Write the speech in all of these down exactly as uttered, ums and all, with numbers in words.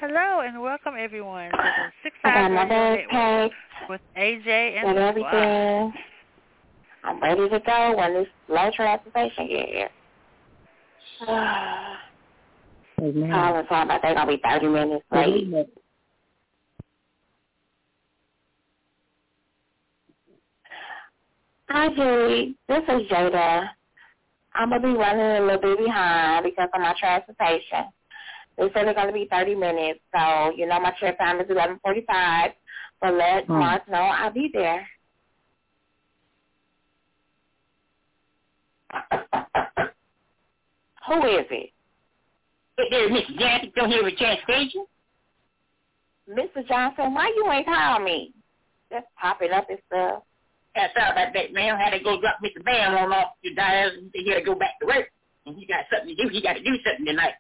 Hello and welcome everyone to the Six I got Eyes my Radio bag Network packed with A J and and the everything. I'm ready to go when this low transportation get here. Amen. Calling talking about they're going to be thirty minutes late. Amen. Hi, Julie. This is Jada. I'm going to be running a little bit behind because of my transportation. They said it's going to be thirty minutes, so you know my trip time is eleven forty-five. But let Hmm. Mark know I'll be there. Who is it? It is Mister Johnson from here with transportation. Mister Johnson, why you ain't call me? Just popping up and stuff. Yeah, sorry about that, man. I had to go drop Mister Bam on off to Dallas and he had to go back to work. And he got something to do. He got to do something tonight.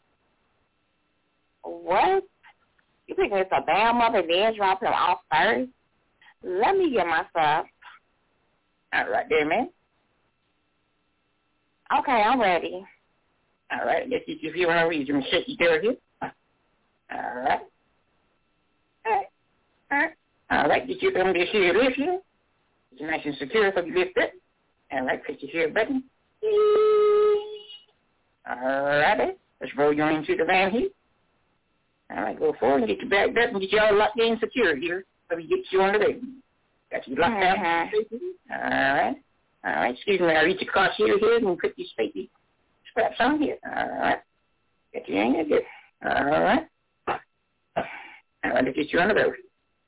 What? You think it's a Bam up and then drop him off first? Let me get my stuff. All right there, man. Okay, I'm ready. All right, let's get you here on a reason. Shut your door here. All right. All right. All right. All right, get you from this here lift here. It's nice and secure so you lift it. All right, press your share button. All right, let's roll you into the van here. All right, go forward and get your back up and get you all locked in secure here so we get you on the way. Got you locked Uh-huh. out. All right. All right, excuse me. I reach across here here and put these safety straps on here. All right. Get you in here. Good. All right. All right, let's get you on the road.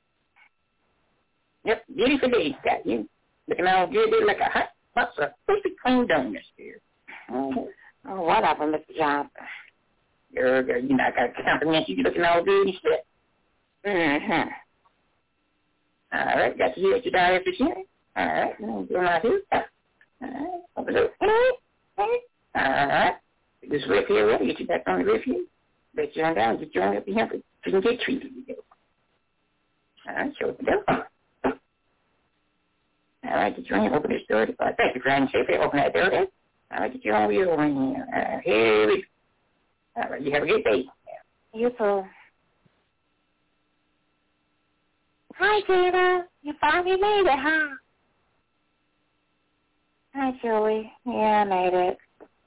Yep, beauty for day. Got you. Looking all good there like a hot box of perfect clean donuts here. Mm-hmm. Oh, whatever, Mister Johnson. Girl, girl, you know, I got to compliment you. You looking all good and shit. Mm-hmm. All right, got you here at your diet for sure. All right, I'm doing my here. All right, open it up. All right, this rip here, ready. Get you back on the rip here. Bet you on down, get you on up here so you can get treated. All right, show it the door. All right, get you on here, open this door. Uh, thank you for having safe. Open that door there. All right, get you on wheel over here. Uh, here we go. All right, you have a good day. You too. Hi, Jada. You finally made it, huh? Hi, Julie. Yeah, I made it.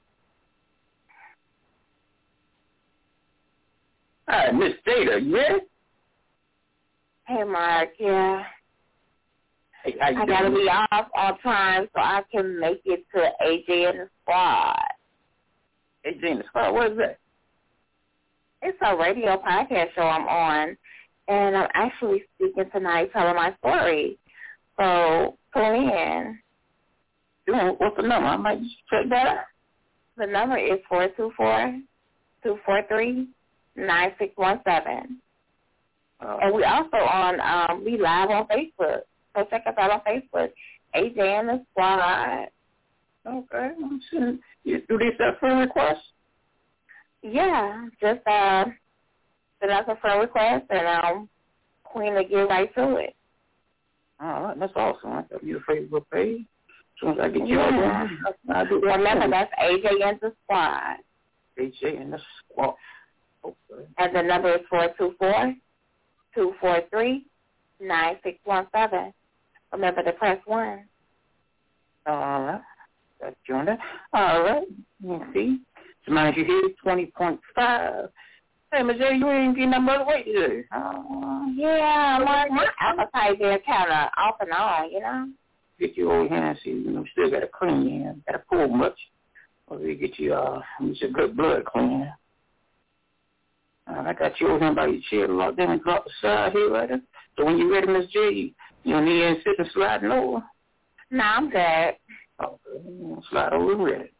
Hi, Miss Jada, you ready? Hey, Mark. Yeah. Hey, how you I gotta doing? be off on time so I can make it to A J and the squad. Hey, James, what is that? It's a radio podcast show I'm on, and I'm actually speaking tonight, telling my story. So tune in. Doing, what's the number? I might just check that out. The number is four two four, two four three, nine six one seven. Uh, And we also on, um, we live on Facebook. So check us out on Facebook, A J and the Squad. okay, I'm sending you do this uh, friend request. Yeah, just uh, send us a friend request, and um, Queen will get right to it. All right, that's awesome. I got you a Facebook page. As soon as I get you Yeah. on there, I'll do that. Remember, that's A J and the Squad. A J and the Squad. Okay. And the number is four two four, two four three, nine six one seven. Remember to press one. All right. Got you on that. All right. You see. So mind you here, twenty point five. Hey, Miss J, you ain't getting that much weight today. Oh, yeah, my, my appetite there kind of off and on, you know? Get you over here and see, you know, still got to clean you. Got to pull much. Or we get you, uh, it's a good blood clean. Uh, I got you over here by your chair, locked in and drop the side here right there. So when you're ready, Miss J, you, you don't need any sitting sliding over. No, I'm good. Okay, slide over and ready.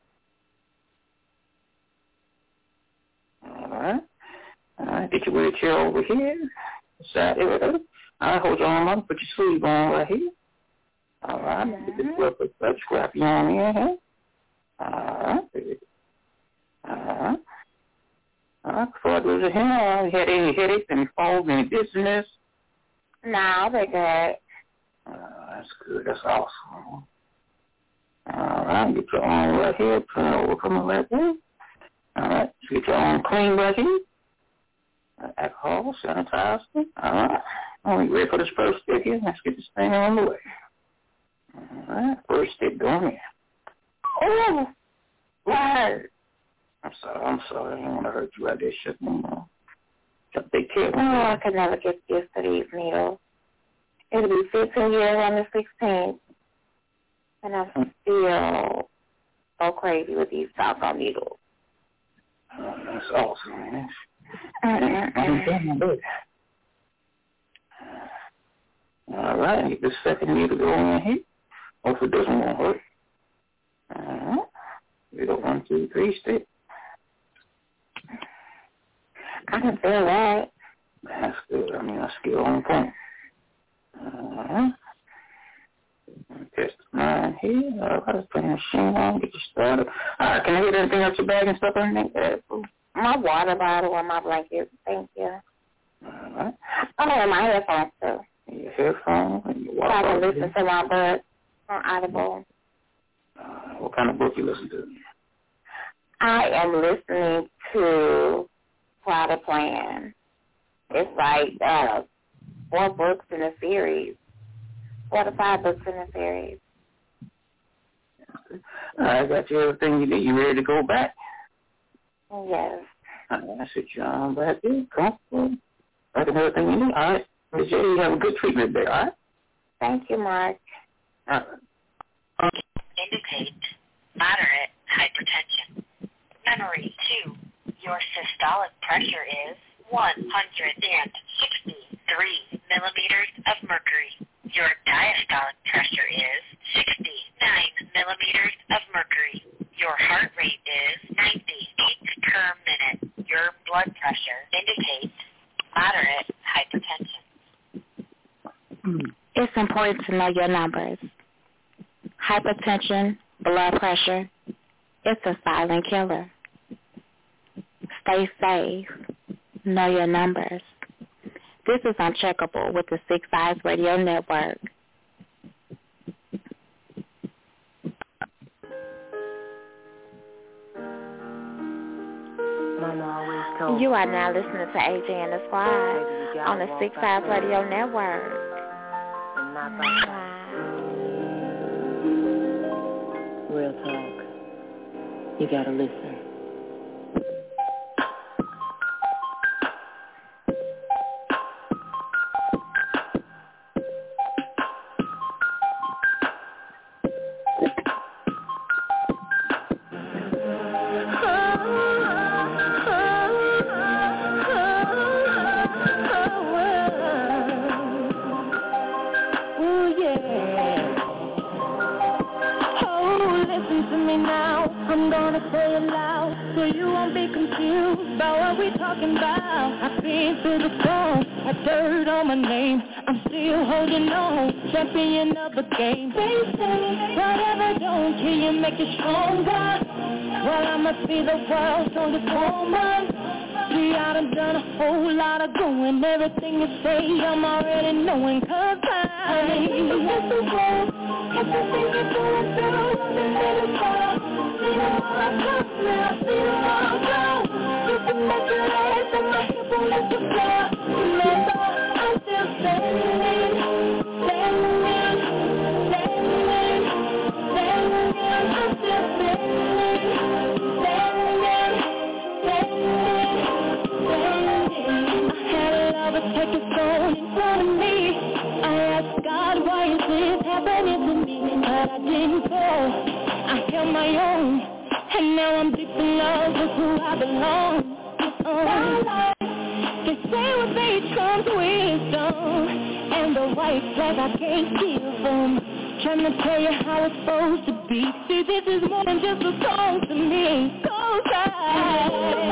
All right. All right, get your wheelchair over here. Side there, right there. All right, hold your arm up, put your sleeve on right here. All right, Mm-hmm. get this flip, flip, flip, scrap you on in here. All right. All right. All right, before I go to him, you had any headaches, any falls, any dizziness? No, they're good. Uh, that's good. That's awesome. All right, get your arm right here. Turn over from the right there. All right, get your arm clean right here. All right, alcohol, sanitizer. All right. Are we ready for this first stick here? Let's get this thing on the way. All right. First stick going in. Oh! Right. I'm sorry. I'm sorry. I don't want to hurt you out there. Shit no more. Got big kid. Oh, I could never get used to these needles. It'll be fifteen years on the sixteenth. And I'm still so crazy with these doggone needles. Oh, that's awesome, man. Mm-hmm. All right, get the second needle going in here. Hopefully this one won't hurt. All right. We got one, two, three stick. I can feel that. That's good. I mean, that's still on point. All right. Test mine here. All right, let's put the machine on, get you started. All right, can I get anything out your bag and stuff or anything? Uh, my water bottle and my blanket. Thank you. All right. I have my headphones, too. Your headphones and your water so I can bottle. listen to my book on Audible. Uh, what kind of book you listen to? I am listening to Plot a Plan. It's like uh, four books in a series. Four to five books in a series. I got you everything you need. You ready to go back? Yes. I sit you on back there, comfortable. I can everything you need. All right. Miz J, you have a good treatment there, all right? Thank you, Mark. All right. Indicate moderate hypertension. Memory two. Your systolic pressure is one hundred sixty-three millimeters of mercury. Your diastolic pressure is sixty-nine millimeters of mercury. Your heart rate is ninety beats per minute. Your blood pressure indicates moderate hypertension. It's important to know your numbers. Hypertension, blood pressure, it's a silent killer. Stay safe. Know your numbers. This is Uncheckable with the Six Eyes Radio Network. You are now listening to A J and the Squad on the Six Eyes Radio Network. Real talk. You gotta listen. I'm gonna say it loud so you won't be confused about what we talking about. I've been through the storm, I dirt on my name. I'm still holding on, champion of the game. They say whatever don't kill you make you stronger. Well, I must be the world's strongest woman. See, I done done a whole lot of going. Everything you say, I'm already knowing. Cause I ain't the world. Everything you're going through, I've been living for. See them all I come now, see them all go. You can make your legs and my hip won't let you go. Remember, I'm still standing, standing, standing, standing. I'm still standing, standing, standing, standing. I had a lover take his phone in front of me. I asked God, why is this happening to me? But I didn't fall. I held my own, and now I'm deep in love with who I belong. Oh. They say with age comes wisdom, and the white flag I can't give them. Trying to tell you how it's supposed to be. See, this is more than just a song to me. Cause I,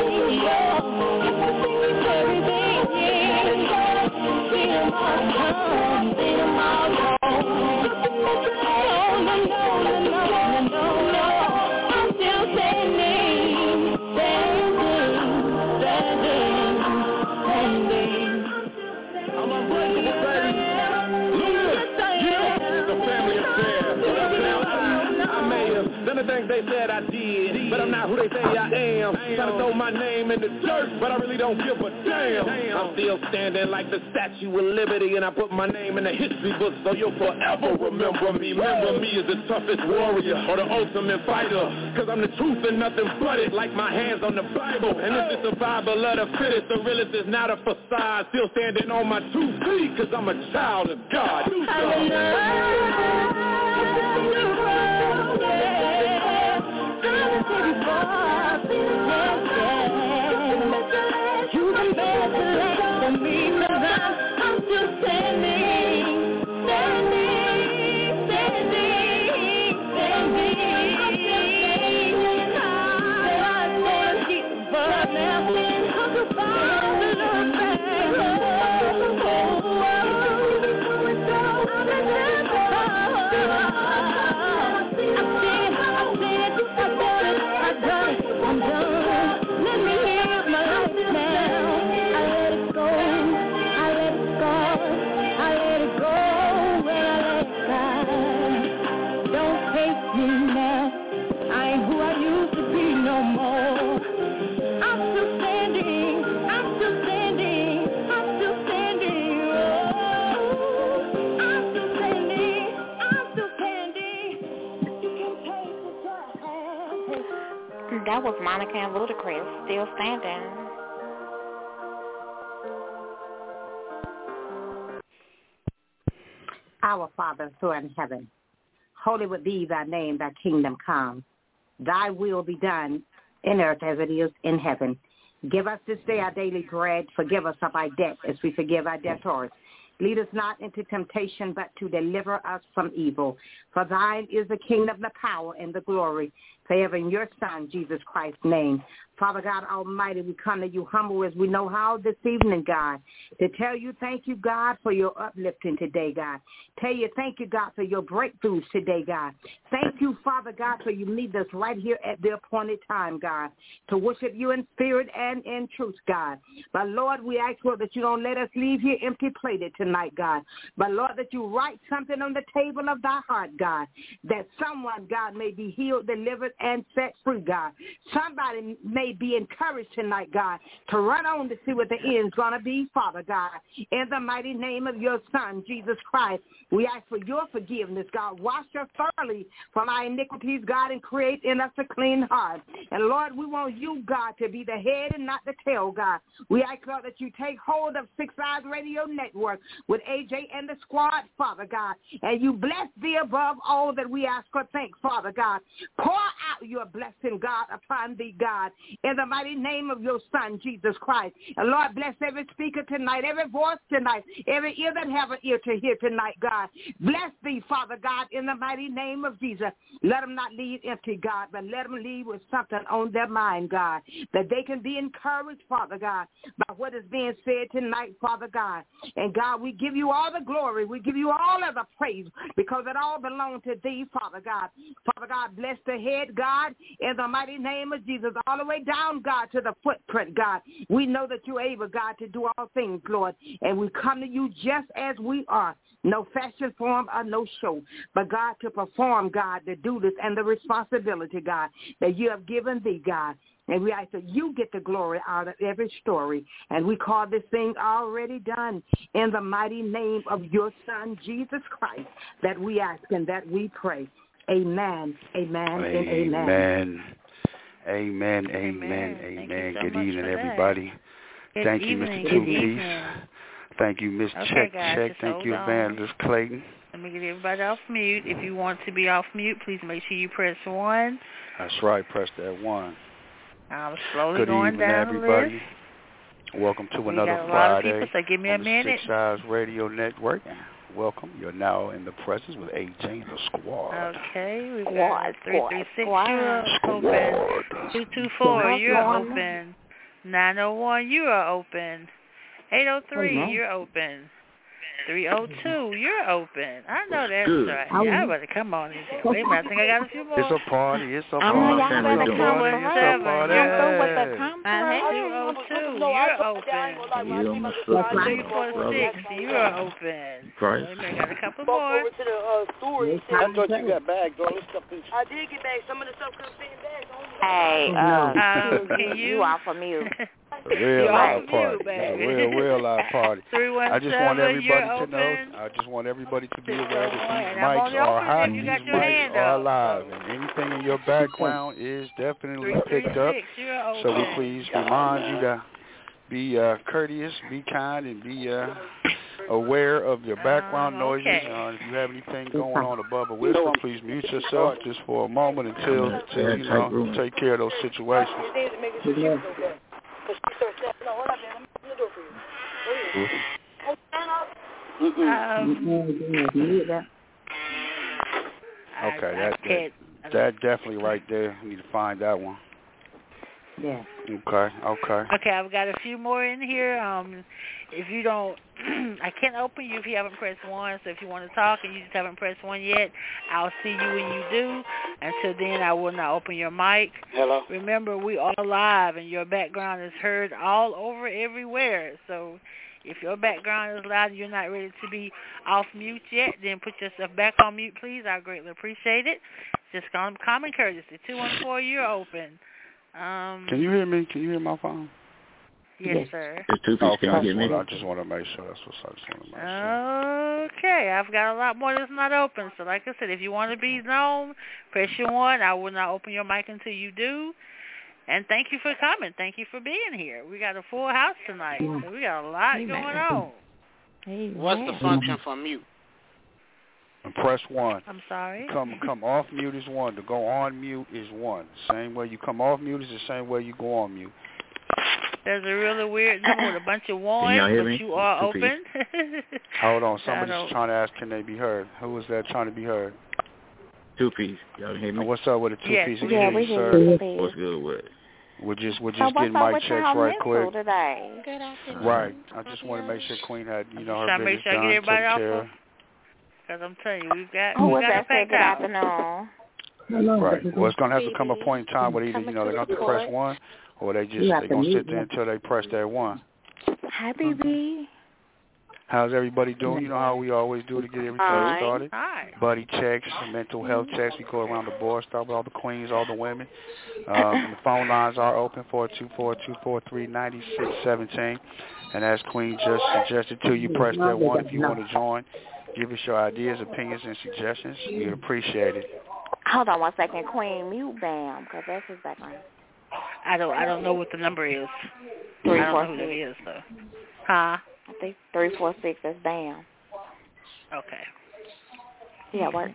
yeah, everything, yeah. See them all come, see them all go. Oh, no, no, no, no, no, no. I'm still standing, standing, standing, standing. I'm unbreakable, baby. Luda, yeah, it's a family affair. Now I, I may have, let done the things they said I did, but I'm not who they say I am. Try to throw my name in the dirt, but I really don't give a damn. I'm still standing like the Statue of Liberty, and I put my name in the history book so you'll forever remember me. Remember me as the toughest warrior or the ultimate fighter, cause I'm the truth and nothing but it, like my hands on the Bible. And this is survival of the fittest, the realest is not a facade. Still standing on my two feet, cause I'm a child of God. Do That was Monica and Ludacris, Still Standing. Our Father, who art in heaven, holy would be thy name, thy kingdom come. Thy will be done in earth as it is in heaven. Give us this day our daily bread. Forgive us of our debt as we forgive our debtors. Lead us not into temptation, but to deliver us from evil. For thine is the kingdom, the power, and the glory, forever in your Son, Jesus Christ's name. Father God Almighty, we come to you humble as we know how this evening, God, to tell you thank you, God, for your uplifting today, God. Tell you thank you, God, for your breakthroughs today, God. Thank you, Father God, for you meet us right here at the appointed time, God, to worship you in spirit and in truth, God. But, Lord, we ask, Lord, that you don't let us leave here empty-plated tonight, God. But, Lord, that you write something on the table of thy heart, God, that someone, God, may be healed, delivered, and set free, God. Somebody may be encouraged tonight, God, to run on to see what the end's going to be, Father God. In the mighty name of your Son, Jesus Christ, we ask for your forgiveness, God. Wash us thoroughly from our iniquities, God, and create in us a clean heart. And, Lord, we want you, God, to be the head and not the tail, God. We ask, Lord, that you take hold of Six Eyes Radio Network with A J and the squad, Father God, and you bless thee above all that we ask or think, Father God. Pour out your blessing, God, upon thee, God, in the mighty name of your Son, Jesus Christ. And, Lord, bless every speaker tonight, every voice tonight, every ear that have an ear to hear tonight, God. Bless thee, Father God, in the mighty name of Jesus. Let them not leave empty, God, but let them leave with something on their mind, God, that they can be encouraged, Father God, by what is being said tonight, Father God. And, God, we give you all the glory. We give you all of the praise because it all belongs to thee, Father God. Father God, bless the head, God, in the mighty name of Jesus, all the way down, God, to the footprint, God. We know that you're able, God, to do all things, Lord, and we come to you just as we are. No fashion, form, or no show, but, God, to perform, God, the duties and the responsibility, God, that you have given thee, God. And we ask that you get the glory out of every story. And we call this thing already done in the mighty name of your Son, Jesus Christ, that we ask and that we pray. Amen, amen, amen. and amen. Amen, amen, amen, amen. So Good evening, for everybody. Good Thank evening. you, Mister Good Two evening. Piece. Thank you, Miss Okay, Check guys, Check. just Thank hold you, on. Evangelist Clayton. Let me get everybody off mute. If you want to be off mute, please make sure you press one. That's right. Press that one. I'm slowly Good going evening, down everybody. the list. Welcome to We another got a lot of Friday people, so give me a on the minute. Six Eyes Radio Network. Welcome. You're now in the presence with A J and the squad. Okay, we Squad, got three three six, squad, you're open. two two four, you're open. nine oh one, you are open. eight oh three, Amen. you're open. three oh two, you're open. I know that's Good. right. Y'all better come on in here. Wait a minute, I think I got a few more. It's a party. It's a I know party. y'all better It's a come party. for It's her. a party. Come through with the come for her. two oh two, you're open. Yeah, my sister. three four six, you're open. Right. Wait a minute, got a couple more. Over to the uh, store. He said, I thought you got bags. All this stuff is... I did get bags. Some of the stuff couldn't fit in bags. Hey, uh, Um, can you? you off of mute. A real You're live off party. mute, baby. A real, real live party. three one seven, I just want everybody you're to open. know. I just want everybody to be aware that these And I'm mics only are open hot. if you These got your mics hand are up. live, and anything in your background is definitely picked up. You're open. So we please remind you to be uh, courteous, be kind, and be uh, aware of your background Um, noises. okay. Uh, if you have anything going on above a whisper, please mute yourself just for a moment until, until you know, take care of those situations. Um, Okay, that, that that definitely right there. We need to find that one. Yeah. Okay, okay. Okay, I've got a few more in here. Um, if you don't, I can't open you if you haven't pressed one. So if you want to talk and you just haven't pressed one yet, I'll see you when you do. Until then, I will not open your mic. Hello? Remember, we are live, and your background is heard all over everywhere. So if your background is loud and you're not ready to be off mute yet, then put yourself back on mute, please. I greatly appreciate it. Just common, common courtesy. two one four, you're open. Um, Can you hear me? Can you hear my phone? Yes, yes. sir. It's two piece. Okay, Can I you hear just, me? want, I just want to make sure. That's what I just want to make sure. Okay, I've got a lot more that's not open. So like I said, if you want to be known, press your one. I will not open your mic until you do. And thank you for coming. Thank you for being here. We got a full house tonight. So we got a lot Amen. going on. Amen. What's the function for mute? And press one. I'm sorry. Come come off mute is one. To go on mute is one. Same way you come off mute is the same way you go on mute. There's a really weird number with a bunch of ones, y'all hear but me? you are Two open. Hold on. I Somebody's don't- trying to ask, can they be heard? Who is that trying to be heard? Two piece. Y'all hear me? And what's up with the two Yes, piece? we Yeah, again, we hear sir? you, please. What's good with it? We're just we're So just what's getting up mic with checks y'all right mental quick. today? Good afternoon. Right. I just want to make sure Queen had you know her Trying to make business sure I get done, everybody taken off care of- of. Because I'm telling you, we've got, Who we've was got a that said packed good house. afternoon? Right. Well, it's gonna have to come a point in time where either you know they're gonna have to press one, or they just they're gonna sit there until they press that one. Hi, B B. How's everybody doing? You know how we always do to get everything Hi. started. Hi. Buddy checks, mental health checks. We go around the board, start with all the queens, all the women. Um, the phone lines are open, four two four, two four three, nine six one seven. And as Queen just suggested to you, press that one if you want to join. Give us your ideas, opinions, and suggestions. We'd appreciate it. Hold on one second, Queen. Mute Bam, because that's his background. I don't I don't know what the number is. Three, I don't four, know who that six. is, though. Huh? I think three four six is Bam. Okay. Yeah, work.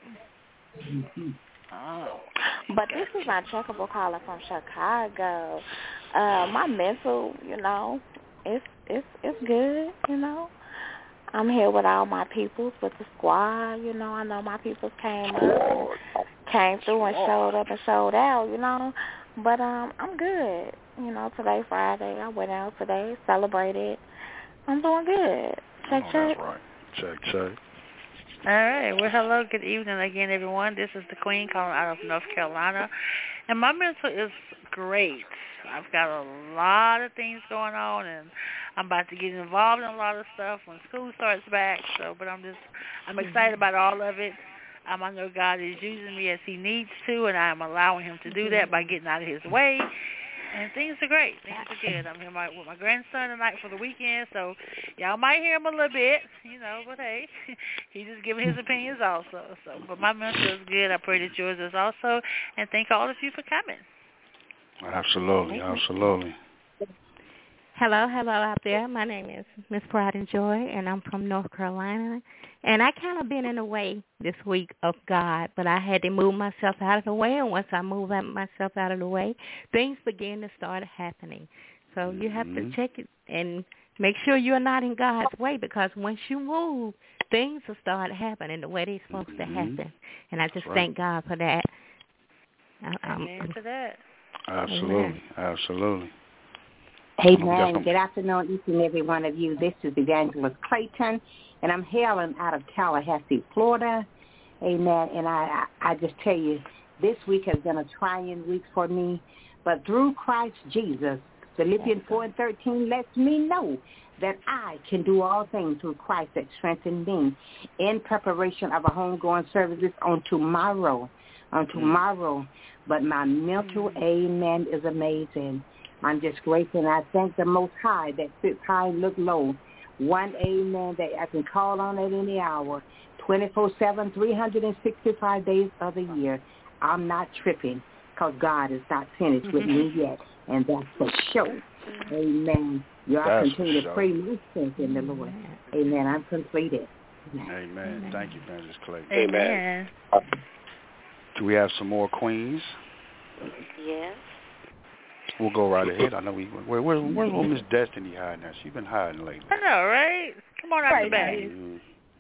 Oh. But this is uncheckable calling from Chicago. Uh, my mental, you know, it's it's it's good, you know. I'm here with all my peoples, with the squad, you know. I know my peoples came up and came through and showed up and showed out, you know. But um, I'm good. You know, today Friday. I went out today, celebrated. I'm doing good. Check, oh, check. That's right. Check, check. All right. Well, hello. Good evening again, everyone. This is the Queen calling out of North Carolina. And my mental is great. I've got a lot of things going on, and I'm about to get involved in a lot of stuff when school starts back. So, but I'm just, I'm excited about all of it. Um, I know God is using me as He needs to, and I'm allowing Him to do that by getting out of His way. And things are great. Things are good. I'm here my, with my grandson tonight for the weekend, so y'all might hear him a little bit, you know, but hey, he's just giving his opinions also. So, but my mental is good. I pray that yours is also, and thank all of you for coming. Absolutely, absolutely. Hello, hello out there. My name is Miss Pride and Joy, and I'm from North Carolina. And I kind of been in the way this week of God, but I had to move myself out of the way. And once I move myself out of the way, things begin to start happening. So you have mm-hmm. to check it and make sure you're not in God's way, because once you move, things will start happening the way they're supposed mm-hmm. to happen. And I just right. thank God for that. Amen um, to that. Absolutely, Amen. absolutely. Amen. Good afternoon, each and every one of you. This is Evangelist Clayton, and I'm hailing out of Tallahassee, Florida. Amen. And I, I, I just tell you, this week has been a trying week for me, but through Christ Jesus, Philippians four and thirteen lets me know that I can do all things through Christ that strengthens me in preparation of a homegoing services on tomorrow, on tomorrow. But my mental, amen, is amazing. I'm just grateful, and I thank the Most High that sits high and look low. One amen that I can call on at any hour, twenty-four seven, three hundred sixty-five days of the year. I'm not tripping because God is not finished with me yet, and that's for sure. Amen. Y'all continue to pray my strength in the Lord. Amen. I'm completed. Amen. Amen. Thank you, Evangelist Clay. Amen. Do we have some more queens? Yes. We'll go right ahead. I know we. Where, where, where's where Miss Destiny hiding at? She's been hiding lately. I know, right? Come on out right, the back. Mm-hmm.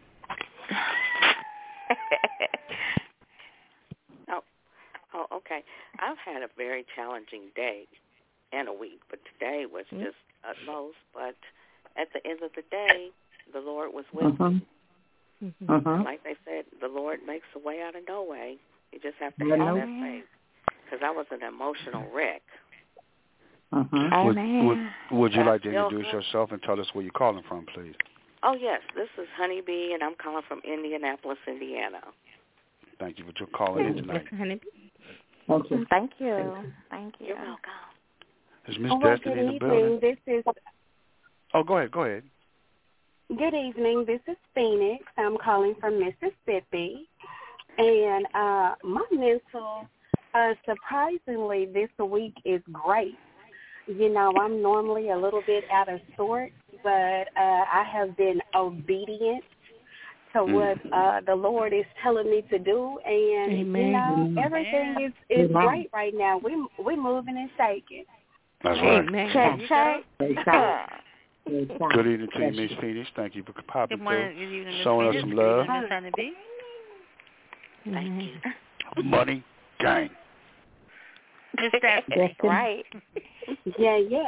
oh, oh, okay. I've had a very challenging day and a week, but today was mm-hmm. just utmost. But at the end of the day, the Lord was with uh-huh. me. Uh-huh. Like they said, the Lord makes a way out of no way. You just have to I have know. that faith. Because I was an emotional wreck. Uh-huh. Would, would, would you like to Still introduce good. yourself and tell us where you're calling from, please? Oh, yes. This is Honeybee, and I'm calling from Indianapolis, Indiana. Thank you for calling in tonight. Thank you. Thank you. Thank you. You're welcome. Is Miss Oh, well, Destiny good in the evening. building? This is Oh, go ahead. Go ahead. good evening. This is Phoenix. I'm calling from Mississippi, and uh, my mental, uh, surprisingly, this week is great. You know, I'm normally a little bit out of sorts, but uh, I have been obedient to mm. what uh, the Lord is telling me to do, and Amen. you know, everything is is Amen. great right now. We we're moving and shaking. That's right. Amen. Check, check. Good evening to you, Miss Phoenix. Thank you for popping Good morning. Good evening, through, Miss showing us Phoenix. some Good love. evening, Miss Honeybee. Thank you. Money, gang. Miss Stephanie. Right. Yeah, yeah.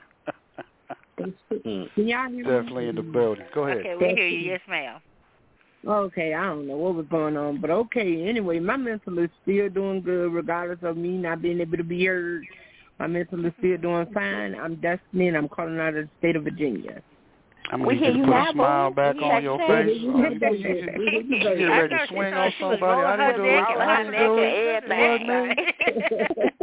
Mm. Definitely in the building. Go ahead. Okay, we hear you. Yes, ma'am. Okay, I don't know what was going on, but okay. Anyway, my mental is still doing good regardless of me not being able to be heard. My mental is still doing fine. I'm Destiny, and I'm calling out of the state of Virginia. I'm going to put a smile back on your face. You get ready to swing on somebody. I didn't do it. I didn't do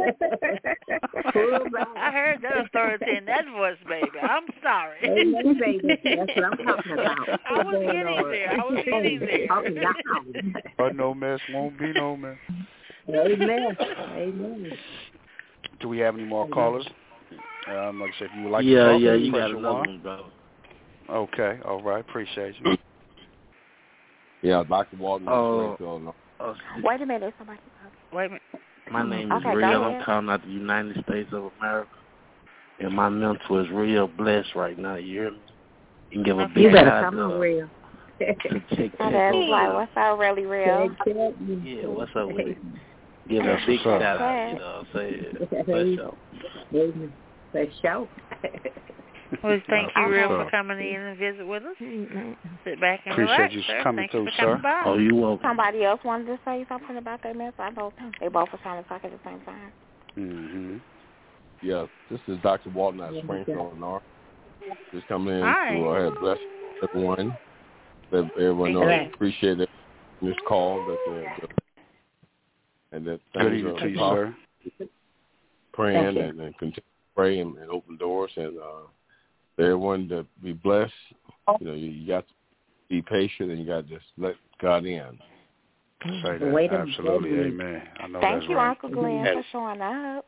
it. I heard that authority in that voice, baby. I'm sorry. Amen, baby. That's what I'm talking about. I was getting there. I was getting there. But no mess won't be no mess. Amen. Amen. Do we have any more callers? Um, like I said, if you would like yeah, to talk, yeah, please you press got another one. one, bro. Okay, all right, appreciate you. Yeah, Doctor Walton. Oh, uh, Wait a minute, somebody. Wait a minute. My name is Okay, Real. I'm calling out the United States of America, and my mental is real blessed right now. You hear me? You can give a big You better high come on, dog Real. to check check Oh, that's over. like, what's up, really real? Yeah, what's up with it? Give a big shout out, you know what I'm saying? For sure. For sure. Well, thank you, Okay. Real, for coming in and visit with us. Sit back and Appreciate relax, you sir. coming Thank through, you for coming sir. by. Oh, you welcome. Somebody else wanted to say something about their mess. I know they both were trying to talk at the same time. Mm-hmm. Yeah, this is Doctor Walton out of Springfield, North. Just coming in Hi. to uh, bless everyone. Let everyone know I appreciate it. This call that the, the and that Good things evening are to you, possible. sir. Praying and, and continue to pray and, and open doors and uh, for everyone to be blessed. You know, you, you got to be patient and you got to just let God in. Say that. Absolutely, amen. I know Thank that's you, right. Uncle Glenn, for showing up.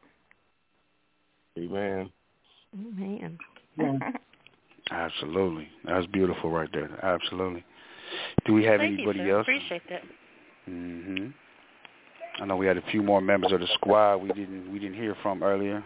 Amen. Amen. Absolutely. That's beautiful right there. Absolutely. Do we have Thank anybody you, sir. else? Appreciate that. Mm-hmm. I know we had a few more members of the squad we didn't we didn't hear from earlier.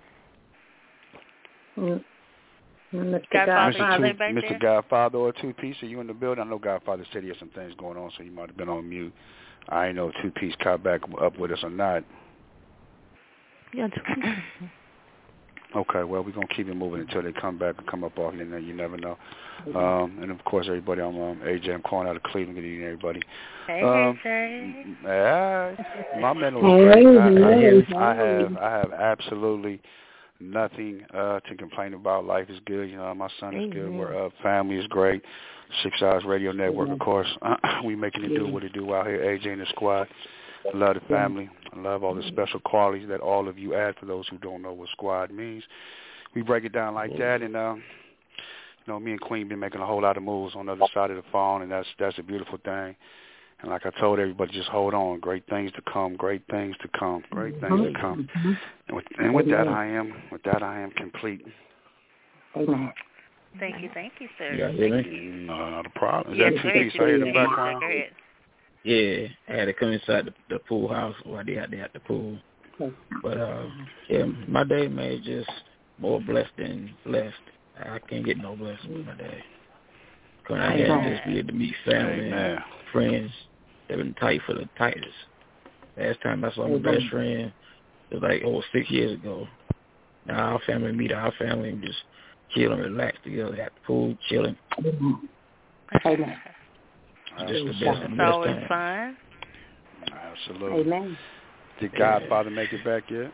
Mm. Mister Godfather, Godfather. you back Mister there? Godfather or Two Piece, are you in the building? I know Godfather said he had some things going on, so he might have been on mute. I ain't know if Two Piece caught back up with us or not. Yeah, Okay, well, we're going to keep it moving until they come back and come up off, and then you never know. Um, and, of course, everybody, I'm um, A J. I'm calling out of Cleveland. Good evening, everybody. Hey, um, A J. Hey, my mental is great. I, I, I, have, I have absolutely nothing uh, to complain about. Life is good. You know, my son is good. We're up. Family is great. Six Hours Radio Network, of course. We making it do what it do out here, A J and the squad. I love the family. I love all the special qualities that all of you add for those who don't know what squad means. We break it down like that, and um, you know, me and Queen been making a whole lot of moves on the other side of the phone, and that's that's a beautiful thing. And like I told everybody, just hold on. Great things to come. Great things to come. Great things to come. And with, and with that, I am with that I am complete. Amen. Thank you, thank you, sir. You hear Thank me? you. No, not a problem. Is Yes, that go two ahead, piece I hear in the Go background? ahead. Yeah, I had to come inside the, the pool house while they out there at the pool. But, uh, yeah, my day, man, just more blessed than blessed. I can't get no blessing with my day. Because I had just be able to meet family and friends that been tight for the tightest. Last time I saw my best friend, it was like, oh, six years ago. Now our family meet our family and just chill and relax together at the pool, chilling. Amen. Just the best It's and best always time. fun. Absolutely. Amen. Did Godfather make it back yet?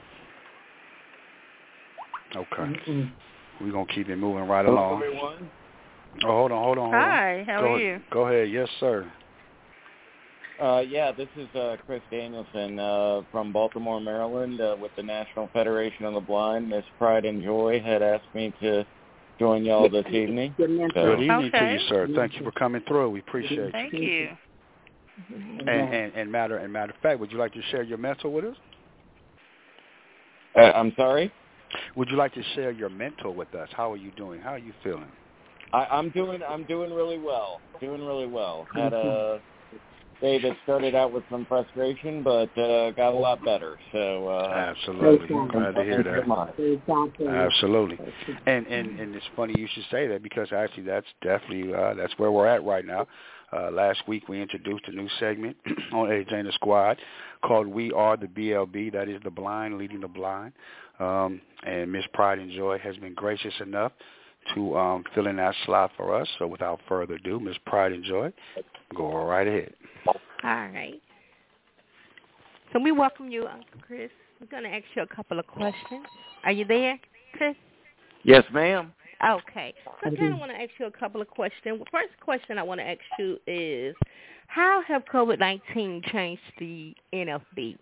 Okay. Mm-mm. We're going to keep it moving right along. Everyone. Oh, hold on, hold on, hold on. Hi, how Go are ahead. you? Go ahead. Yes, sir. Uh, yeah, this is uh, Chris Danielson uh, from Baltimore, Maryland, uh, with the National Federation of the Blind. Miss Pride and Joy had asked me to join y'all this evening. Good evening Okay. to you, sir. Thank you for coming through. We appreciate Thank you. you. And, and, and matter and matter of fact, would you like to share your mental with us? Uh, I'm sorry? Would you like to share your mental with us? How are you doing? How are you feeling? I, I'm doing. I'm doing really well. Doing really well. Had a day that started out with some frustration, but uh, got a lot better. So uh, absolutely, glad to hear that. Exactly. Absolutely, and and and it's funny you should say that because actually that's definitely uh, that's where we're at right now. Uh, last week we introduced a new segment on A J and the Squad called "We Are the B L B." That is the blind leading the blind, um, and Miss Pride and Joy has been gracious enough to um, fill in that slot for us. So without further ado, Miss Pride and Joy, go right ahead. All right. So we welcome you, Uncle Chris. We're going to ask you a couple of questions. Are you there, Chris? Yes, ma'am. Okay. So I kind of want to ask you a couple of questions. The first question I want to ask you is, how have COVID nineteen changed the N F B?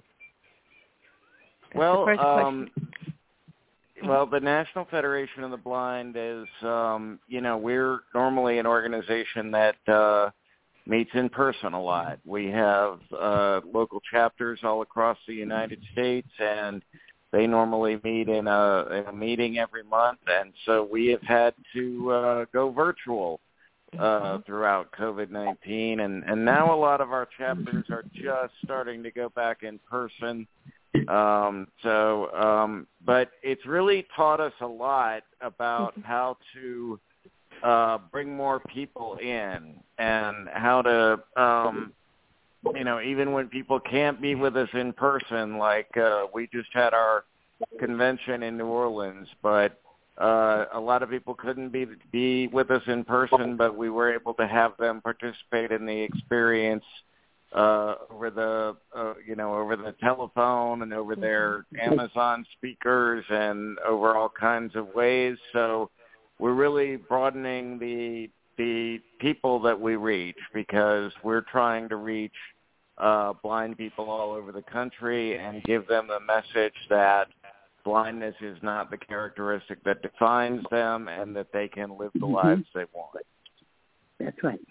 That's well, the first um, question. well, the National Federation of the Blind is, um, you know, we're normally an organization that uh, meets in person a lot. We have uh, local chapters all across the United States, and they normally meet in a, in a meeting every month, and so we have had to uh, go virtual uh, throughout COVID nineteen, and, and now a lot of our chapters are just starting to go back in person. Um, so, um, but it's really taught us a lot about how to uh, bring more people in and how to, um, you know, even when people can't be with us in person, like uh, we just had our convention in New Orleans, but uh, a lot of people couldn't be be with us in person, but we were able to have them participate in the experience uh, over the, uh, you know, over the telephone and over their Amazon speakers and over all kinds of ways. So we're really broadening the the people that we reach because we're trying to reach uh, blind people all over the country and give them the message that blindness is not the characteristic that defines them and that they can live the mm-hmm. lives they want. That's right.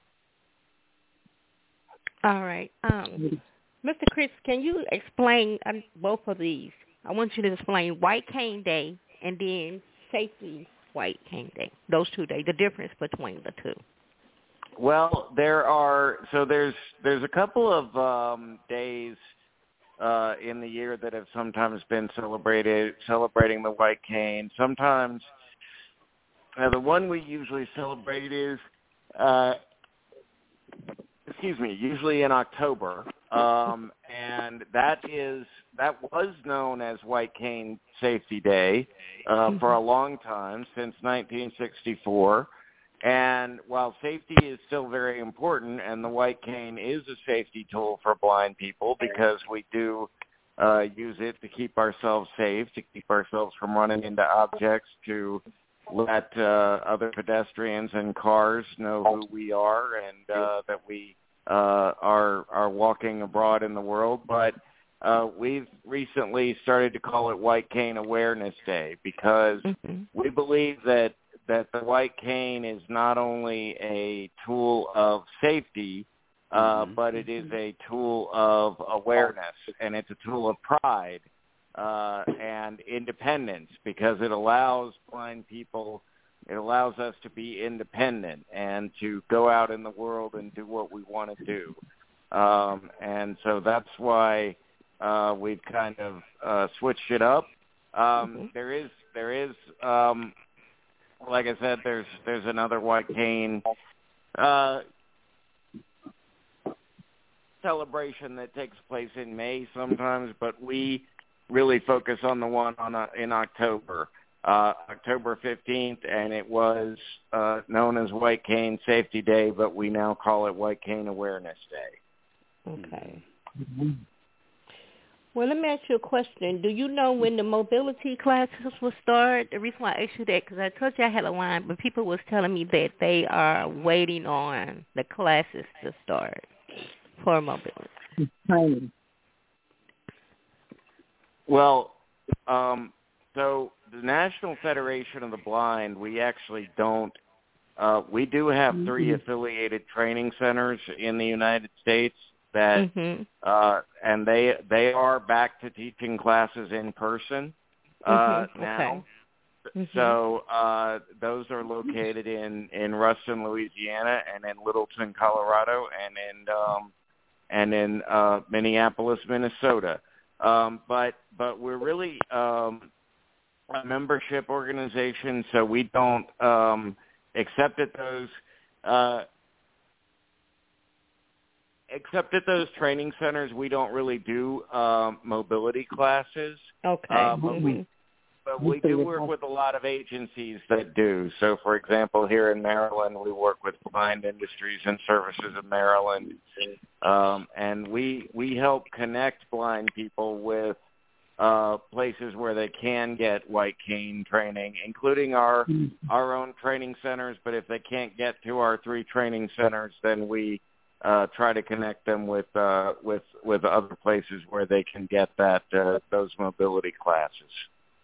All right. Um, Mister Chris, can you explain um, both of these? I want you to explain White Cane Day and then Safety White Cane Day, those two days, the difference between the two. Well, there are, so there's there's a couple of um, days uh, in the year that have sometimes been celebrated, celebrating the White Cane. Sometimes, uh, the one we usually celebrate is, uh, excuse me, usually in October, um, and that is that was known as White Cane Safety Day uh, for a long time, since nineteen sixty-four. And while safety is still very important, and the white cane is a safety tool for blind people because we do uh, use it to keep ourselves safe, to keep ourselves from running into objects, to let uh, other pedestrians and cars know who we are and uh, that we uh, are are walking abroad in the world. But uh, we've recently started to call it White Cane Awareness Day because mm-hmm. we believe that that the white cane is not only a tool of safety, uh, mm-hmm. but it is a tool of awareness, and it's a tool of pride uh, and independence, because it allows blind people, it allows us to be independent and to go out in the world and do what we want to do. Um, and so that's why uh, we've kind of uh, switched it up. Um, mm-hmm. There is, there is, um, like I said, there's there's another white cane uh, celebration that takes place in May sometimes, but we really focus on the one on uh, in October, uh, October fifteenth, and it was uh, known as White Cane Safety Day, but we now call it White Cane Awareness Day. Okay. Well, let me ask you a question. Do you know when the mobility classes will start? The reason why I asked you that, because I told you I had a line, but people was telling me that they are waiting on the classes to start for mobility. Well, um, so the National Federation of the Blind, we actually don't, uh, we do have three mm-hmm. affiliated training centers in the United States. That mm-hmm. uh, and they they are back to teaching classes in person uh, mm-hmm. now. Okay. Mm-hmm. So uh, those are located in, in Ruston, Louisiana, and in Littleton, Colorado, and in um, and in uh, Minneapolis, Minnesota. Um, but but we're really um, a membership organization, so we don't um, accept at those. Uh, Except at those training centers, we don't really do um, mobility classes. Okay. Uh, but mm-hmm. we but we do work with a lot of agencies that do. So, for example, here in Maryland, we work with Blind Industries and Services of Maryland, um, and we we help connect blind people with uh, places where they can get white cane training, including our mm-hmm. our own training centers. But if they can't get to our three training centers, then we Uh, try to connect them with uh, with with other places where they can get that uh, those mobility classes.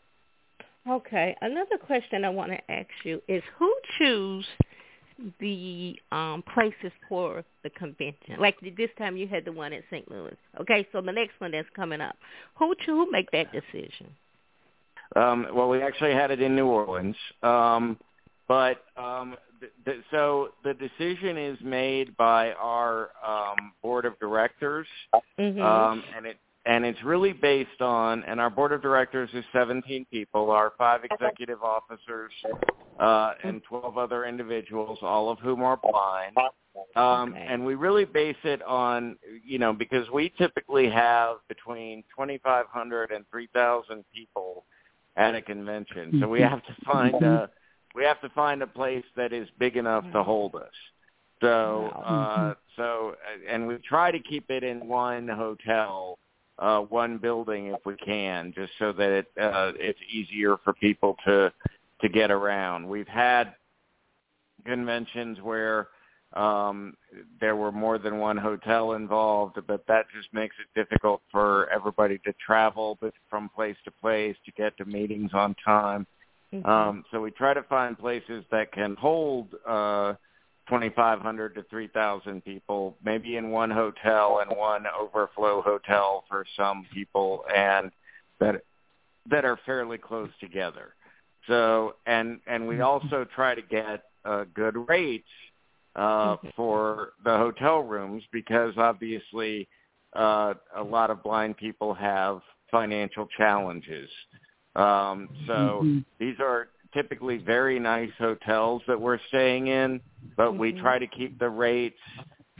Okay. Another question I want to ask you is, who choose the um, places for the convention? Like this time you had the one at Saint Louis. Okay, so the next one that's coming up, who who make that decision? Um, well, we actually had it in New Orleans, um, but. Um, th- so the decision is made by our um, board of directors, mm-hmm. um, and it and it's really based on. And our board of directors is seventeen people, our five executive officers, uh, and twelve other individuals, all of whom are blind. Um, okay. And we really base it on, you know, because we typically have between twenty-five hundred and three thousand people at a convention, so we have to find a We have to find a place that is big enough to hold us. So, uh, so, and we try to keep it in one hotel, uh, one building if we can, just so that it, uh, it's easier for people to to get around. We've had conventions where um, there were more than one hotel involved, but that just makes it difficult for everybody to travel from place to place to get to meetings on time. Mm-hmm. Um, so we try to find places that can hold uh, twenty-five hundred to three thousand people, maybe in one hotel and one overflow hotel for some people, and that that are fairly close together. So, and and we also try to get uh, good rates uh, mm-hmm. for the hotel rooms, because obviously uh, a lot of blind people have financial challenges. Um, so mm-hmm. these are typically very nice hotels that we're staying in, but mm-hmm. we try to keep the rates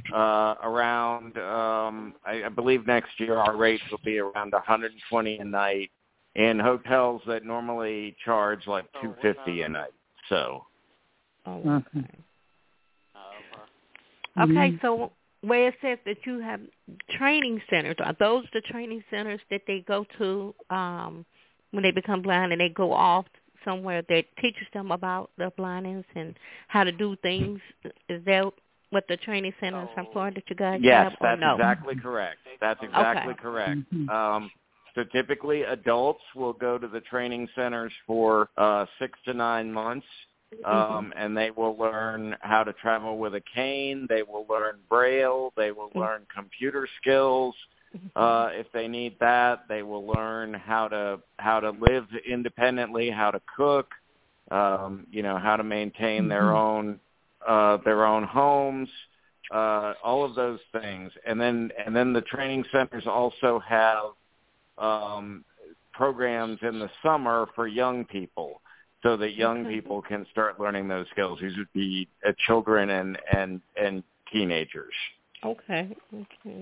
uh, around, um, I, I believe next year our rates will be around one hundred twenty a night in hotels that normally charge like two hundred fifty a night. So. Oh, okay. Okay, so where it says that you have training centers, are those the training centers that they go to um, when they become blind and they go off somewhere that teaches them about their blindness and how to do things? Is that what the training centers are for that you guys yes, have? Or that's no? exactly correct. That's exactly okay. correct. Um, so typically adults will go to the training centers for uh, six to nine months. Um, and they will learn how to travel with a cane. They will learn Braille. They will learn computer skills uh, if they need that. They will learn how to how to live independently, how to cook, um, you know, how to maintain their own uh, their own homes, uh, all of those things. And then and then the training centers also have um, programs in the summer for young people, so that young okay. people can start learning those skills. These would be uh, children and, and, and teenagers. Okay. Okay.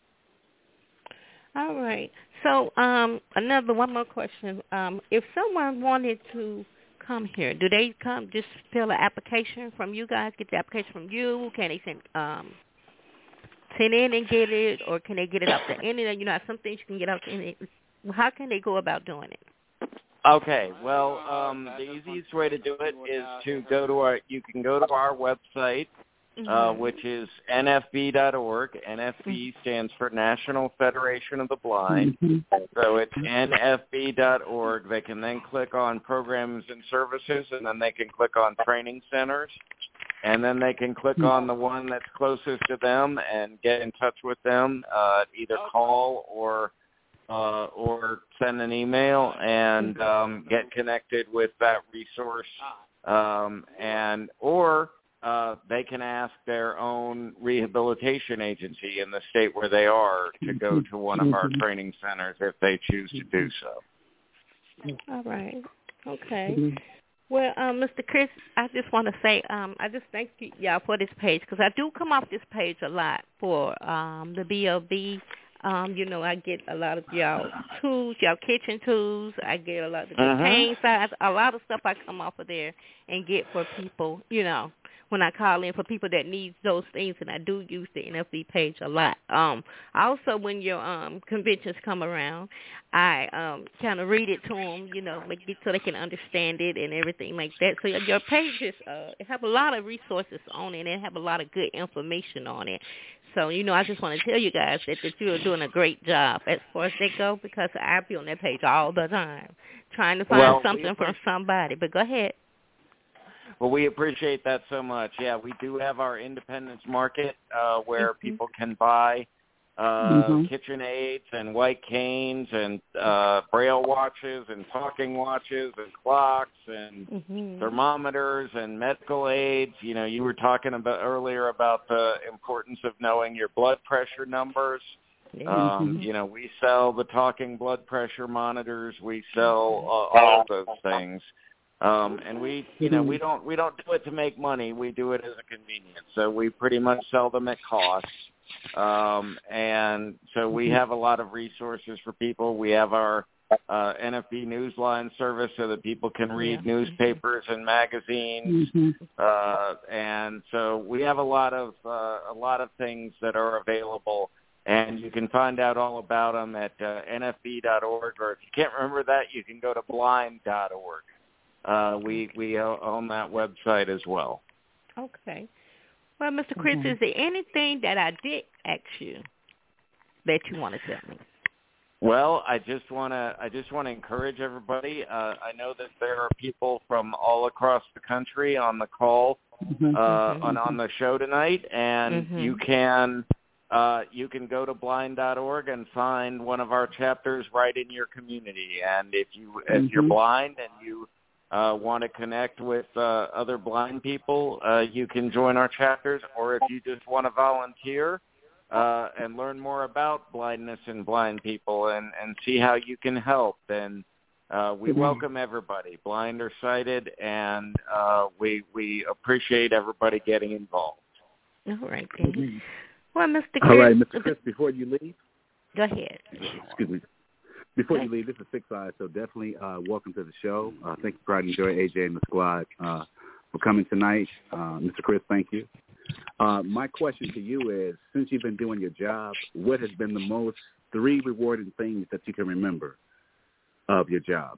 All right. So um, another one more question. Um, if someone wanted to come here, do they come just fill an application from you guys, get the application from you? Can they send um, send in and get it, or can they get it off the internet? You know, some things you can get off the internet. How can they go about doing it? Okay, well, um, the easiest way to do it is to go to our, you can go to our website, mm-hmm. uh, which is N F B dot org. N F B stands for National Federation of the Blind. Mm-hmm. So it's N F B dot org. They can then click on Programs and Services, and then they can click on Training Centers. And then they can click on the one that's closest to them and get in touch with them, uh, either call or Uh, or send an email and um, get connected with that resource, um, and or uh, they can ask their own rehabilitation agency in the state where they are to go to one of our training centers if they choose to do so. All right. Okay. Well, um, Mister Chris, I just want to say um, I just thank you, y'all for this page, because I do come off this page a lot for um, the B L B. Um, you know, I get a lot of y'all tools, y'all kitchen tools. I get a lot of the uh-huh. cane size, a lot of stuff I come off of there and get for people, you know, when I call in for people that need those things, and I do use the N F B page a lot. Um, also, when your um, conventions come around, I um, kind of read it to them, you know, make it so they can understand it and everything like that. So your pages uh, have a lot of resources on it, and it have a lot of good information on it. So, you know, I just want to tell you guys that, that you're doing a great job as far as they go, because I be on that page all the time trying to find well, something from somebody. But go ahead. Well, we appreciate that so much. Yeah, we do have our Independence Market uh, where mm-hmm. people can buy uh, mm-hmm. kitchen aids and white canes and uh, Braille watches and talking watches and clocks and mm-hmm. thermometers and medical aids. You know, you were talking about earlier about the importance of knowing your blood pressure numbers. Mm-hmm. Um, you know, we sell the talking blood pressure monitors. We sell uh, all of those things. Um, and we, you know, we don't we don't do it to make money. We do it as a convenience. So we pretty much sell them at cost. Um, and so we have a lot of resources for people. We have our uh, N F B Newsline service so that people can read yeah. newspapers and magazines. Mm-hmm. Uh, and so we have a lot of uh, a lot of things that are available. And you can find out all about them at uh, N F B dot org, or if you can't remember that, you can go to blind dot org. Uh, we we own that website as well. Okay. Well, Mister Chris, mm-hmm. is there anything that I did ask you that you want to tell me? Well, I just want to I just want to encourage everybody. Uh, I know that there are people from all across the country on the call mm-hmm. uh, on on the show tonight, and mm-hmm. you can uh, you can go to blind dot org and find one of our chapters right in your community. And if you if mm-hmm. you're blind and you Uh, want to connect with uh, other blind people, uh, you can join our chapters, or if you just want to volunteer uh, and learn more about blindness and blind people and, and see how you can help, then uh, we mm-hmm. welcome everybody, blind or sighted, and uh, we we appreciate everybody getting involved. All right, Katie. Well, Mister Chris. All right, Mister Chris, before you leave. Go ahead. Excuse me. Before you leave, this is Six Eyes, so definitely uh, welcome to the show. Uh, thank you, Pride and Enjoy, A J and the squad, uh, for coming tonight. Uh, Mister Chris, thank you. Uh, my question to you is, since you've been doing your job, what has been the most three rewarding things that you can remember of your job?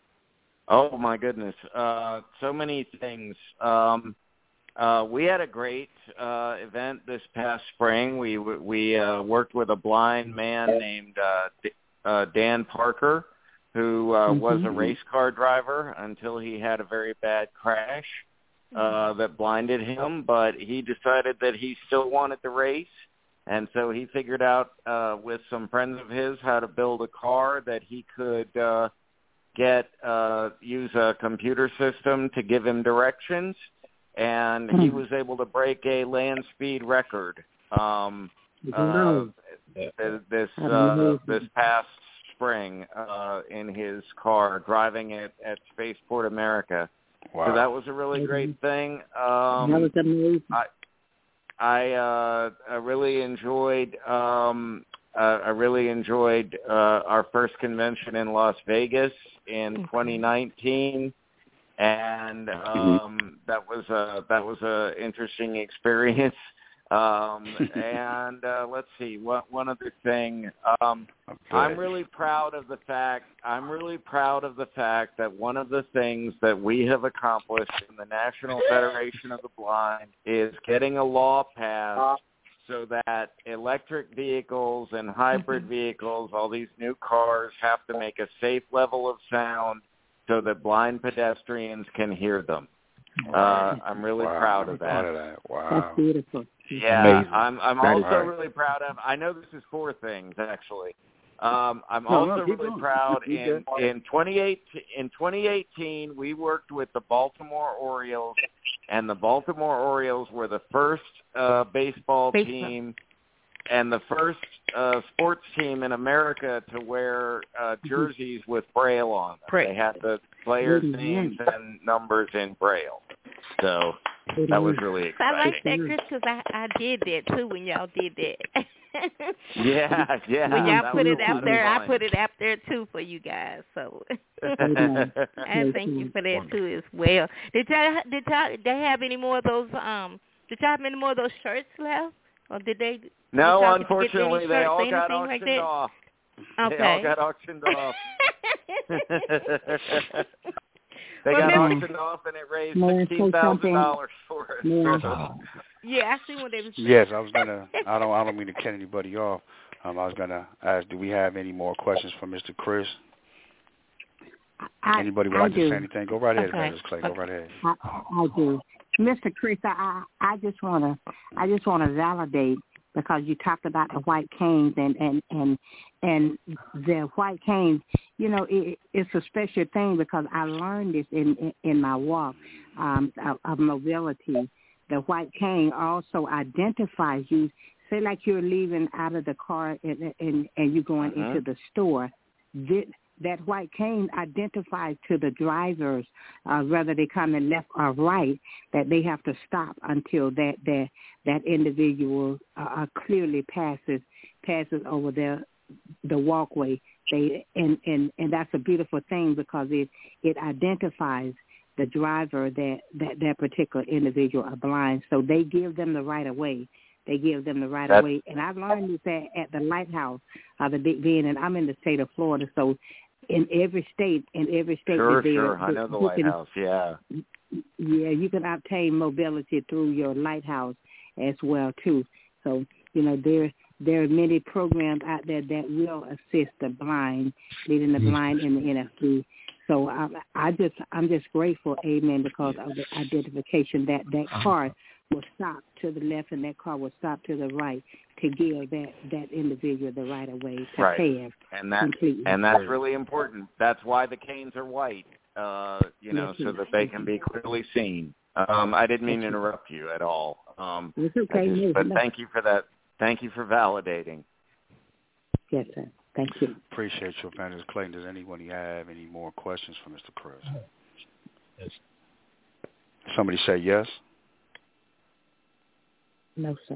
Oh, my goodness. Uh, so many things. Um, uh, we had a great uh, event this past spring. We we uh, worked with a blind man named uh, D- uh, Dan Parker, who uh, mm-hmm. was a race car driver until he had a very bad crash uh, that blinded him. But he decided that he still wanted to race, and so he figured out uh, with some friends of his how to build a car that he could uh, get uh, use a computer system to give him directions. And he was able to break a land speed record um, uh, this uh, this past spring uh, in his car, driving it at Spaceport America. Wow. So that was a really great thing. Um, that was amazing. I I, uh, I really enjoyed um, uh, I really enjoyed uh, our first convention in Las Vegas in twenty nineteen. And um, that was a that was a interesting experience. Um, and uh, let's see, what one other thing. Um, I'm really proud of the fact. I'm really proud of the fact that one of the things that we have accomplished in the National Federation of the Blind is getting a law passed so that electric vehicles and hybrid mm-hmm. vehicles, all these new cars, have to make a safe level of sound so that blind pedestrians can hear them. Uh, I'm really wow. proud of that. Proud of that. Wow. That's beautiful. Yeah, Amazing. I'm I'm that also right. really proud of, I know this is four things, actually. Um, I'm no, also no, really going. proud in, in, twenty-eight, in twenty eighteen, we worked with the Baltimore Orioles, and the Baltimore Orioles were the first uh, baseball, baseball team and the first uh, sports team in America to wear uh, jerseys with Braille on them. Braille. They had the players' names and numbers in Braille. So that was really exciting. I like that, Chris, because I, I did that, too, when y'all did that. yeah, yeah. When y'all put it out there, I put it out there, too, for you guys. So and thank you for that, too, as well. Did y'all, did y'all they have any more of those, um, did y'all have any more of those shirts left? Or did they? No, did unfortunately, they all got auctioned like off. Okay. They all got auctioned off. They well, got maybe, auctioned off, and it raised sixteen thousand dollars for it. Yeah. yeah, I see what they was. Yes, I was gonna. I don't. I don't mean to cut anybody off. Um, I was gonna ask, do we have any more questions for Mister Chris? I, Anybody would I like do. to say anything? Go right ahead, okay. Missus Clay. Go right ahead. I, I do, Mister Chris. I I just wanna I just wanna validate, because you talked about the white canes and and and and the white canes. You know, it, it's a special thing, because I learned this in in, in my walk um, of, of mobility. The white cane also identifies you. Say like you're leaving out of the car and and, and you're going uh-huh. into the store. This, that white cane identifies to the drivers, uh, whether they come in left or right, that they have to stop until that that, that individual uh, clearly passes passes over the the walkway. They and, and, and that's a beautiful thing, because it it identifies the driver that, that that particular individual are blind. So they give them the right of way. They give them the right of way. And I've learned this at, at the Lighthouse, uh, the Big Bend, and I'm in the state of Florida. So in every state, in every state, sure, there, sure, I know the Lighthouse. Can, yeah, yeah, you can obtain mobility through your Lighthouse as well too. So you know there there are many programs out there that will assist the blind, leading the blind in the N F B. So I, I just I'm just grateful, amen, because of the identification that that car will stop to the left and that car will stop to the right to give that, that individual the right of way to right. pass. And that completely. and that's really important. That's why the canes are white, uh, you know, yes, so that they can be clearly seen. Um, I didn't mean to interrupt you at all. Um, it's okay. just, no, but no. thank you for that. Thank you for validating. Yes, sir. Thank you. Appreciate you, Evangelist Clayton. Does anybody have any more questions for Mister Chris? Yes. Somebody say yes. No, sir.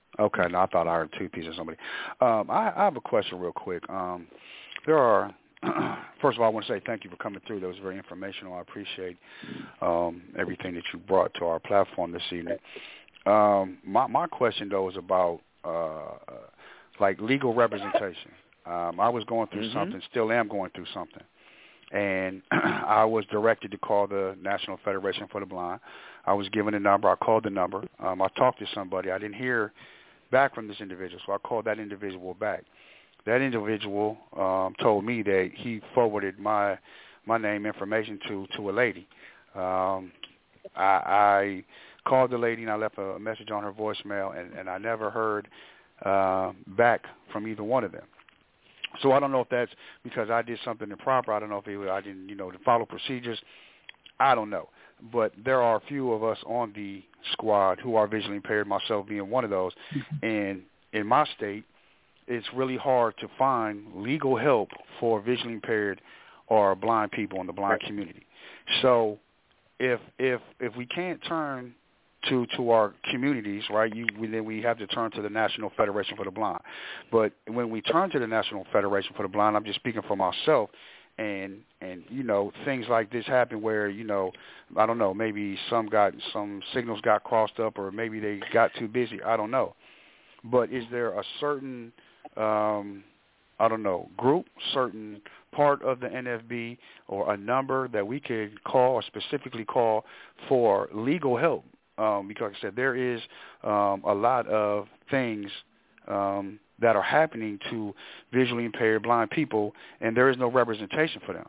Okay, no, I thought I heard two pieces of somebody. Um, I, I have a question real quick. Um, there are, first of all, I want to say thank you for coming through. That was very informational. I appreciate um, everything that you brought to our platform this evening. Um, my, my question, though, is about, uh, like, legal representation. Um, I was going through mm-hmm. something, still am going through something. And I was directed to call the National Federation for the Blind. I was given a number. I called the number. Um, I talked to somebody. I didn't hear back from this individual, so I called that individual back. That individual um, told me that he forwarded my my name information to, to a lady. Um, I, I called the lady, and I left a message on her voicemail, and, and I never heard uh, back from either one of them. So I don't know if that's because I did something improper. I don't know if it, I didn't, you know, follow procedures. I don't know. But there are a few of us on the squad who are visually impaired, myself being one of those. And in my state, it's really hard to find legal help for visually impaired or blind people in the blind community. So if if if we can't turn to to our communities, right, you, we, then we have to turn to the National Federation for the Blind. But when we turn to the National Federation for the Blind, I'm just speaking for myself, and and you know, things like this happen where, you know, I don't know, maybe some got some signals got crossed up, or maybe they got too busy. I don't know. But is there a certain um, I don't know, group, certain part of the N F B, or a number that we could call or specifically call for legal help? Um, because, like I said, there is um, a lot of things um, that are happening to visually impaired blind people, and there is no representation for them.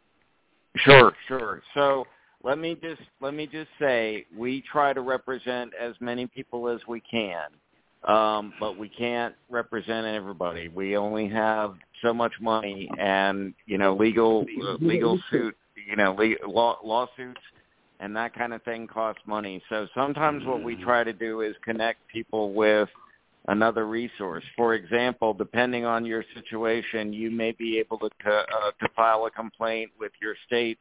Sure, sure. So let me just let me just say we try to represent as many people as we can, um, but we can't represent everybody. We only have so much money, and you know, legal uh, legal suit, you know, le- law, lawsuits. And that kind of thing costs money. So sometimes what we try to do is connect people with another resource. For example, depending on your situation, you may be able to uh, to file a complaint with your state's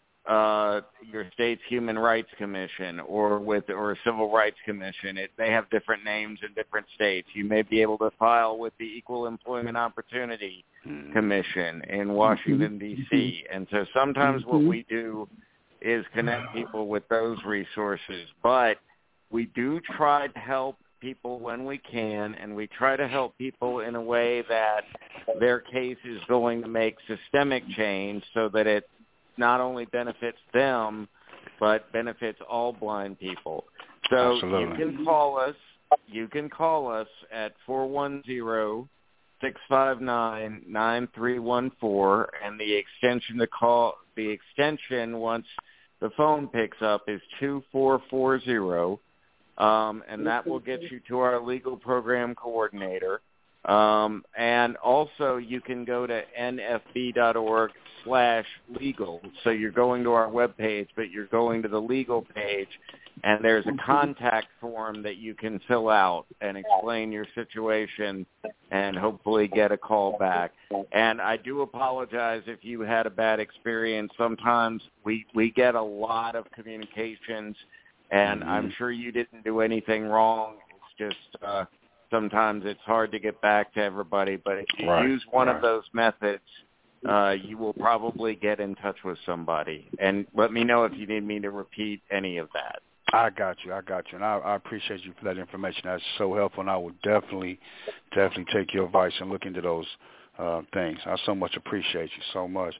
uh, your state's Human Rights Commission or with or Civil Rights Commission. It, they have different names in different states. You may be able to file with the Equal Employment Opportunity Commission in Washington, D C And so sometimes what we do is connect people with those resources. But we do try to help people when we can, and we try to help people in a way that their case is going to make systemic change so that it not only benefits them, but benefits all blind people. So Absolutely. you can call us. You can call us at four one zero, six five nine, nine three one four, and the extension to call the extension once the phone picks up is two four four zero, um, and that will get you to our legal program coordinator. Um, and also you can go to N F B dot org slash legal. So you're going to our webpage, but you're going to the legal page, and there's a contact form that you can fill out and explain your situation and hopefully get a call back. And I do apologize if you had a bad experience. Sometimes we, we get a lot of communications, and mm-hmm. I'm sure you didn't do anything wrong. It's just uh, sometimes it's hard to get back to everybody. But if you right, use one right. of those methods, uh, you will probably get in touch with somebody. And let me know if you need me to repeat any of that. I got you. I got you. And I, I appreciate you for that information. That's so helpful, and I will definitely, definitely take your advice and look into those uh, things. I so much appreciate you so much.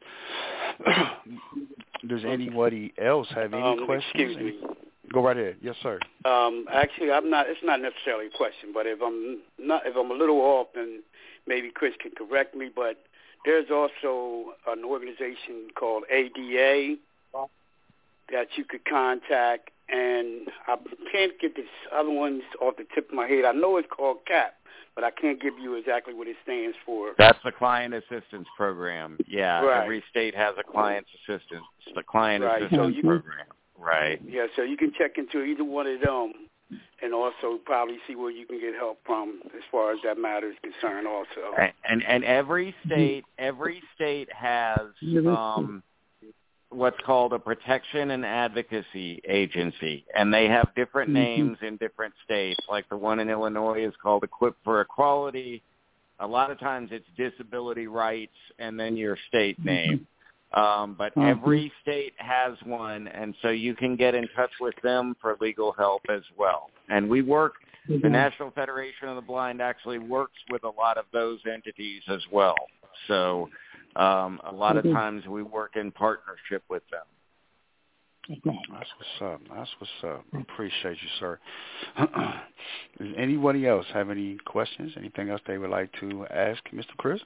Does anybody else have any um, questions? Excuse me. Go right ahead. Yes, sir. Um, actually, I'm not. It's not necessarily a question, but if I'm not, if I'm a little off, then maybe Chris can correct me. But there's also an organization called A D A that you could contact, and I can't get this other ones off the tip of my head. I know it's called C A P, but I can't give you exactly what it stands for. That's the Client Assistance Program. Yeah, right. Every state has a Client Assistance, the Client right. Assistance so you, Program. Right. Yeah, so you can check into either one of them and also probably see where you can get help from as far as that matter is concerned also. And and, and every state every state has um what's called a protection and advocacy agency, and they have different Mm-hmm. names in different states. Like the one in Illinois is called Equip for Equality. A lot of times it's disability rights and then your state name. Um, but Mhm. every state has one, and so you can get in touch with them for legal help as well. And we work, the Mhm. National Federation of the Blind actually works with a lot of those entities as well. So um, a lot Mhm. of times we work in partnership with them. That's what's up. That's what's up. Appreciate you, sir. Does anybody else have any questions? Anything else they would like to ask Mister Chris?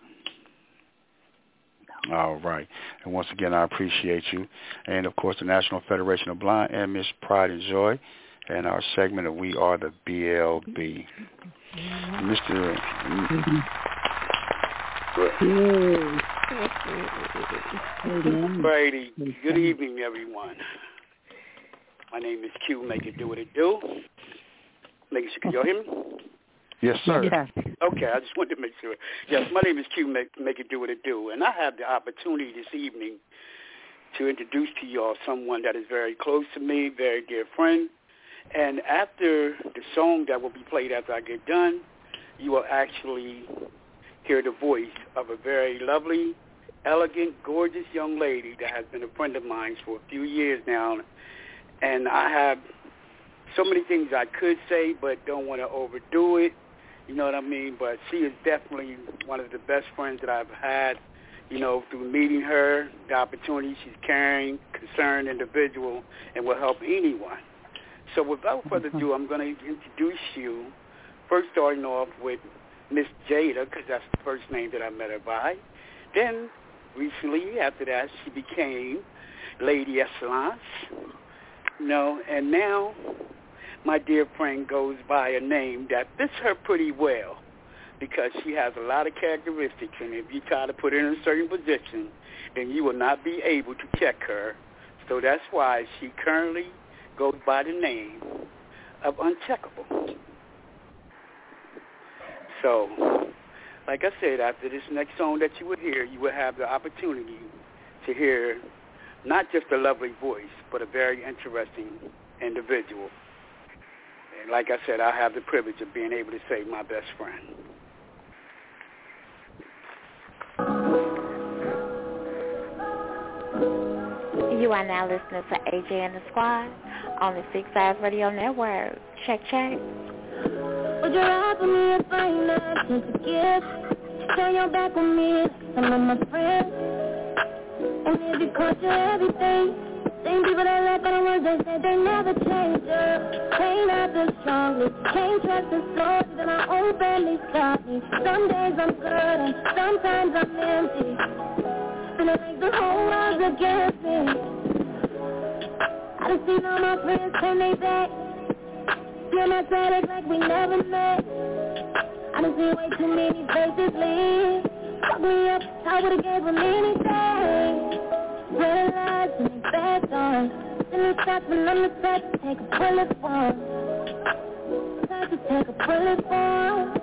All right. And once again, I appreciate you. And, of course, the National Federation of Blind and Miss Pride and Joy and our segment of We Are the B L B. Mister Brady, good evening, everyone. My name is Q. Make it do what it do. Make sure, can y'all hear me? Yes, sir. Okay, I just wanted to make sure. Yes, my name is Q. Make, make it do what it do, and I have the opportunity this evening to introduce to y'all someone that is very close to me, very dear friend. And after the song that will be played after I get done, you will actually hear the voice of a very lovely, elegant, gorgeous young lady that has been a friend of mine for a few years now. And I have so many things I could say, but don't want to overdo it. You know what I mean? But she is definitely one of the best friends that I've had, you know, through meeting her, the opportunity. She's caring, concerned individual, and will help anyone. So without further ado, I'm going to introduce you, first starting off with Miss Jada, because that's the first name that I met her by. Then, recently, after that, she became Lady Excellence, you know, and now my dear friend goes by a name that fits her pretty well because she has a lot of characteristics, and if you try to put her in a certain position, then you will not be able to check her. So that's why she currently goes by the name of Uncheckable. So, like I said, after this next song that you would hear, you will have the opportunity to hear not just a lovely voice, but a very interesting individual. And like I said, I have the privilege of being able to say my best friend. You are now listening to A J and the Squad on the Six Eyes Radio Network. Check, check. Would you ride with me if I ain't nothing to give? Turn your back on me, some of my friends. And if you cost you everything, same people that laugh at the words they say they never change up. Ain't not the strongest, can't trust the soul that my own family taught me. Some days I'm good and sometimes I'm empty. And it makes the whole world against me. I done seen all my friends turn they back. Feel my side like we never met. I done seen way too many faces leave. Fuck me up, I would've gave them anything. Realize and they back on. Then they stop when I'm the type to take a bullet for. Type to take a bullet for.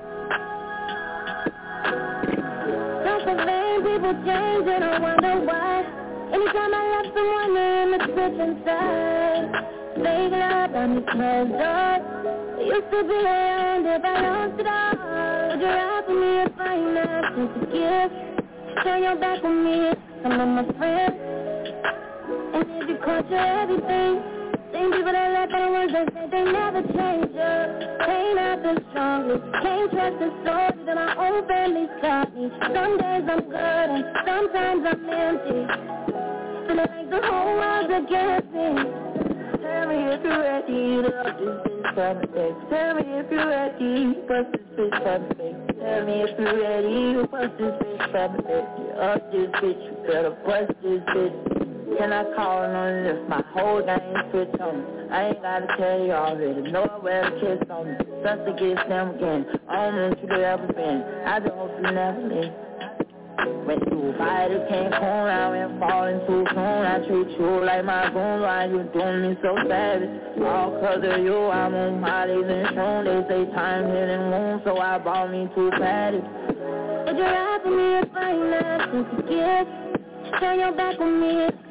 Don't complain, people change and I wonder why. Anytime I love someone, they're in the switch inside. Fake love, I'm closed up. They used to be around if I lost it all. Would you ride for me if I ain't nothing to give? Turn your back on me, some of my friends. And if you caught you everything, same people that laugh at the words they say they never change up. Ain't not the strongest, can't trust the soul that my own family taught me. Some days I'm good and sometimes I'm empty. And it makes the whole world against me. Tell me if you're ready to love this bitch from the face. Tell me if you're ready to bust this bitch from the face. Tell me if you're ready to bust this bitch from the face. You up this bitch, you better bust this bitch. Can I call on this? My whole game switch on me. I ain't gotta tell you already. Know where to kiss on me. Just to get them again. I don't know what you ever been. I just hope you never leave. When you fight it, can't come around and falling too soon. I treat you like my goon. Why you doing me so savage? All cause of you, I'm on Molly's and Shoon. They say time hitting moon, so I bought me two patties. Would you ride for me if I ain't nothing to give? Turn your back on me,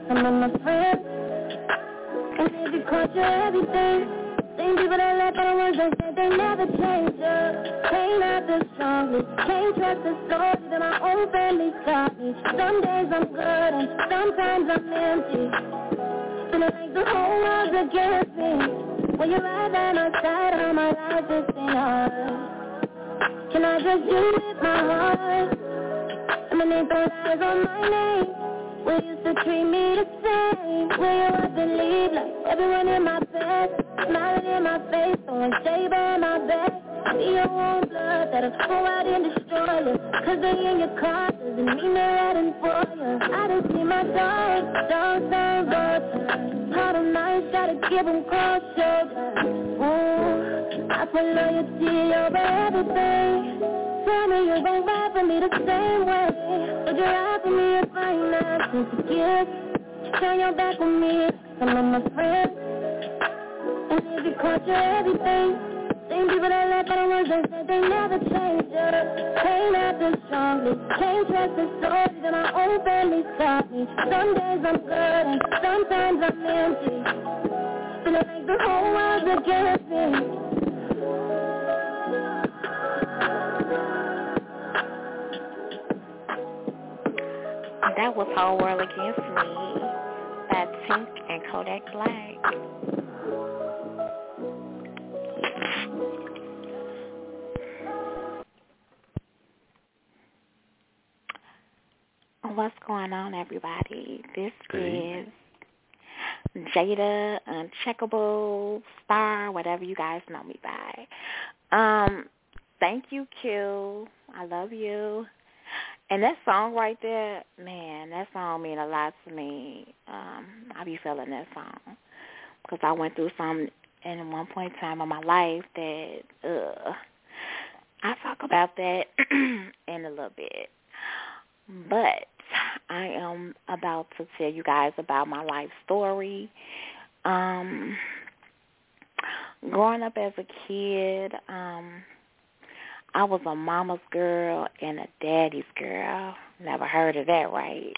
some of my friends. And if you caught you everything, same people that left on the ones that said they never change up. Can't have the strongest, can't trust the story that my own family taught me. Some days I'm good and sometimes I'm empty. Feeling like the whole world's against me. When you're right by my side, all my life has been hard. Can I just do with my heart? Underneath those eyes on my name, will you still treat me the same? Will you up and leave like everyone in my bed, smiling in my face, throwing shade by my back? Be your own blood that'll go out and destroy you. Cause they in your car doesn't mean they're riding for you. I just see my dog, dog sign both times. Part of mine, gotta give them cold shoulders. Ooh, I put loyalty over everything. Tell me you gon' ride for me the same way. Would you ride for me if I ain't nothing to give? Turn your back on me, some of my friends. And if you caught you everything, same people that left on the ones that said they never change up. Can't have the strongest, can't trust the story that my own family taught me. Some days I'm good and sometimes I'm empty. Feeling like the whole world's against me. That was Whole World Against Me by Tink and Kodak Black. What's going on, everybody? This is Jada, Uncheckable, Star, whatever you guys know me by. Um, thank you, Q. I love you. And that song right there, man, that song mean a lot to me. Um, I be feeling that song because I went through something in one point in time of my life that, uh, I'll talk about that in a little bit. But I am about to tell you guys about my life story. Um, growing up as a kid, um, I was a mama's girl and a daddy's girl. Never heard of that, right?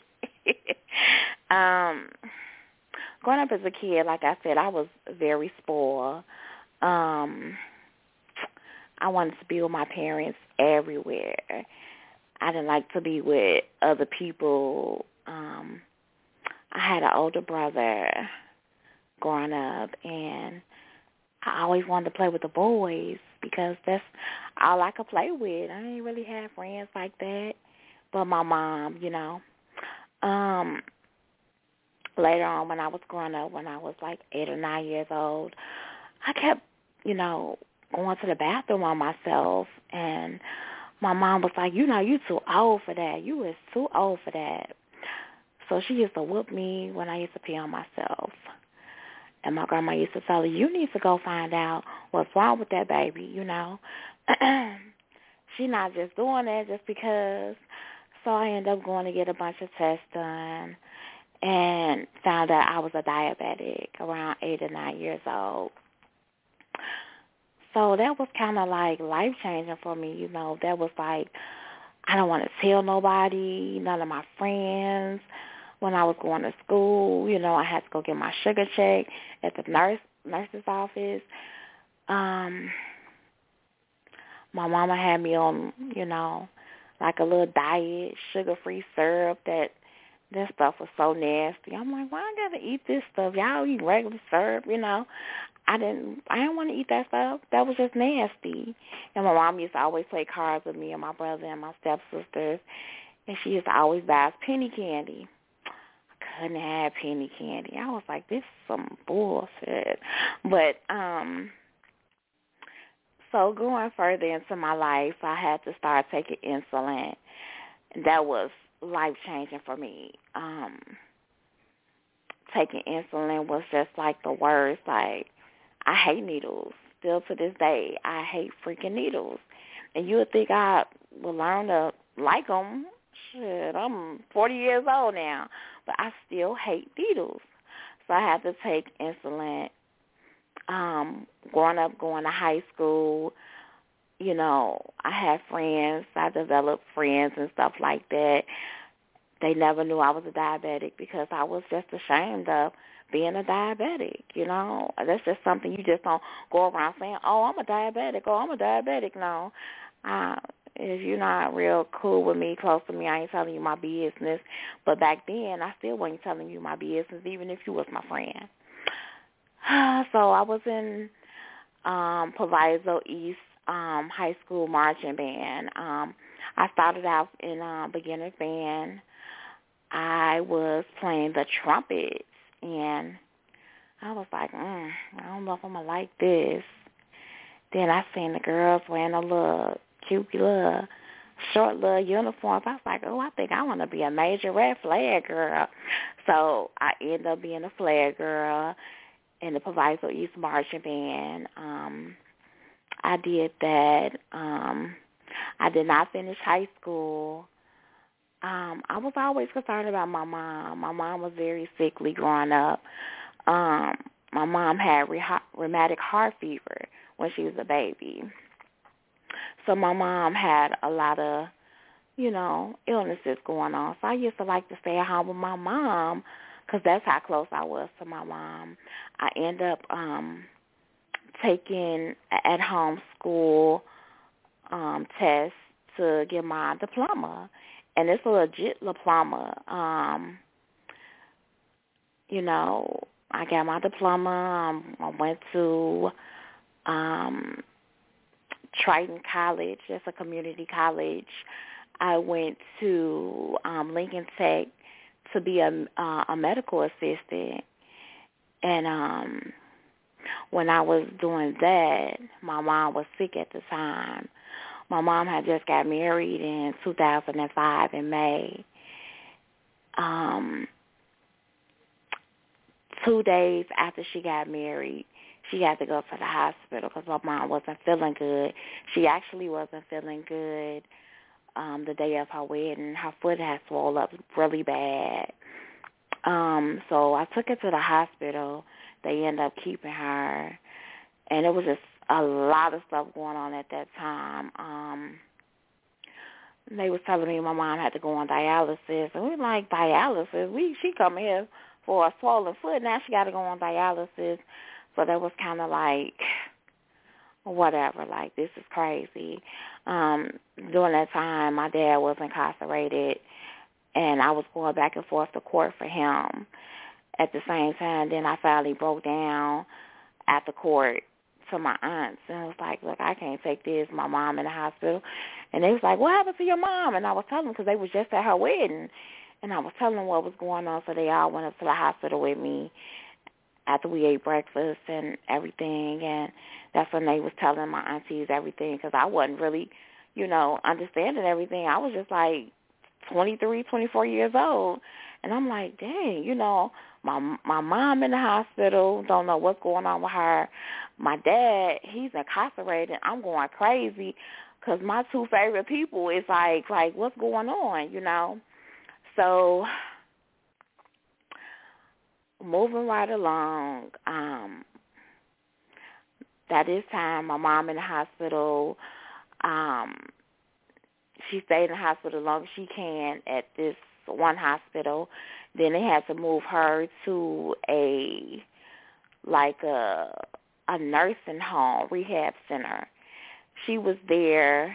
um, growing up as a kid, like I said, I was very spoiled. Um, I wanted to be with my parents everywhere. I didn't like to be with other people. Um, I had an older brother growing up, and I always wanted to play with the boys because that's all I could play with. I didn't really have friends like that, but my mom, you know. Um, later on when I was growing up, when I was like eight or nine years old, I kept, you know, going to the bathroom on myself, and my mom was like, you know, you too old for that. You was too old for that. So she used to whoop me when I used to pee on myself. And my grandma used to tell her, you need to go find out what's wrong with that baby, you know. She not just doing that just because. So I ended up going to get a bunch of tests done and found out I was a diabetic around eight or nine years old. So that was kind of like life-changing for me, you know. That was like, I don't want to tell nobody, none of my friends. When I was going to school, you know, I had to go get my sugar check at the nurse nurse's office. Um, my mama had me on, you know, like a little diet, sugar-free syrup. That that stuff was so nasty. I'm like, why I gotta eat this stuff? Y'all eat regular syrup, you know. I didn't I didn't want to eat that stuff. That was just nasty. And my mom used to always play cards with me and my brother and my stepsisters, and she used to always buy us penny candy. I couldn't have penny candy. I was like, this is some bullshit. But um, so going further into my life, I had to start taking insulin. That was life-changing for me. Um, taking insulin was just like the worst. Like, I hate needles. Still to this day, I hate freaking needles. And you would think I would learn to like them. Shit, I'm forty years old now, but I still hate needles. So I had to take insulin. Um, growing up, going to high school, you know, I had friends. I developed friends and stuff like that. they never knew I was a diabetic because I was just ashamed of being a diabetic, you know. That's just something you just don't go around saying, oh, I'm a diabetic, oh, I'm a diabetic. No. Uh, if you're not real cool with me, close to me, I ain't telling you my business. But back then, I still wasn't telling you my business, even if you was my friend. So I was in um, Proviso East um, High School marching band. Um, I started out in uh, beginner's band. I was playing the trumpets, and I was like, mm, I don't know if I'm going to like this. Then I seen the girls wearing a little cute little short little uniforms. I was like, oh, I think I want to be a major red flag girl. So I ended up being a flag girl in the Proviso East marching band. Um, I did that. Um, I did not finish high school. Um, I was always concerned about my mom. My mom was very sickly growing up. Um, my mom had re- rheumatic heart fever when she was a baby. So my mom had a lot of, you know, illnesses going on. So I used to like to stay at home with my mom because that's how close I was to my mom. I ended up um, taking at-home school um, test to get my diploma. And it's a legit diploma. Um, you know, I got my diploma. Um, I went to um, Triton College. It's a community college. I went to um, Lincoln Tech to be a, uh, a medical assistant. And um, when I was doing that, my mom was sick at the time. My mom had just got married in two thousand five in May. Um, two days after she got married, she had to go to the hospital because my mom wasn't feeling good. She actually wasn't feeling good um, the day of her wedding. Her foot had swelled up really bad. Um, so I took her to the hospital. They ended up keeping her. And it was just a lot of stuff going on at that time. Um, they was telling me my mom had to go on dialysis. And we like, dialysis? We She come here for a swollen foot. Now she got to go on dialysis. So that was kind of like, whatever, like, this is crazy. Um, during that time, my dad was incarcerated, and I was going back and forth to court for him. At the same time, then I finally broke down at the court to my aunts, and I was like, look, I can't take this, my mom in the hospital. And they was like, what happened to your mom? And I was telling them because they was just at her wedding, and I was telling them what was going on, so they all went up to the hospital with me after we ate breakfast and everything, and that's when they was telling my aunties everything because I wasn't really, you know, understanding everything. I was just like twenty-three, twenty-four years old, and I'm like, dang, you know, my my mom in the hospital, don't know what's going on with her. My dad, he's incarcerated. I'm going crazy because my two favorite people is like, like, what's going on, you know? So moving right along, um, that is time, my mom in the hospital, um, she stayed in the hospital as long as she can at this one hospital. Then they had to move her to a, like a, a nursing home, rehab center. She was there,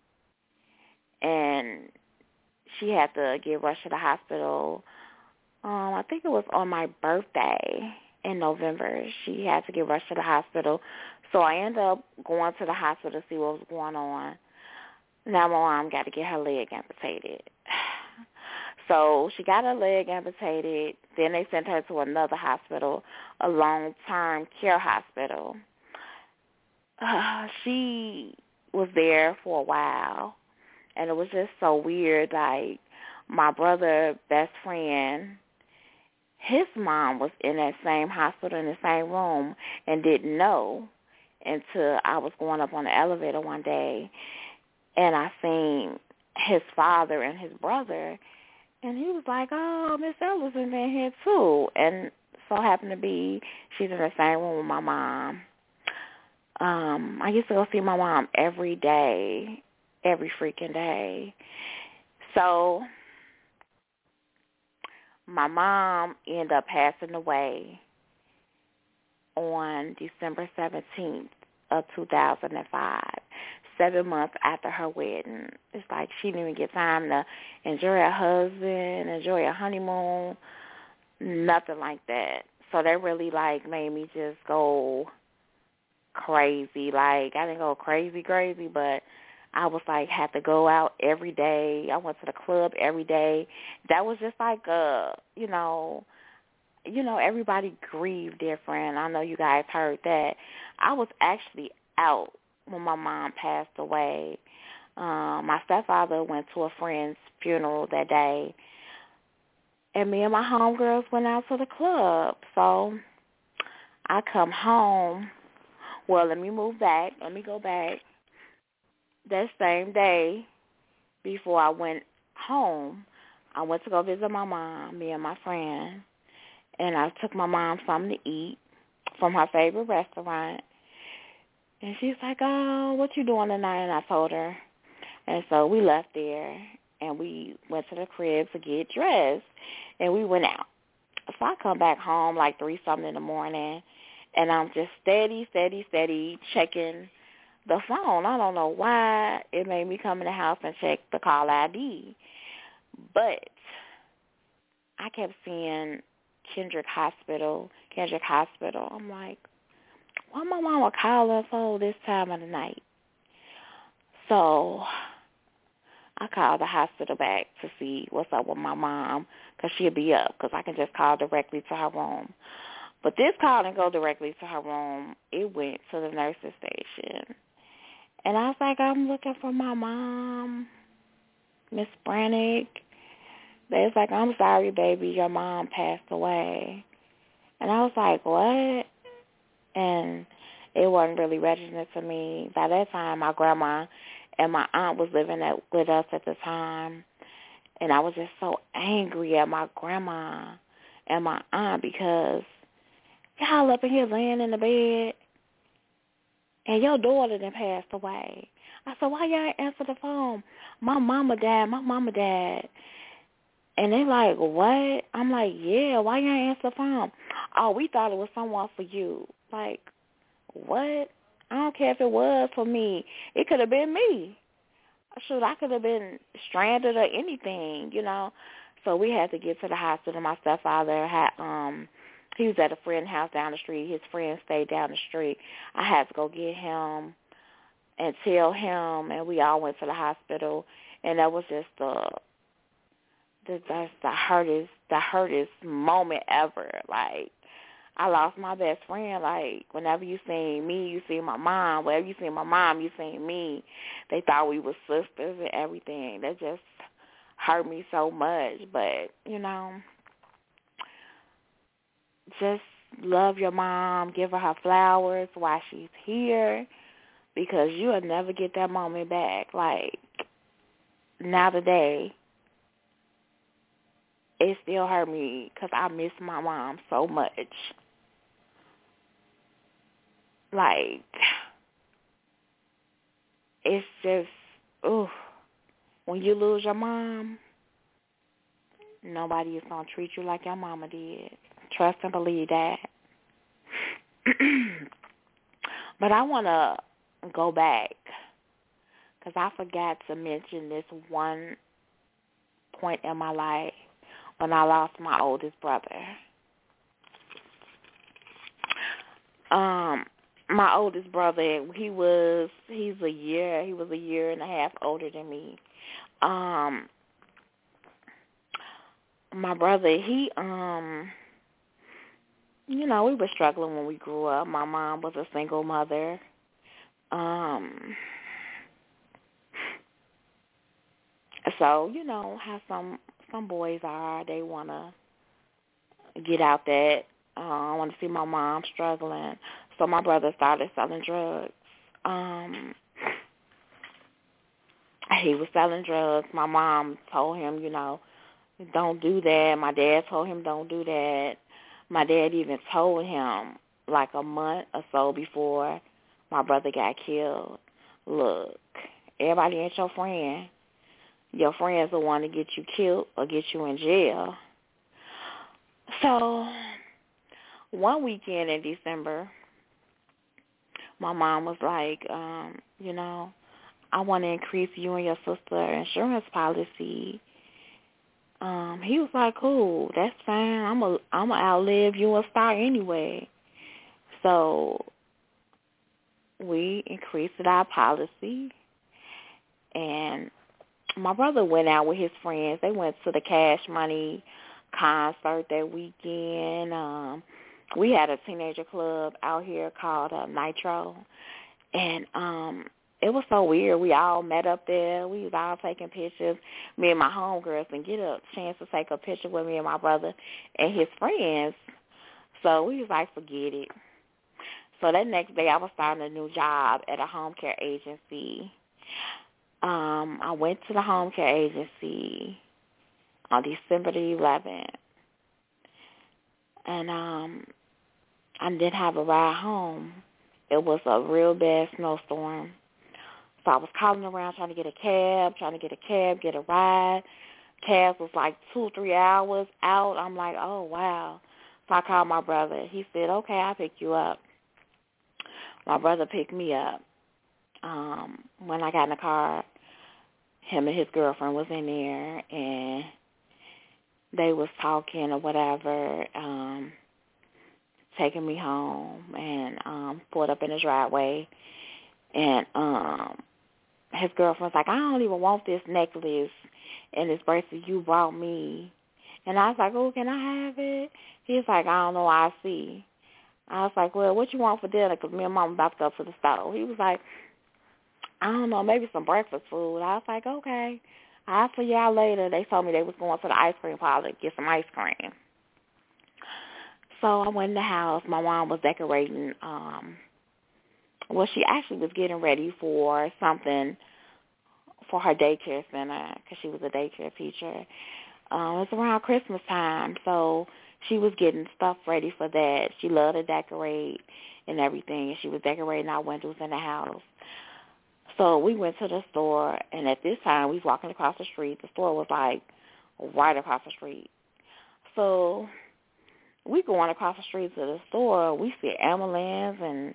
and she had to get rushed to the hospital. Um, I think it was on my birthday in November. She had to get rushed to the hospital. So I ended up going to the hospital to see what was going on. Now my mom got to get her leg amputated. So she got her leg amputated. Then they sent her to another hospital, a long-term care hospital. Uh, she was there for a while, and it was just so weird. Like, my brother, best friend, his mom was in that same hospital in the same room and didn't know until I was going up on the elevator one day, and I seen his father and his brother, and he was like, oh, Miss Ellis is in here too. And so happened to be she's in the same room with my mom. Um, I used to go see my mom every day, every freaking day. So my mom ended up passing away on December seventeenth of two thousand five, seven months after her wedding. It's like she didn't even get time to enjoy her husband, enjoy her honeymoon, nothing like that. So that really, like, made me just go crazy. Like, I didn't go crazy, crazy, but I was, like, had to go out every day. I went to the club every day. That was just like, uh, you know, you know, everybody grieved different. I know you guys heard that. I was actually out when my mom passed away. Um, my stepfather went to a friend's funeral that day, and me and my homegirls went out to the club. So I come home. Well, let me move back. Let me go back. That same day, before I went home, I went to go visit my mom, me and my friend, and I took my mom something to eat from her favorite restaurant. And she's like, oh, what you doing tonight? And I told her. And so we left there, and we went to the crib to get dressed, and we went out. So I come back home like three-something in the morning, and I'm just steady, steady, steady checking the phone. I don't know why it made me come in the house and check the call I D. But I kept seeing Kendrick Hospital, Kendrick Hospital. I'm like, why my mama call us all this time of the night? So I called the hospital back to see what's up with my mom, because she'll be up, because I can just call directly to her room. But this call didn't go directly to her room. It went to the nurse's station. And I was like, I'm looking for my mom, Miss Brannick. They was like, I'm sorry, baby, your mom passed away. And I was like, what? And it wasn't really registering to me. By that time, my grandma and my aunt was living at, with us at the time. And I was just so angry at my grandma and my aunt, because y'all up in here laying in the bed, and your daughter done passed away. I said, why y'all ain't answer the phone? My mama died. My mama died. And they like, what? I'm like, yeah, why you ain't answer the phone? Oh, we thought it was someone for you. Like, what? I don't care if it was for me. It could have been me. Shoot, I could have been stranded or anything, you know. So we had to get to the hospital. My stepfather had, um, he was at a friend's house down the street. His friend stayed down the street. I had to go get him and tell him, and we all went to the hospital. And that was just the the that's the hardest the hardest moment ever. Like, I lost my best friend. Like, whenever you seen me, you see my mom. Whenever you see my mom, you seen me. They thought we were sisters and everything. That just hurt me so much. But, you know, just love your mom. Give her her flowers while she's here, because you'll never get that moment back. Like, now today, it still hurt me because I miss my mom so much. Like, it's just, ooh, when you lose your mom, nobody is going to treat you like your mama did. Trust and believe that. But I want to go back, because I forgot to mention this one point in my life when I lost my oldest brother. Um, my oldest brother, he was, he's a year, he was a year and a half older than me. Um, my brother, he, um, you know, we were struggling when we grew up. My mom was a single mother. Um, so, you know, how some some boys are, they want to get out that. Uh, I want to see my mom struggling. So my brother started selling drugs. Um, he was selling drugs. My mom told him, you know, don't do that. My dad told him don't do that. My dad even told him like a month or so before my brother got killed, look, everybody ain't your friend. Your friends will want to get you killed or get you in jail. So one weekend in December, my mom was like, um, you know, I want to increase you and your sister insurance policy. Um, he was like, cool, that's fine. I'm a, I'm a outlive you and Star anyway. So we increased our policy, and my brother went out with his friends. They went to the Cash Money concert that weekend. Um, we had a teenager club out here called uh, Nitro, and um, it was so weird. We all met up there. We was all taking pictures, me and my homegirls, and get a chance to take a picture with me and my brother and his friends. So we was like, forget it. So that next day I was starting a new job at a home care agency. Um, I went to the home care agency on December the eleventh, and um, I didn't have a ride home. It was a real bad snowstorm. So I was calling around trying to get a cab, trying to get a cab, get a ride. Cab was like two, three hours out. I'm like, oh, wow. So I called my brother. He said, okay, I'll pick you up. My brother picked me up. Um, when I got in the car, him and his girlfriend was in there, and they was talking or whatever, um, taking me home, and um, pulled up in the driveway. And um, his girlfriend's like, I don't even want this necklace and this bracelet you brought me. And I was like, oh, can I have it? He's like, I don't know, I see. I was like, well, what you want for dinner? Because me and Mom about to go to the store. He was like, I don't know, maybe some breakfast food. I was like, okay. I'll see y'all later. They told me they was going to the ice cream parlor to get some ice cream. So I went in the house. My mom was decorating. Um, well, she actually was getting ready for something for her daycare center because she was a daycare teacher. Um, it was around Christmas time, so she was getting stuff ready for that. She loved to decorate and everything. She was decorating our windows in the house. So we went to the store, and at this time, we was walking across the street. The store was, like, right across the street. So we going across the street to the store. We see ambulance and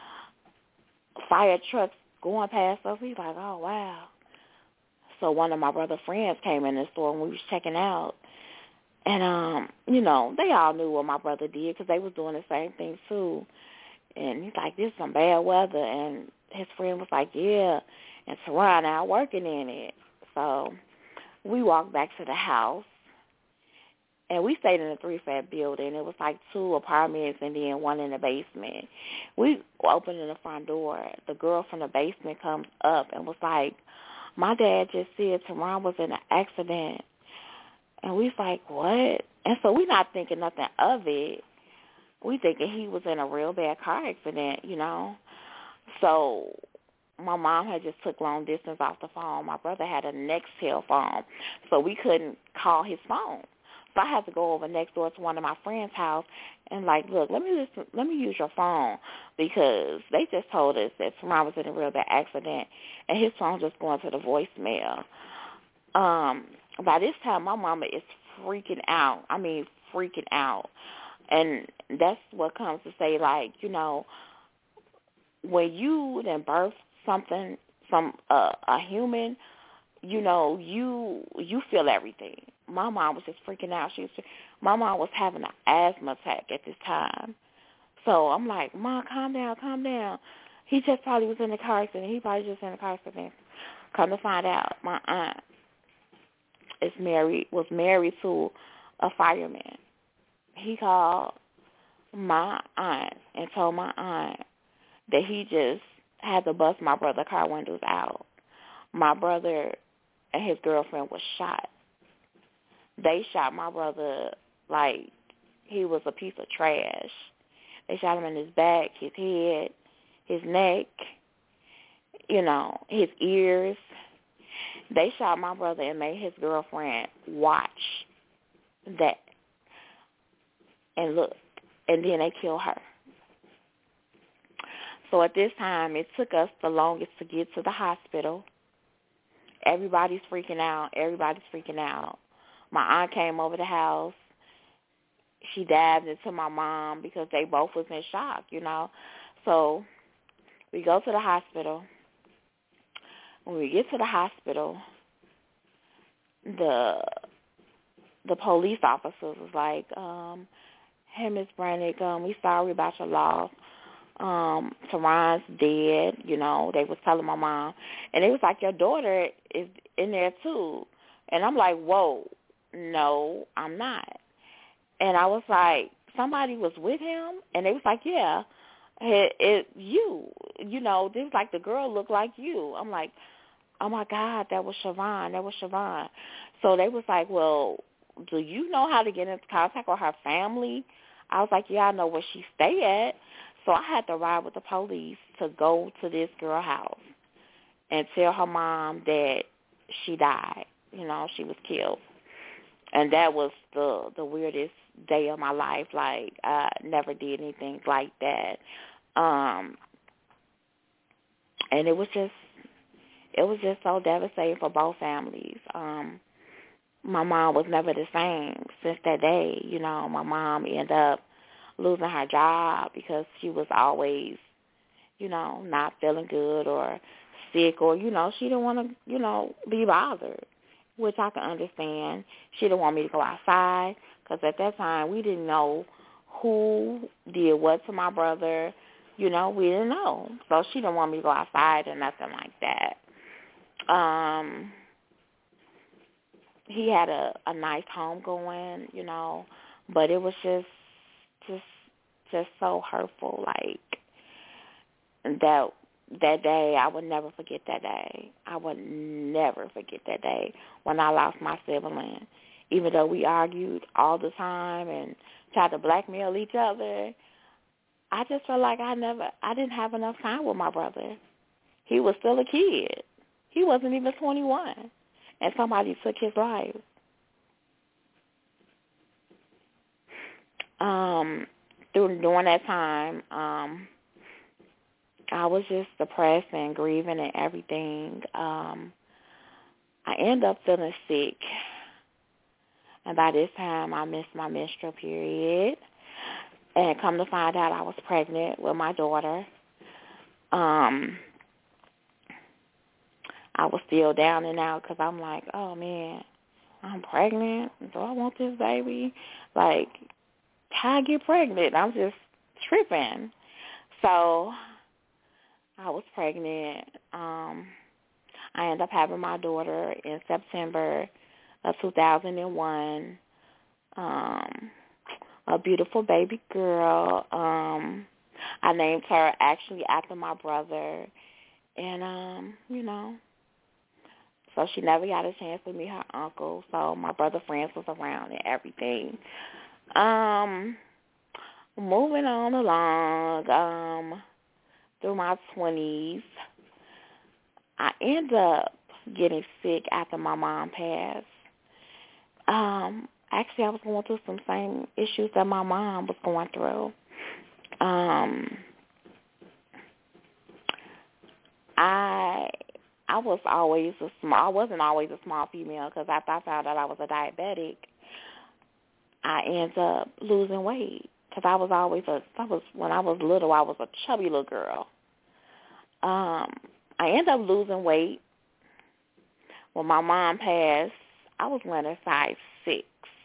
fire trucks going past us. We was like, oh, wow. So one of my brother's friends came in the store, and we was checking out. And, um, you know, they all knew what my brother did because they was doing the same thing, too. And he's like, this is some bad weather. And his friend was like, yeah, and Teron and I working in it. So we walked back to the house, and we stayed in a three-flat building. It was like two apartments and then one in the basement. We opened in the front door. The girl from the basement comes up and was like, my dad just said Teron was in an accident. And we was like, what? And so we not thinking nothing of it. We thinking he was in a real bad car accident, you know. So my mom had just took long distance off the phone. My brother had a Nextel phone, so we couldn't call his phone. So I had to go over next door to one of my friends' house and like, look, let me listen, let me use your phone because they just told us that Teron was in a real bad accident, and his phone just going to the voicemail. Um, by this time, my mama is freaking out. I mean, freaking out. And that's what comes to say, like, you know, when you then birth something from a, a human, you know, you you feel everything. My mom was just freaking out. She was, my mom was having an asthma attack at this time. So I'm like, Mom, calm down, calm down. He just probably was in the car accident. He probably just in the car accident. Come to find out, my aunt is married, was married to a fireman. He called my aunt and told my aunt that he just had to bust my brother's car windows out. My brother and his girlfriend was shot. They shot my brother like he was a piece of trash. They shot him in his back, his head, his neck, you know, his ears. They shot my brother and made his girlfriend watch that and look, and then they killed her. So at this time, it took us the longest to get to the hospital. Everybody's freaking out. Everybody's freaking out. My aunt came over the house. she dabbed into my mom because they both was in shock, you know. So we go to the hospital. When we get to the hospital, the the police officers was like, um, hey, Miss Brannick, um, we sorry about your loss. Um, Teron's dead, you know. They was telling my mom. And it was like, your daughter is in there too. And I'm like, whoa, no, I'm not. And I was like, somebody was with him? And they was like, yeah, it, it you. You know, this like the girl looked like you. I'm like, oh, my God, that was Siobhan. That was Siobhan. So they was like, well, do you know how to get into contact with her family? I was like, yeah, I know where she stay at. So I had to ride with the police to go to this girl's house and tell her mom that she died. You know, she was killed. And that was the the weirdest day of my life. Like, I never did anything like that. Um, and it was just, it was just so devastating for both families. Um, my mom was never the same since that day. You know, my mom ended up losing her job because she was always, you know, not feeling good or sick, or, you know, she didn't want to, you know, be bothered, which I can understand. She didn't want me to go outside because at that time we didn't know who did what to my brother. You know, we didn't know. So she didn't want me to go outside or nothing like that. Um, he had a, a nice home going, you know, but it was just, just, just so hurtful. Like, that that day, I would never forget that day. I would never forget that day when I lost my sibling. Even though we argued all the time and tried to blackmail each other, I just felt like I never, I didn't have enough time with my brother. He was still a kid. He wasn't even twenty-one, and somebody took his life. Um, through during that time, um, I was just depressed and grieving and everything. Um, I ended up feeling sick, and by this time, I missed my menstrual period. And come to find out, I was pregnant with my daughter. Um, I was still down and out because I'm like, oh, man, I'm pregnant. Do I want this baby? Like, how I get pregnant? I'm just tripping. So I was pregnant. Um, I ended up having my daughter in September of two thousand one. Um, a beautiful baby girl. Um, I named her actually after my brother. And, um, you know, so she never got a chance to meet her uncle. So my brother friends was around and everything. Um, moving on along, um, through my twenties, I ended up getting sick after my mom passed. Um, actually, I was going through some same issues that my mom was going through. Um, I I was always a small. I wasn't always a small female because after I found out I was a diabetic, I ended up losing weight because I was always a. I was when I was little, I was a chubby little girl. Um, I ended up losing weight. When my mom passed, I was wearing a size six.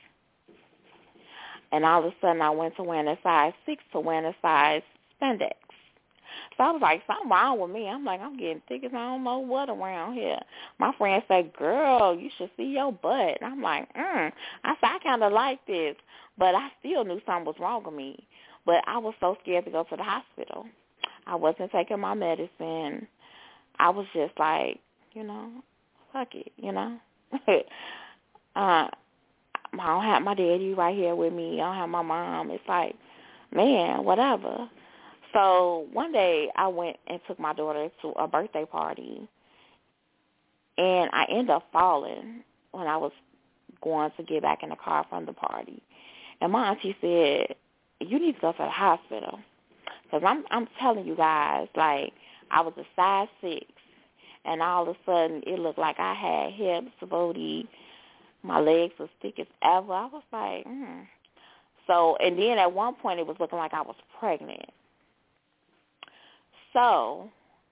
And all of a sudden I went to wearing a size six to wearing a size spandex. So I was like, something wrong with me. I'm like, I'm getting thick as I don't know what around here. My friends say, girl, you should see your butt. And I'm like, mm. I said, I kind of like this. But I still knew something was wrong with me. But I was so scared to go to the hospital. I wasn't taking my medicine. I was just like, you know, fuck it, you know. uh, I don't have my daddy right here with me. I don't have my mom. It's like, man, whatever. So one day I went and took my daughter to a birthday party, and I ended up falling when I was going to get back in the car from the party. And my auntie said, you need to go to the hospital. Because I'm, I'm telling you guys, like, I was a size six, and all of a sudden it looked like I had hips, booty, my legs was thick as ever. I was like, hmm. So, and then at one point it was looking like I was pregnant. So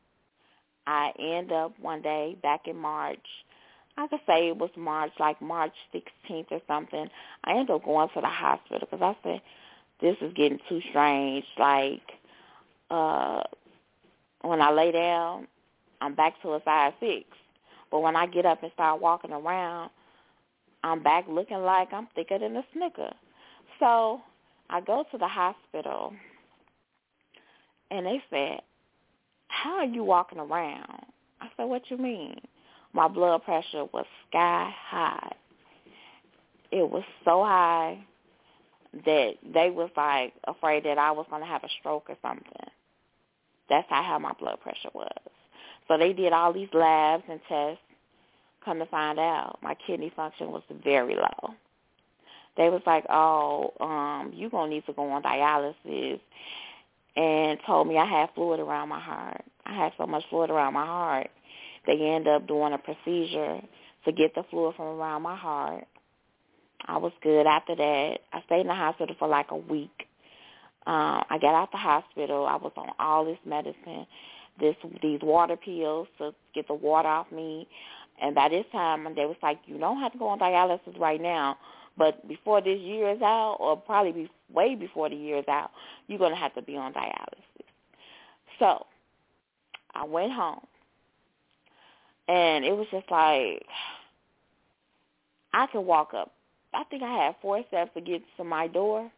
I end up one day back in March, I could say it was March, like March sixteenth or something. I ended up going to the hospital because I said, this is getting too strange. Like, uh, when I lay down, I'm back to a size six. But when I get up and start walking around, I'm back looking like I'm thicker than a Snicker. So I go to the hospital, and they said, how are you walking around? I said, what you mean? My blood pressure was sky high. It was so high that they was like afraid that I was going to have a stroke or something. That's how high my blood pressure was. So they did all these labs and tests. Come to find out, my kidney function was very low. They was like, oh, um, you're going to need to go on dialysis, and told me I had fluid around my heart. I had so much fluid around my heart, they ended up doing a procedure to get the fluid from around my heart. I was good after that. I stayed in the hospital for like a week. Uh, I got out the hospital. I was on all this medicine, this these water pills to get the water off me. And by this time, they was like, you don't have to go on dialysis right now, but before this year is out, or probably be, way before the year is out, you're going to have to be on dialysis. So I went home, and it was just like, I could walk up. I think I had four steps to get to my door.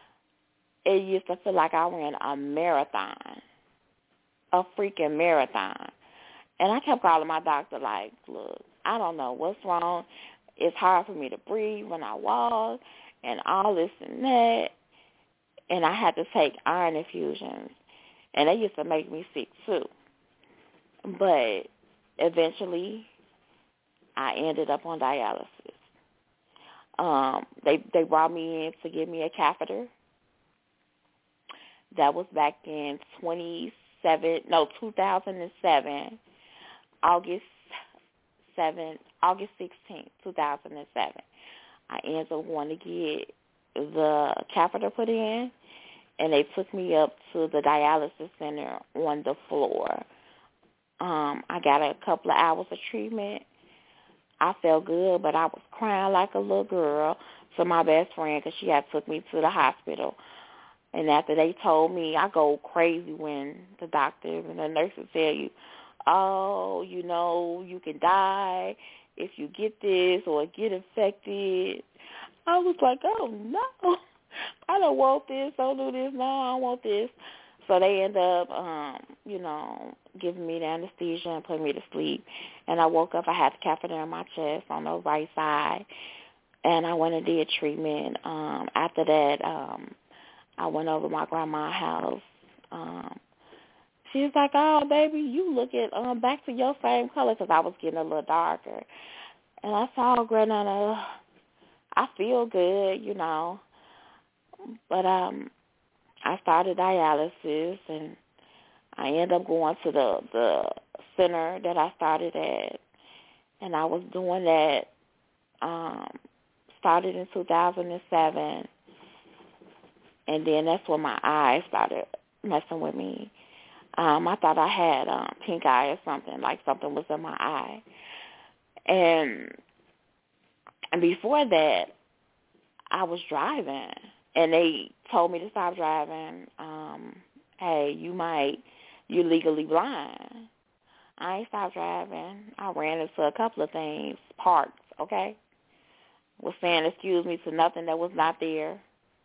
It used to feel like I ran a marathon, a freaking marathon. And I kept calling my doctor like, look, I don't know what's wrong. It's hard for me to breathe when I walk and all this and that. And I had to take iron infusions. And they used to make me sick too. But eventually I ended up on dialysis. Um, they they brought me in to give me a catheter. That was back in twenty-seven, no, two thousand seven. August seventh, August sixteenth, two thousand seven. I ended up going to get the catheter put in, and they took me up to the dialysis center on the floor. Um, I got a couple of hours of treatment. I felt good, but I was crying like a little girl to my best friend because she had took me to the hospital. And after they told me, I go crazy when the doctor and the nurses tell you, oh, you know, you can die if you get this or get infected. I was like, oh, no, I don't want this, don't do this, no, I don't want this. So they end up, um, you know, giving me the anesthesia and putting me to sleep. And I woke up, I had the catheter in my chest on the right side, and I went and did treatment. Um, after that, um, I went over to my grandma's house. Um, she was like, oh, baby, you look at um, back to your same color, because I was getting a little darker. And I saw, oh, Grandma, I feel good, you know. But um, I started dialysis, and I ended up going to the, the center that I started at, and I was doing that, um, started in two thousand seven, and then that's when my eyes started messing with me. Um, I thought I had um, pink eye or something, like something was in my eye. And, and before that, I was driving, and they told me to stop driving. Um, hey, you might, you're legally blind. I ain't stopped driving. I ran into a couple of things, parts, okay? Was saying excuse me to nothing that was not there.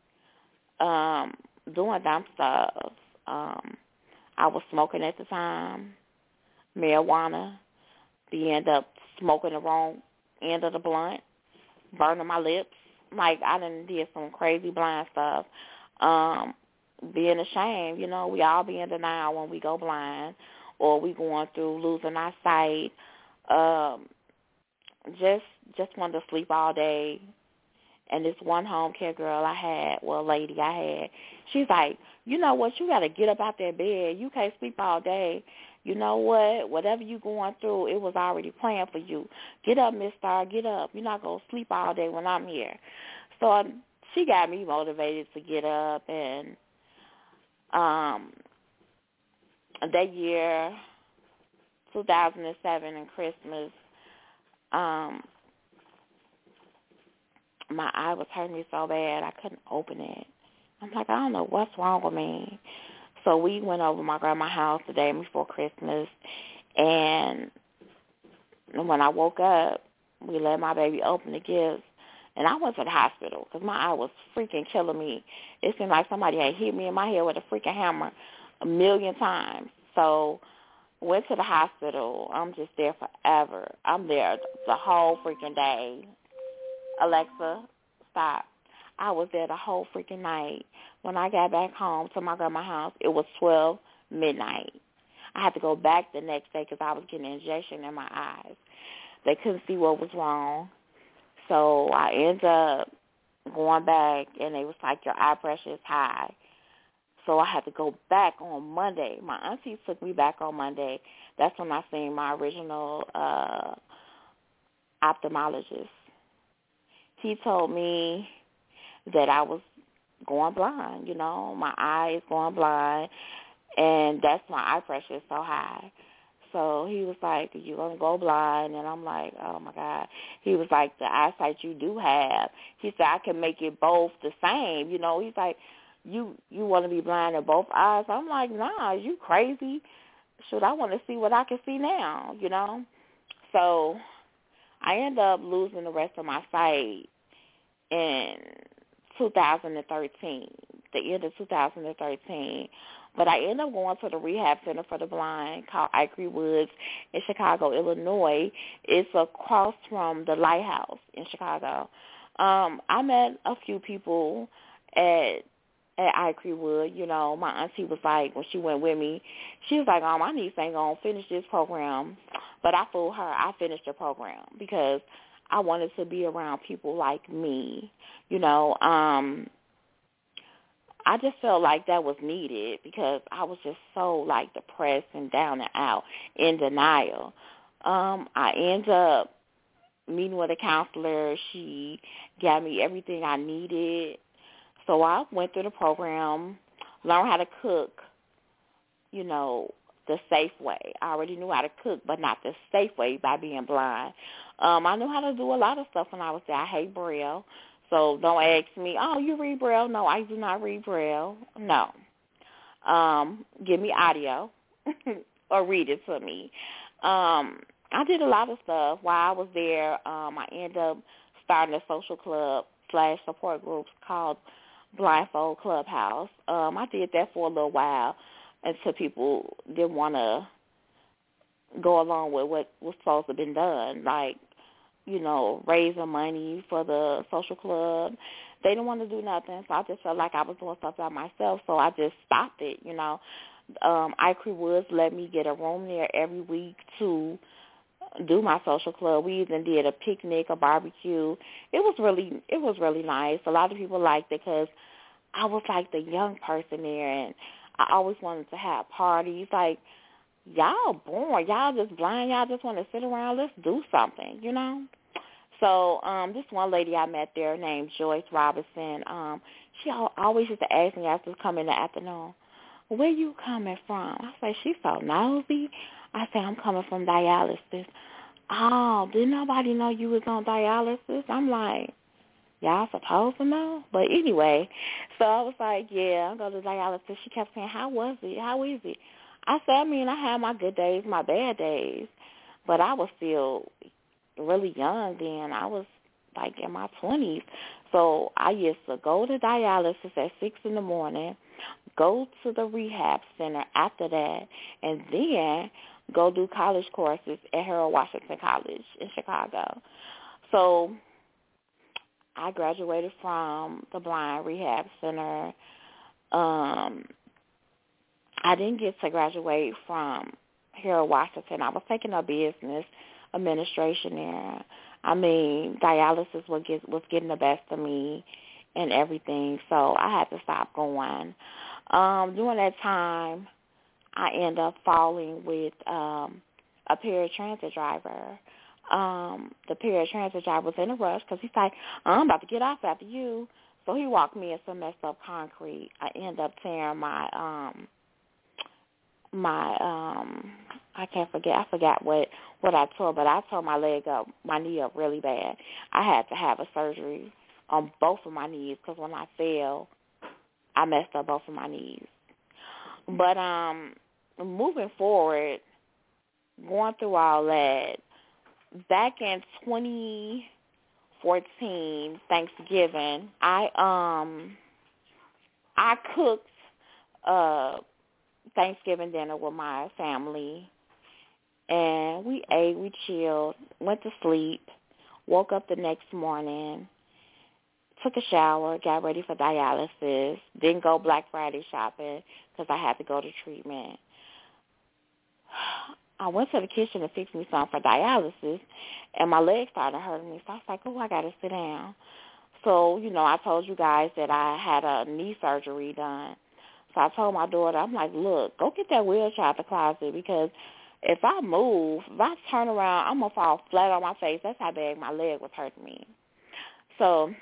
Um, doing dumb stuff. Um, I was smoking at the time, marijuana. They end up smoking the wrong end of the blunt, burning my lips. Like, I done did some crazy blind stuff. Um, being ashamed, you know, we all be in denial when we go blind or we going through losing our sight. Um, just just wanted to sleep all day. And this one home care girl I had, well, lady I had, she's like, you know what, you got to get up out that bed. You can't sleep all day. You know what, whatever you going through, it was already planned for you. Get up, Miss Star, get up. You're not going to sleep all day when I'm here. So I she got me motivated to get up. And um, that year, two thousand seven, and Christmas, um, my eye was hurting me so bad I couldn't open it. I'm like, I don't know what's wrong with me. So we went over to my grandma's house the day before Christmas, and when I woke up, we let my baby open the gifts, and I went to the hospital because my eye was freaking killing me. It seemed like somebody had hit me in my head with a freaking hammer a million times. So went to the hospital. I'm just there forever. I'm there the whole freaking day. Alexa, stop. I was there the whole freaking night. When I got back home to my grandma's house, it was twelve midnight. I had to go back the next day because I was getting an injection in my eyes. They couldn't see what was wrong. So I ended up going back, and they was like, your eye pressure is high. So I had to go back on Monday. My auntie took me back on Monday. That's when I seen my original uh, ophthalmologist. He told me that I was going blind, you know. My eye is going blind, and that's why eye pressure is so high. So he was like, you're going to go blind. And I'm like, oh, my God. He was like, the eyesight you do have. He said, I can make it both the same. You know, he's like, you you want to be blind in both eyes? I'm like, nah, you crazy. Shoot, I want to see what I can see now, you know. So I ended up losing the rest of my sight in two thousand thirteen, the end of two thousand thirteen. But I ended up going to the Rehab Center for the Blind called Icree Woods in Chicago, Illinois. It's across from the Lighthouse in Chicago. Um, I met a few people at at Icree Wood. You know, my auntie was like, when she went with me, she was like, oh, my niece ain't going to finish this program. But I fooled her. I finished the program because I wanted to be around people like me. You know, um, I just felt like that was needed because I was just so, like, depressed and down and out, in denial. Um, I ended up meeting with a counselor. She gave me everything I needed. So I went through the program, learned how to cook, you know, the safe way. I already knew how to cook, but not the safe way by being blind. Um, I knew how to do a lot of stuff when I was there. I hate Braille. So don't ask me, oh, you read Braille? No, I do not read Braille. No. Um, give me audio or read it to me. Um, I did a lot of stuff while I was there. Um, I ended up starting a social club slash support groups called Blindfold Clubhouse. Um, I did that for a little while until people didn't want to go along with what was supposed to have been done, like, you know, raising money for the social club. They didn't want to do nothing, so I just felt like I was doing stuff by myself, so I just stopped it, you know. Um, Icree Woods let me get a room there every week to do my social club. We even did a picnic, a barbecue. It was really, it was really nice. A lot of people liked it because I was like the young person there, and I always wanted to have parties. Like, y'all boring. Y'all just blind. Y'all just want to sit around. Let's do something, you know. So um, this one lady I met there named Joyce Robinson, um, she always used to ask me after come in the afternoon, where you coming from? I say, she's so nosy. I say, I'm coming from dialysis. Oh, didn't nobody know you was on dialysis? I'm like, y'all supposed to know? But anyway, so I was like, yeah, I'm going to dialysis. She kept saying, how was it? How is it? I said, I mean, I had my good days, my bad days, but I was still really young then. I was like in my twenties. So I used to go to dialysis at six in the morning, go to the rehab center after that, and then go do college courses at Harold Washington College in Chicago. So I graduated from the Blind Rehab Center. Um, I didn't get to graduate from Harold Washington. I was taking a business administration there. I mean, dialysis was, get, was getting the best of me and everything, so I had to stop going. Um, during that time, I ended up falling with um, a paratransit driver. Um, the paratransit driver was in a rush because he's like, I'm about to get off after you. So he walked me in some messed up concrete. I ended up tearing my um my um I can't forget I forgot what what I tore, but I tore my leg up, my knee up really bad. I had to have a surgery on both of my knees because when I fell, I messed up both of my knees. But um, moving forward, going through all that, back in twenty fourteen Thanksgiving, I um I cooked uh Thanksgiving dinner with my family, and we ate, we chilled, went to sleep, woke up the next morning, took a shower, got ready for dialysis, didn't go Black Friday shopping because I had to go to treatment. I went to the kitchen to fix me something for dialysis, and my legs started hurting me. So I was like, oh, I got to sit down. So, you know, I told you guys that I had a knee surgery done. So I told my daughter, I'm like, look, go get that wheelchair out the closet because if I move, if I turn around, I'm going to fall flat on my face. That's how bad my leg was hurting me. So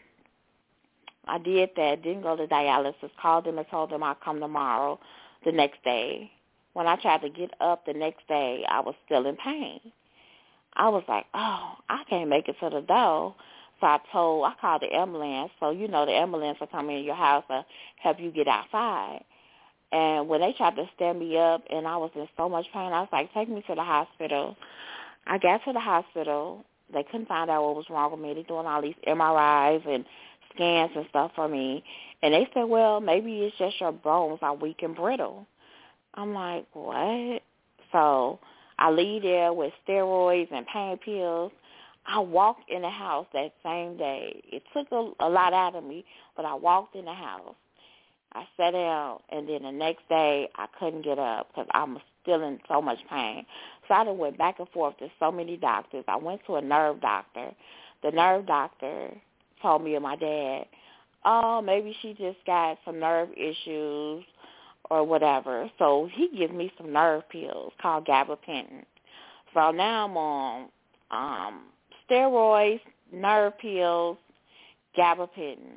I did that, didn't go to dialysis, called them and told them I'd come tomorrow the next day. When I tried to get up the next day, I was still in pain. I was like, oh, I can't make it to the door. So I told, I called the ambulance. So, you know, the ambulance will come in your house to help you get outside. And when they tried to stand me up and I was in so much pain, I was like, take me to the hospital. I got to the hospital. They couldn't find out what was wrong with me. They're doing all these M R Is and scans and stuff for me. And they said, well, maybe it's just your bones are weak and brittle. I'm like, what? So I leave there with steroids and pain pills. I walked in the house that same day. It took a, a lot out of me, but I walked in the house. I sat down, and then the next day I couldn't get up because I was still in so much pain. So I done went back and forth to so many doctors. I went to a nerve doctor. The nerve doctor told me and my dad, oh, maybe she just got some nerve issues or whatever. So he gives me some nerve pills called gabapentin. So now I'm on um, steroids, nerve pills, gabapentin.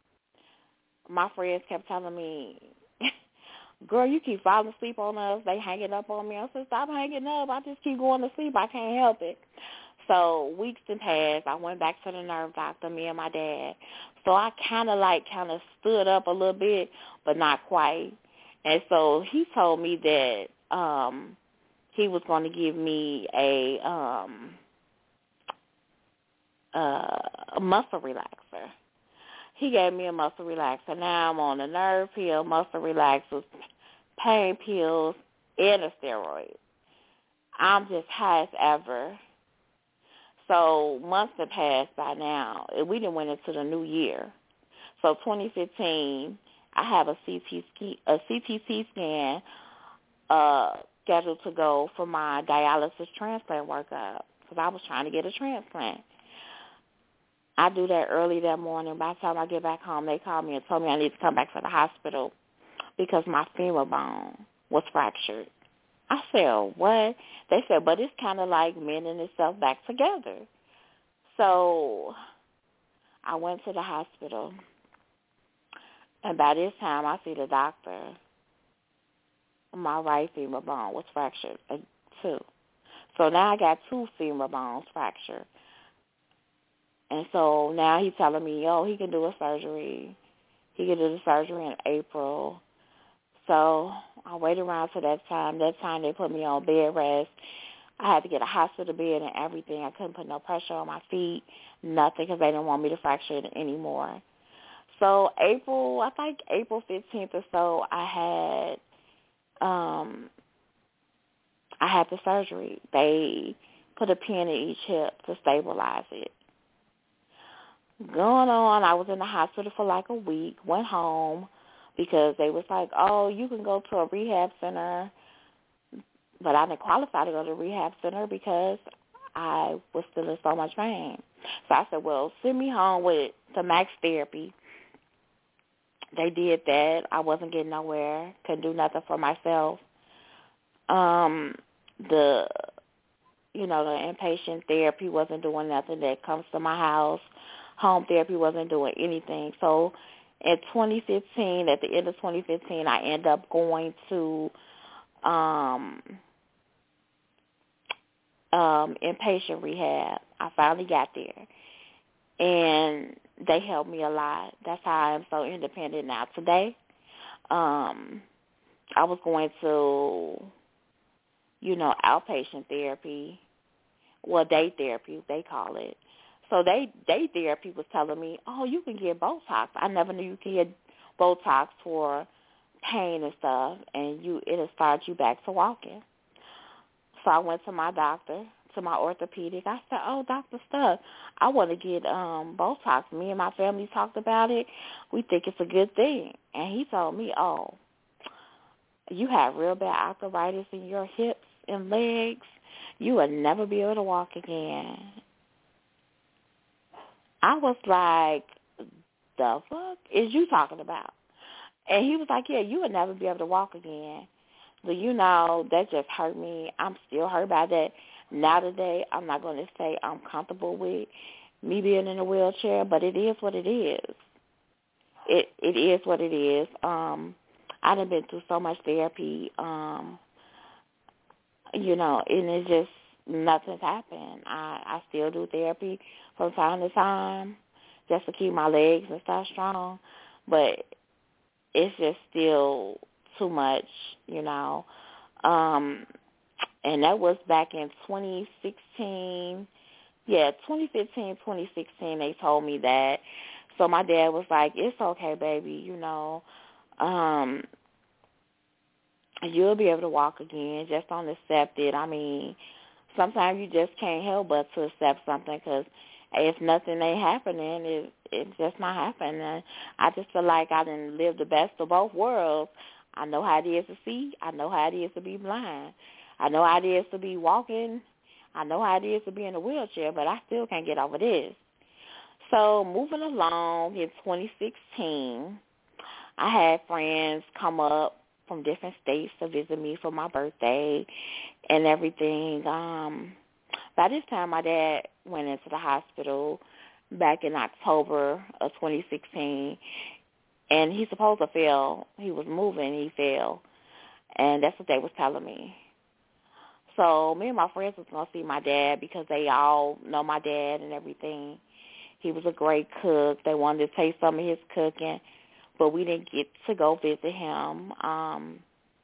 My friends kept telling me, girl, you keep falling asleep on us. They hanging up on me. I said, stop hanging up. I just keep going to sleep. I can't help it. So weeks and passed. I went back to the nerve doctor, me and my dad. So I kind of like kind of stood up a little bit, but not quite. And so he told me that um, he was going to give me a, um, uh, a muscle relaxer. He gave me a muscle relaxer. Now I'm on a nerve pill, muscle relaxers, pain pills, and a steroid. I'm just high as ever. So months have passed by now. We done went into the new year. So twenty fifteen, I have a C T, a C T C scan uh, scheduled to go for my dialysis transplant workup because I was trying to get a transplant. I do that early that morning. By the time I get back home, they called me and told me I need to come back to the hospital because my femur bone was fractured. I said, what? They said, but it's kind of like mending itself back together. So I went to the hospital, and by this time I see the doctor. My right femur bone was fractured, uh, too. So now I got two femur bones fractured. And so now he's telling me, oh, he can do a surgery. He can do the surgery in April. So I waited around for that time. That time they put me on bed rest. I had to get a hospital bed and everything. I couldn't put no pressure on my feet, nothing, because they didn't want me to fracture it anymore. So April, I think April fifteenth or so, I had um, I had the surgery. They put a pin in each hip to stabilize it. Going on, I was in the hospital for like a week, went home because they was like, oh, you can go to a rehab center. But I didn't qualify to go to a rehab center because I was still in so much pain. So I said, well, send me home with the max therapy. They did that. I wasn't getting nowhere, couldn't do nothing for myself. Um, the, you know, the inpatient therapy wasn't doing nothing. That comes to my house. home therapy wasn't doing anything. So in twenty fifteen, at the end of twenty fifteen, I ended up going to um, um, inpatient rehab. I finally got there, and they helped me a lot. That's how I am so independent now today. Um, I was going to, you know, outpatient therapy, well, day therapy, they call it. So they day therapy was telling me, oh, you can get Botox. I never knew you could get Botox for pain and stuff, and you it'll start you back to walking. So I went to my doctor, to my orthopedic. I said, oh, Doctor Stuck, I want to get um, Botox. Me and my family talked about it. We think it's a good thing. And he told me, oh, you have real bad arthritis in your hips and legs. You will never be able to walk again. I was like, the fuck is you talking about? And he was like, yeah, you will never be able to walk again. But, you know, that just hurt me. I'm still hurt by that. Now today, I'm not going to say I'm comfortable with me being in a wheelchair, but it is what it is. It It is what it is. Um, I done been through so much therapy, um, you know, and it's just nothing's happened. I, I still do therapy from time to time just to keep my legs and stuff strong, but it's just still too much, you know. Um, and that was back in twenty sixteen. Yeah, twenty fifteen, twenty sixteen, they told me that. So my dad was like, it's okay, baby, you know. Um, you'll be able to walk again. Just don't accept it. I mean, sometimes you just can't help but to accept something because if nothing ain't happening, it, it's just not happening. I just feel like I done lived the best of both worlds. I know how it is to see. I know how it is to be blind. I know how it is to be walking. I know how it is to be in a wheelchair, but I still can't get over this. So moving along in twenty sixteen, I had friends come up from different states to visit me for my birthday and everything. Um, by this time, my dad went into the hospital back in October of twenty sixteen, and he supposed to fell. He was moving, he fell, and that's what they was telling me. So me and my friends was going to see my dad because they all know my dad and everything. He was a great cook. They wanted to taste some of his cooking, but we didn't get to go visit him. Um,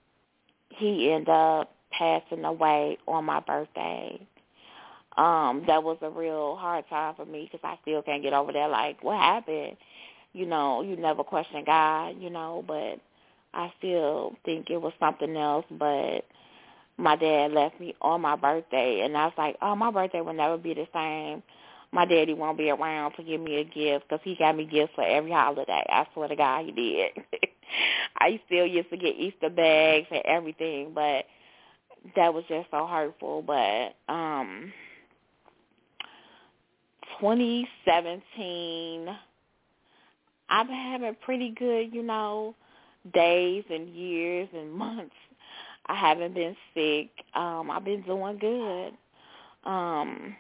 he ended up passing away on my birthday. Um, that was a real hard time for me because I still can't get over that. Like, what happened? You know, you never question God, you know, but I still think it was something else. But my dad left me on my birthday, and I was like, oh, my birthday will never be the same. My daddy won't be around to give me a gift because he got me gifts for every holiday. I swear to God, he did. I still used to get Easter bags and everything, but that was just so hurtful. But um, twenty seventeen, I've been having pretty good, you know, days and years and months. I haven't been sick. Um, I've been doing good. Um,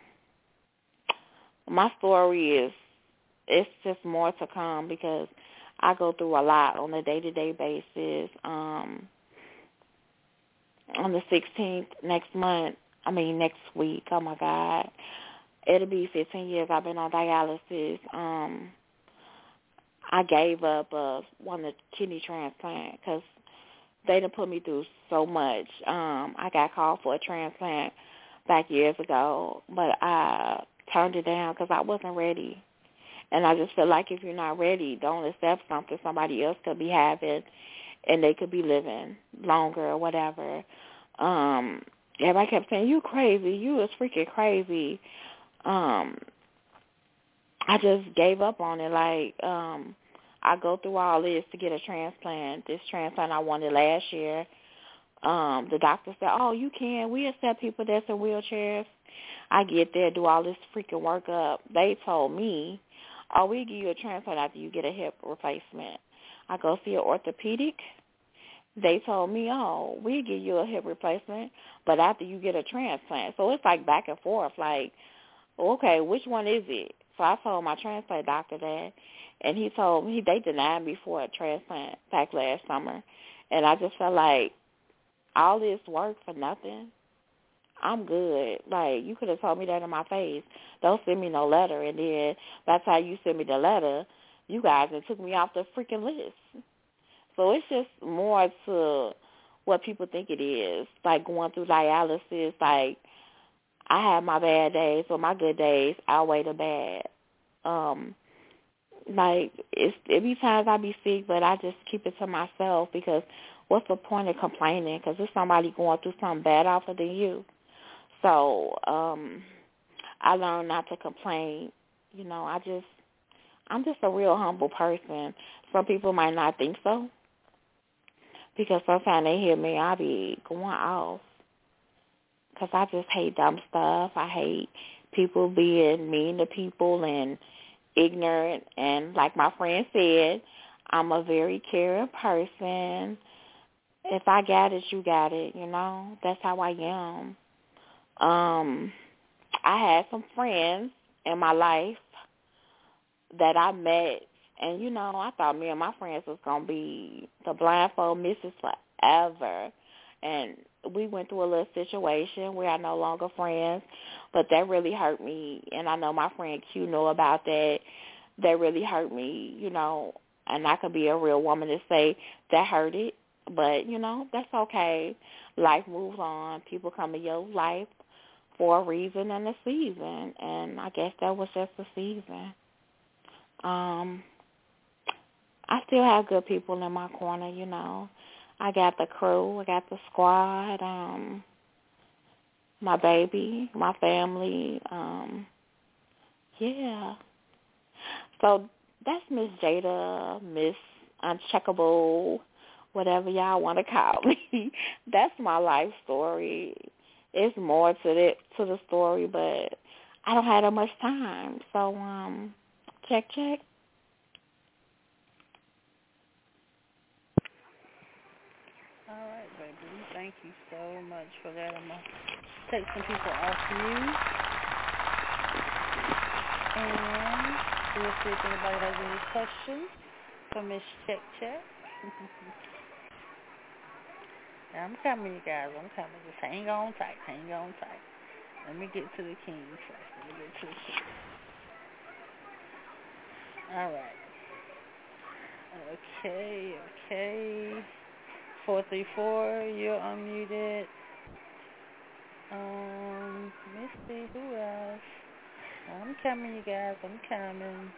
my story is, it's just more to come because I go through a lot on a day-to-day basis. Um, on the sixteenth next month, I mean next week, oh, my God, it'll be fifteen years I've been on dialysis. Um, I gave up uh, wanting a kidney transplant because they done put me through so much. Um, I got called for a transplant back years ago, but I turned it down because I wasn't ready. And I just feel like if you're not ready, don't accept something somebody else could be having and they could be living longer or whatever. Um, everybody kept saying, you crazy. You was freaking crazy. Um, I just gave up on it. Like, um, I go through all this to get a transplant. This transplant I wanted last year. Um, the doctor said, oh, you can. We accept people that's in wheelchairs. I get there, do all this freaking workup. They told me, oh, we give you a transplant after you get a hip replacement. I go see an orthopedic. They told me, oh, we give you a hip replacement, but after you get a transplant. So it's like back and forth, like, okay, which one is it? So I told my transplant doctor that, and he told me they denied me for a transplant back last summer, and I just felt like all this work for nothing. I'm good. Like, you could have told me that in my face. Don't send me no letter, and then by the time you send me the letter, you guys have took me off the freaking list. So it's just more to what people think it is, like going through dialysis. Like, I have my bad days, but my good days outweigh the bad. Um, like, it's, it be times I be sick, but I just keep it to myself because what's the point of complaining? Because there's somebody going through something bad often than you. So um, I learned not to complain. You know, I just, I'm just a real humble person. Some people might not think so because sometimes they hear me, I be going off because I just hate dumb stuff. I hate people being mean to people and ignorant. And like my friend said, I'm a very caring person. If I got it, you got it, you know. That's how I am. Um, I had some friends in my life that I met, and, you know, I thought me and my friends was going to be the blindfold missus forever. And we went through a little situation. We are no longer friends, but that really hurt me. And I know my friend Q know about that. That really hurt me, you know, and I could be a real woman to say that hurt it. But, you know, that's okay. Life moves on. People come in your life for a reason and a season, and I guess that was just a season. Um, I still have good people in my corner, you know. I got the crew. I got the squad, um, my baby, my family. Um, yeah. So that's Miss Jada, Miss Uncheckable, whatever y'all want to call me. That's my life story. It's more to the to the story, but I don't have that much time. So, um, check, check. All right, baby. Thank you so much for that. I'm going to take some people off mute. And we'll see if anybody has any questions for Miss Check Check. I'm coming, you guys. I'm coming. Just hang on tight. Hang on tight. Let me get to the king first. Let me get to the king. All right. Okay, okay. four three four, you're unmuted. Um, let me see who else. I'm coming, you guys. I'm coming.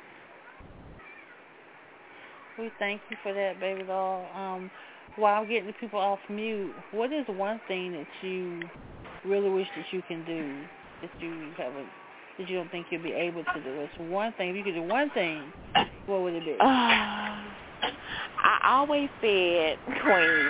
We thank you for that, baby doll. Um, while I'm getting the people off mute, what is one thing that you really wish that you can do that you haven't, that you don't think you'll be able to do? It's one thing. If you could do one thing, what would it be? Uh, I always said, Queen,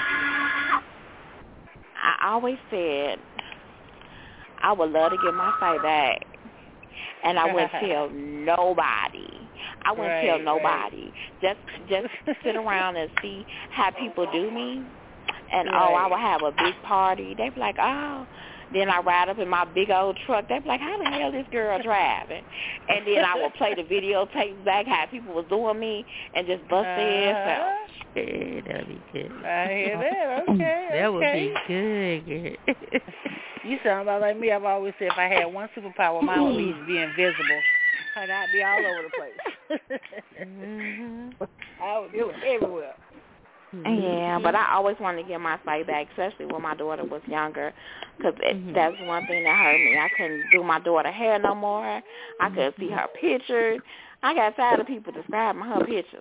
I always said I would love to get my sight back, and I wouldn't tell nobody. I wouldn't right, tell nobody. Right. Just just sit around and see how people do me. And, right. oh, I would have a big party. They'd be like, oh. Then I ride up in my big old truck. They'd be like, how the hell is this girl driving? And then I would play the videotape back how people was doing me and just bust uh, their ass out. Yeah, that would be good. I hear that. Okay, That okay. would be good. good. You sound about like me. I've always said if I had one superpower, mine would be to be invisible. And I'd be all over the place. mm-hmm. I would do it everywhere. Yeah, but I always wanted to get my sight back, especially when my daughter was younger, because mm-hmm. that's one thing that hurt me. I couldn't do my daughter's hair no more. I couldn't see her pictures. I got tired of people describing her pictures.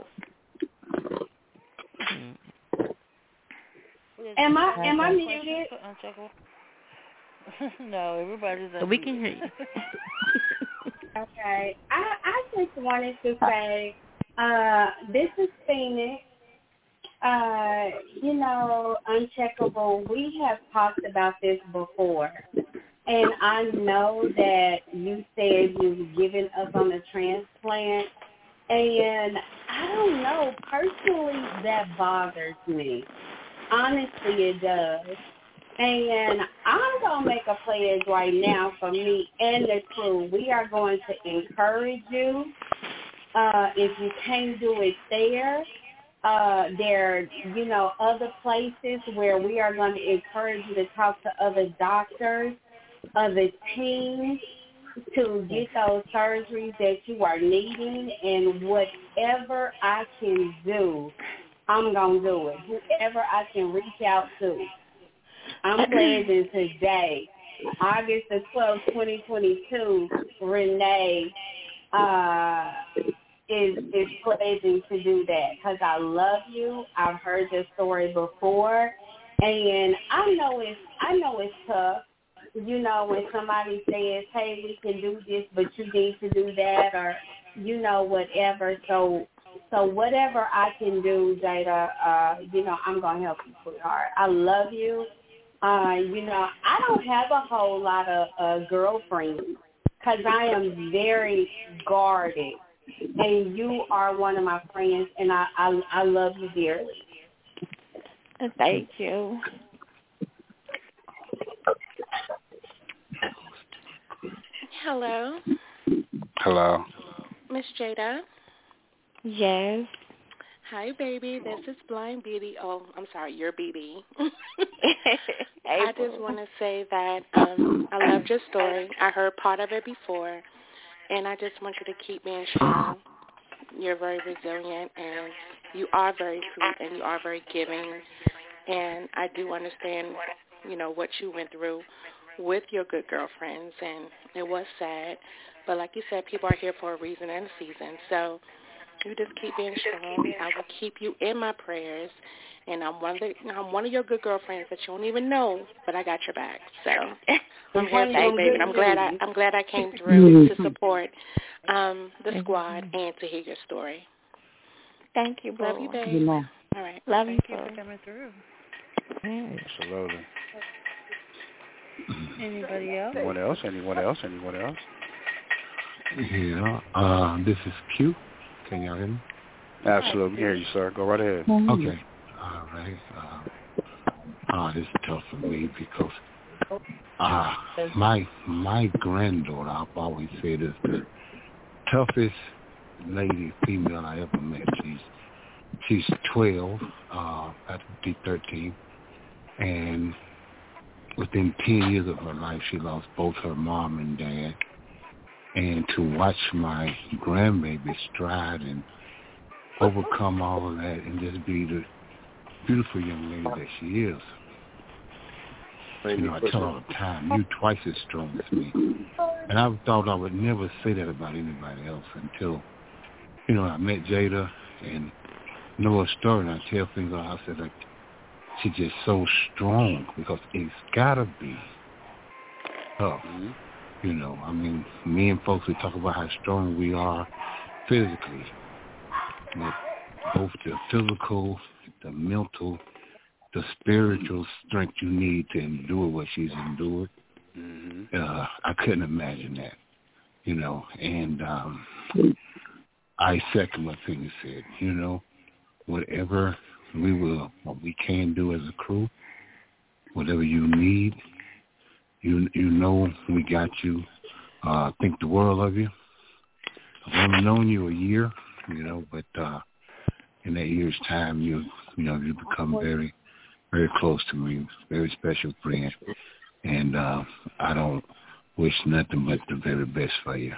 Am I am I muted? No, everybody's unmuted. We can hear you. Okay. I, I just wanted to say, uh, this is Phoenix. Uh, you know, Uncheckable, we have talked about this before. And I know that you said you've given up on the transplant. And I don't know, personally, that bothers me. Honestly, it does. And I'm going to make a pledge right now for me and the crew. We are going to encourage you. Uh, if you can't do it there, uh, there, you know, other places where we are going to encourage you to talk to other doctors, other teams, to get those surgeries that you are needing. And whatever I can do, I'm going to do it. Whoever I can reach out to. I'm pledging today, August the twelfth, twenty twenty-two, Renee uh, is is pledging to do that because I love you. I've heard your story before, and I know it's I know it's tough. You know, when somebody says, "Hey, we can do this, but you need to do that," or you know, whatever. So, so whatever I can do, Jada, uh, you know, I'm gonna help you, sweetheart. I love you. Uh, you know, I don't have a whole lot of uh, girlfriends because I am very guarded, and you are one of my friends, and I, I, I love you dearly. Thank you. Hello. Hello. Miss Jada. Yes. Hi, baby. This is Blind Beauty. Oh, I'm sorry, you're B B. I just want to say that um, I loved your story. I heard part of it before, and I just want you to keep being strong. You're very resilient, and you are very sweet, and you are very giving. And I do understand, you know, what you went through with your good girlfriends, and it was sad. But like you said, people are here for a reason and a season. So you just keep being strong. I will keep you in my prayers, and I'm one of the, I'm one of your good girlfriends that you don't even know, but I got your back. So I'm here for you, baby. And I'm glad I I'm glad I came through to support um, the squad and to hear your story. Thank you, love boo. you, babe. All right, love Thank you, you boo. for coming through. Absolutely. Anybody else? Anyone else? Anyone else? Anyone else? Yeah. Uh, this is Q. Can y'all hear me? Absolutely. We hear you, sir. Go right ahead. Okay. All right. Uh, uh, this is tough for me because uh, my my granddaughter, I've always said, is the toughest lady, female I ever met. She's she's twelve, uh, about to be thirteen, and within ten years of her life, she lost both her mom and dad. And to watch my grandbaby stride and overcome all of that and just be the beautiful young lady that she is. You know, I tell her all the time, you're twice as strong as me. And I thought I would never say that about anybody else until, you know, I met Jada and know her story, and I tell things like I said, like, she's just so strong because it's got to be tough. Mm-hmm. You know, I mean, me and folks, we talk about how strong we are physically. But both the physical, the mental, the spiritual strength you need to endure what she's endured. Mm-hmm. Uh, I couldn't imagine that, you know. And um, I second what Finger said, you know, whatever we will, what we can do as a crew, whatever you need, You you know we got you. Uh, think the world of you. I've only known you a year, you know, but uh, in that year's time, you you know you become very, very close to me, very special friend, and uh, I don't wish nothing but the very best for you.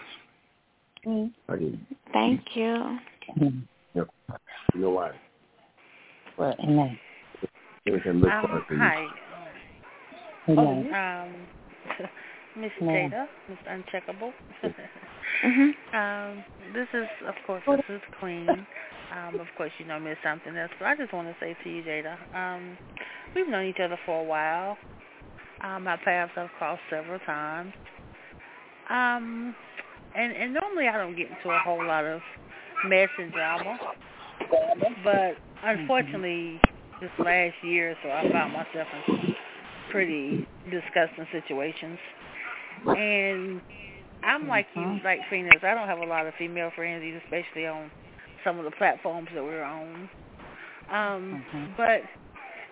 Thank you. Yep. You know why? Well, amen. Um, hi. Amen. Um, Miss Jada, Miss Uncheckable. mm-hmm. um, this is, of course, this is Queen. Um, of course, you know Miss Something Else, but I just want to say to you, Jada, um, we've known each other for a while. Um, our paths have crossed several times. Um, and, and normally I don't get into a whole lot of mess and drama, but unfortunately, this last year or so, I found myself in pretty disgusting situations. And I'm like you, like Phoenix, I don't have a lot of female friends, either, especially on some of the platforms that we're on. Um, mm-hmm. But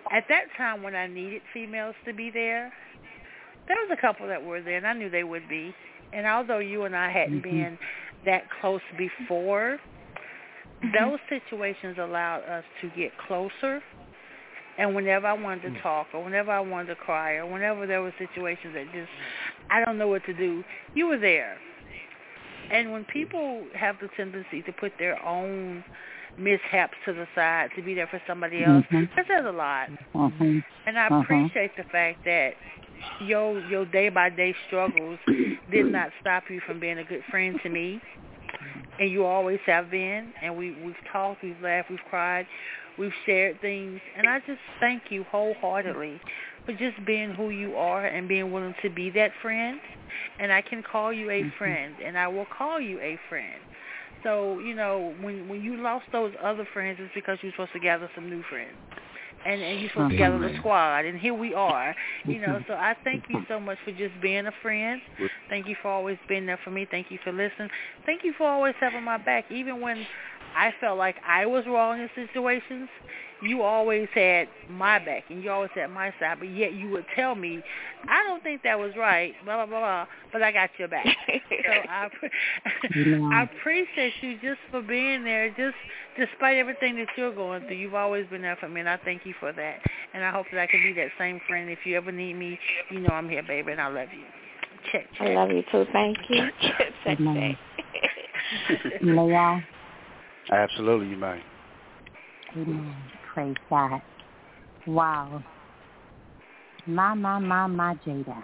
at that time when I needed females to be there, there was a couple that were there, and I knew they would be. And although you and I hadn't mm-hmm. been that close before, mm-hmm. those situations allowed us to get closer. And whenever I wanted to talk, or whenever I wanted to cry, or whenever there were situations that just, I don't know what to do, you were there. And when people have the tendency to put their own mishaps to the side to be there for somebody else, mm-hmm. that says a lot. Mm-hmm. And I mm-hmm. appreciate the fact that your your day-by-day struggles did not stop you from being a good friend to me. And you always have been. And we, we've talked, we've laughed, we've cried, we've shared things. And I just thank you wholeheartedly for just being who you are and being willing to be that friend. And I can call you a friend, and I will call you a friend. So, you know, when when you lost those other friends, it's because you're supposed to gather some new friends. And, and you're supposed to gather the squad, and here we are. You know, so I thank you so much for just being a friend. Thank you for always being there for me. Thank you for listening. Thank you for always having my back. Even when I felt like I was wrong in situations, you always had my back, and you always had my side, but yet you would tell me, I don't think that was right, blah, blah, blah, blah, but I got your back. So I, I appreciate you just for being there, just despite everything that you're going through. You've always been there for me, and I thank you for that. And I hope that I can be that same friend. If you ever need me, you know I'm here, baby, and I love you. Check, check. I love you, too. Thank you. Check, check. May I? Absolutely, you may. Amen. Praise God. Wow. My, my, my, my, Jada.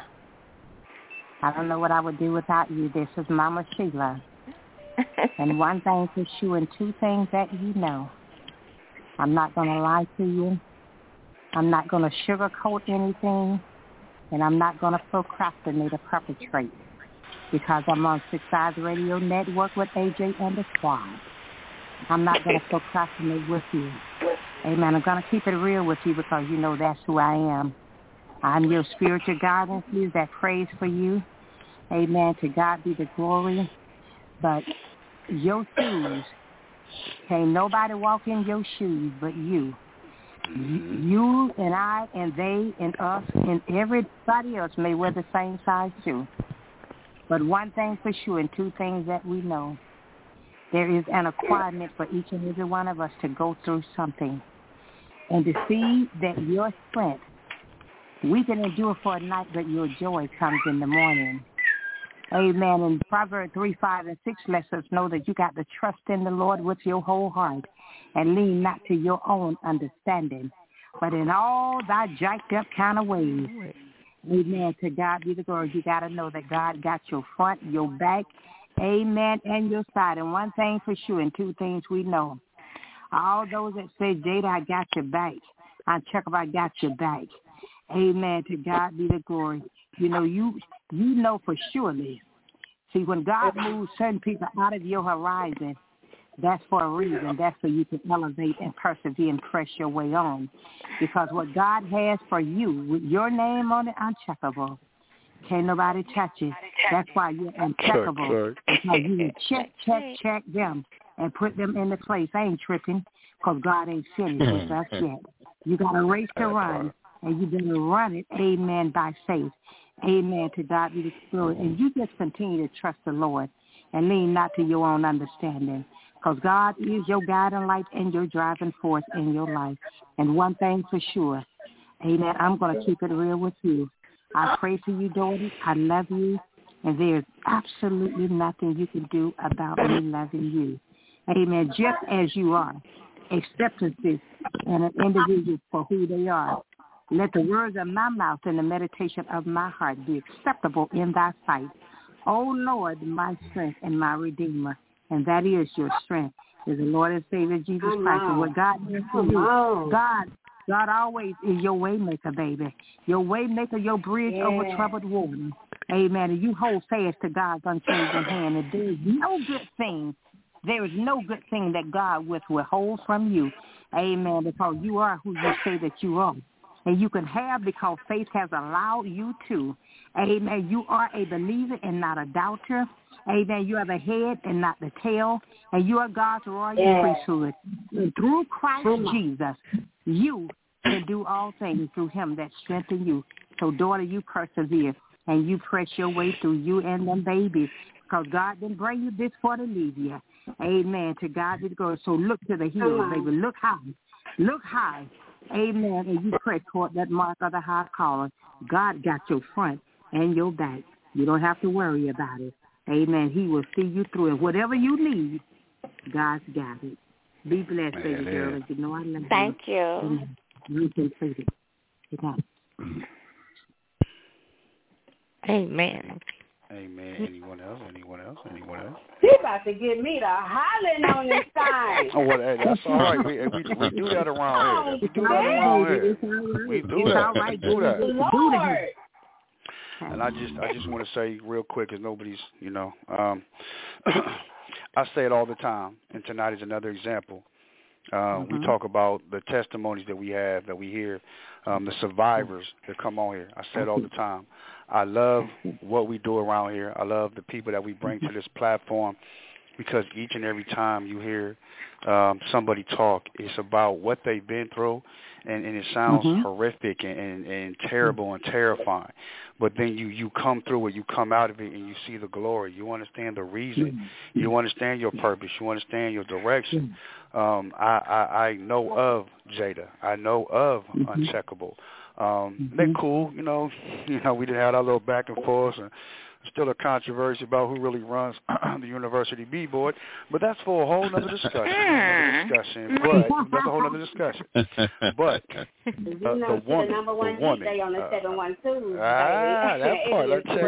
I don't know what I would do without you. This is Mama Sheila. And one thing for sure, and two things that you know. I'm not going to lie to you. I'm not going to sugarcoat anything. And I'm not going to procrastinate or perpetrate. Because I'm on Six Eyes Radio Network with A J and the Squad. I'm not going to procrastinate with you. Amen. I'm going to keep it real with you because you know that's who I am. I'm your spiritual guidance. Please that praise for you. Amen. To God be the glory. But your shoes, can't nobody walk in your shoes but you. You and I and they and us and everybody else may wear the same size shoe. But one thing for sure and two things that we know. There is an requirement for each and every one of us to go through something. And to see that your strength, we can endure for a night, but your joy comes in the morning. Amen. And Proverbs three, five, and six lets us know that you got to trust in the Lord with your whole heart and lean not to your own understanding, but in all thy jacked up kind of ways. Amen. To God be the glory. You got to know that God got your front, your back, amen, and your side. And one thing for sure, and two things we know. All those that say, Jada, I got your back. I check if I got your back. Amen. To God be the glory. You know, you you know for surely. See, when God moves certain people out of your horizon, that's for a reason. That's so you can elevate and persevere and press your way on. Because what God has for you, with your name on it, uncheckable. Can't nobody touch it. That's why you're uncheckable. Because you can check, check, check them and put them in the place. I ain't tripping because God ain't finished with us yet. You got a race to run, and you better run it, amen, by faith. Amen, to God be the glory. And you just continue to trust the Lord and lean not to your own understanding because God is your guiding light and your driving force in your life. And one thing for sure, amen, I'm going to keep it real with you. I pray for you, daughter. I love you, and there's absolutely nothing you can do about me loving you. Amen. Just as you are, acceptance is and an individual for who they are. Let the words of my mouth and the meditation of my heart be acceptable in thy sight. O Lord, my strength and my redeemer, and that is your strength, is the Lord and Savior Jesus Christ. And what God did for you, God. God always is your way maker, baby. Your way maker, your bridge yeah. over troubled water. Amen. And you hold fast to God's unchanging hand. And there is no good thing, there is no good thing that God will withhold from you. Amen. Because you are who you say that you are. And you can have because faith has allowed you to. Amen. You are a believer and not a doubter. Amen. You are the head and not the tail. And you are God's royal yeah. priesthood. And through Christ Jesus, you can do all things through him that strengthens you. So, daughter, you persevere, and you press your way through, you and them babies, because God didn't bring you this far to leave you. Amen. To God be the glory. So look to the hills, baby. Look high. Look high. Amen. And you press toward that mark of the high calling. God got your front and your back. You don't have to worry about it. Amen. He will see you through it. Whatever you need, God's got it. Be blessed, Man, baby girl. And you know I love you. Thank you. Amen. You can say it. Good night. Amen. Amen. Anyone else? Anyone else? Anyone else? He about to get me to hollering on this side. Oh, well, hey, that's all right. We, we we do that around here. We do that around here. We do that. We do that. Lord. And I just I just want to say real quick, because nobody's, you know, um, I say it all the time, and tonight is another example. Uh, mm-hmm. We talk about the testimonies that we have, that we hear, um, the survivors that come on here. I say it all the time. I love what we do around here. I love the people that we bring to this platform, because each and every time you hear um, somebody talk, it's about what they've been through, and, and it sounds mm-hmm. horrific and, and, and terrible and terrifying. But then you, you come through it, you come out of it, and you see the glory. You understand the reason. You understand your purpose. You understand your direction. Um, I, I, I know of Jada. I know of Uncheckable. Um, they're cool, you know. You know, we did have our little back and forth, and still a controversy about who really runs the University B board, but that's for a whole other discussion. Another discussion, but that's a whole other discussion. But uh, the woman, the number one the woman, D J on the seven one two. Ah, that part. I tell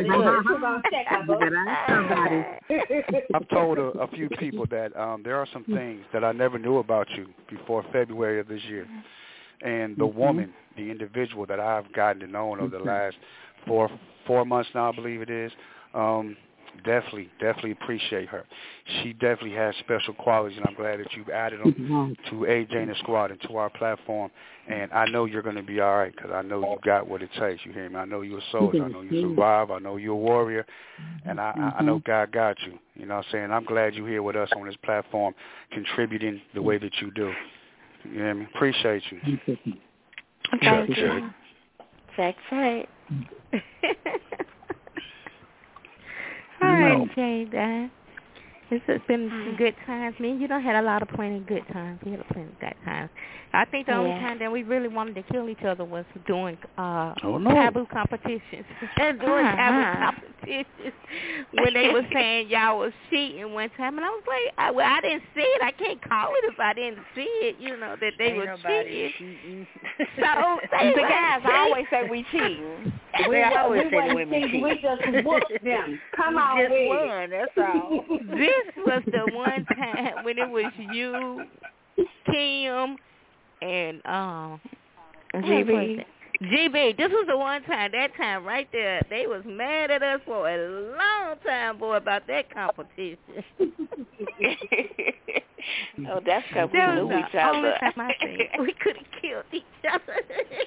you what. I've told a, a few people that um, there are some things that I never knew about you before February of this year. And the woman, the individual that I've gotten to know over the last four four months now, I believe it is, um, definitely, definitely appreciate her. She definitely has special qualities, and I'm glad that you've added them to A J and the Squad and to our platform. And I know you're going to be all right, because I know you got what it takes. You hear me? I know you're a soldier. I know you survive. I know you're a warrior. And I, I know God got you. You know what I'm saying? I'm glad you're here with us on this platform, contributing the way that you do. You know what I mean? Appreciate you. Thank you. you. That's right. All right, Jada. This has been some good times. Me and you done had a lot of plenty of good times. We had plenty of good times. I think the yeah. only time that we really wanted to kill each other was doing uh, oh, no. taboo competitions. doing uh-huh. taboo competitions when they were saying y'all was cheating one time. And I was like, I, well, I didn't see it. I can't call it if I didn't see it, you know, that they Ain't were cheating. cheating. So, the guys always say we cheating. We always say the women cheating. We just whooped them. Come we on, just we. won, that's all. This was the one time when it was you, Kim, and um, G B. G B. This was the one time, that time right there, they was mad at us for a long time, boy, about that competition. Oh, that's because we knew each other. Only time I said we could have killed each other.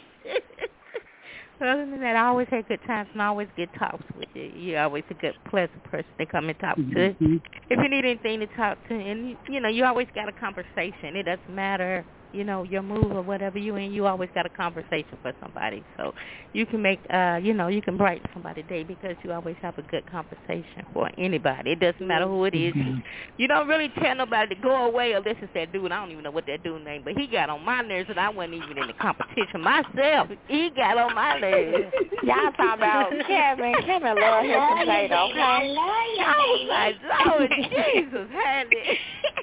Other than that, I always had good times and I always get talks with you. You're always a good, pleasant person to come and talk to. Mm-hmm. If you need anything to talk to, and, you know, you always got a conversation. It doesn't matter, you know, your move or whatever you in, you always got a conversation for somebody. So you can make, uh, you know, you can brighten somebody's day because you always have a good conversation for anybody. It doesn't matter who it is. Mm-hmm. You don't really tell nobody to go away or this is that dude. I don't even know what that dude name, but he got on my nerves and I wasn't even in the competition myself. He got on my nerves. Y'all talking about Kevin. Kevin love his potato, okay? I was like, Lord Jesus, honey.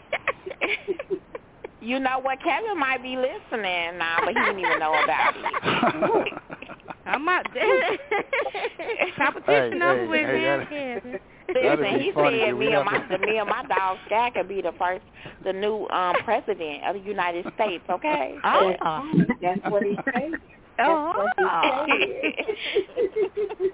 You know what? Kevin might be listening now, but he didn't even know about it. I'm out there. Competition hey, over hey, with hey, him, Kevin. Listen, he funny, said me and, my, to... me and my dog Jack could be the first, the new um president of the United States, okay? Oh. That's what he said. That's oh. what he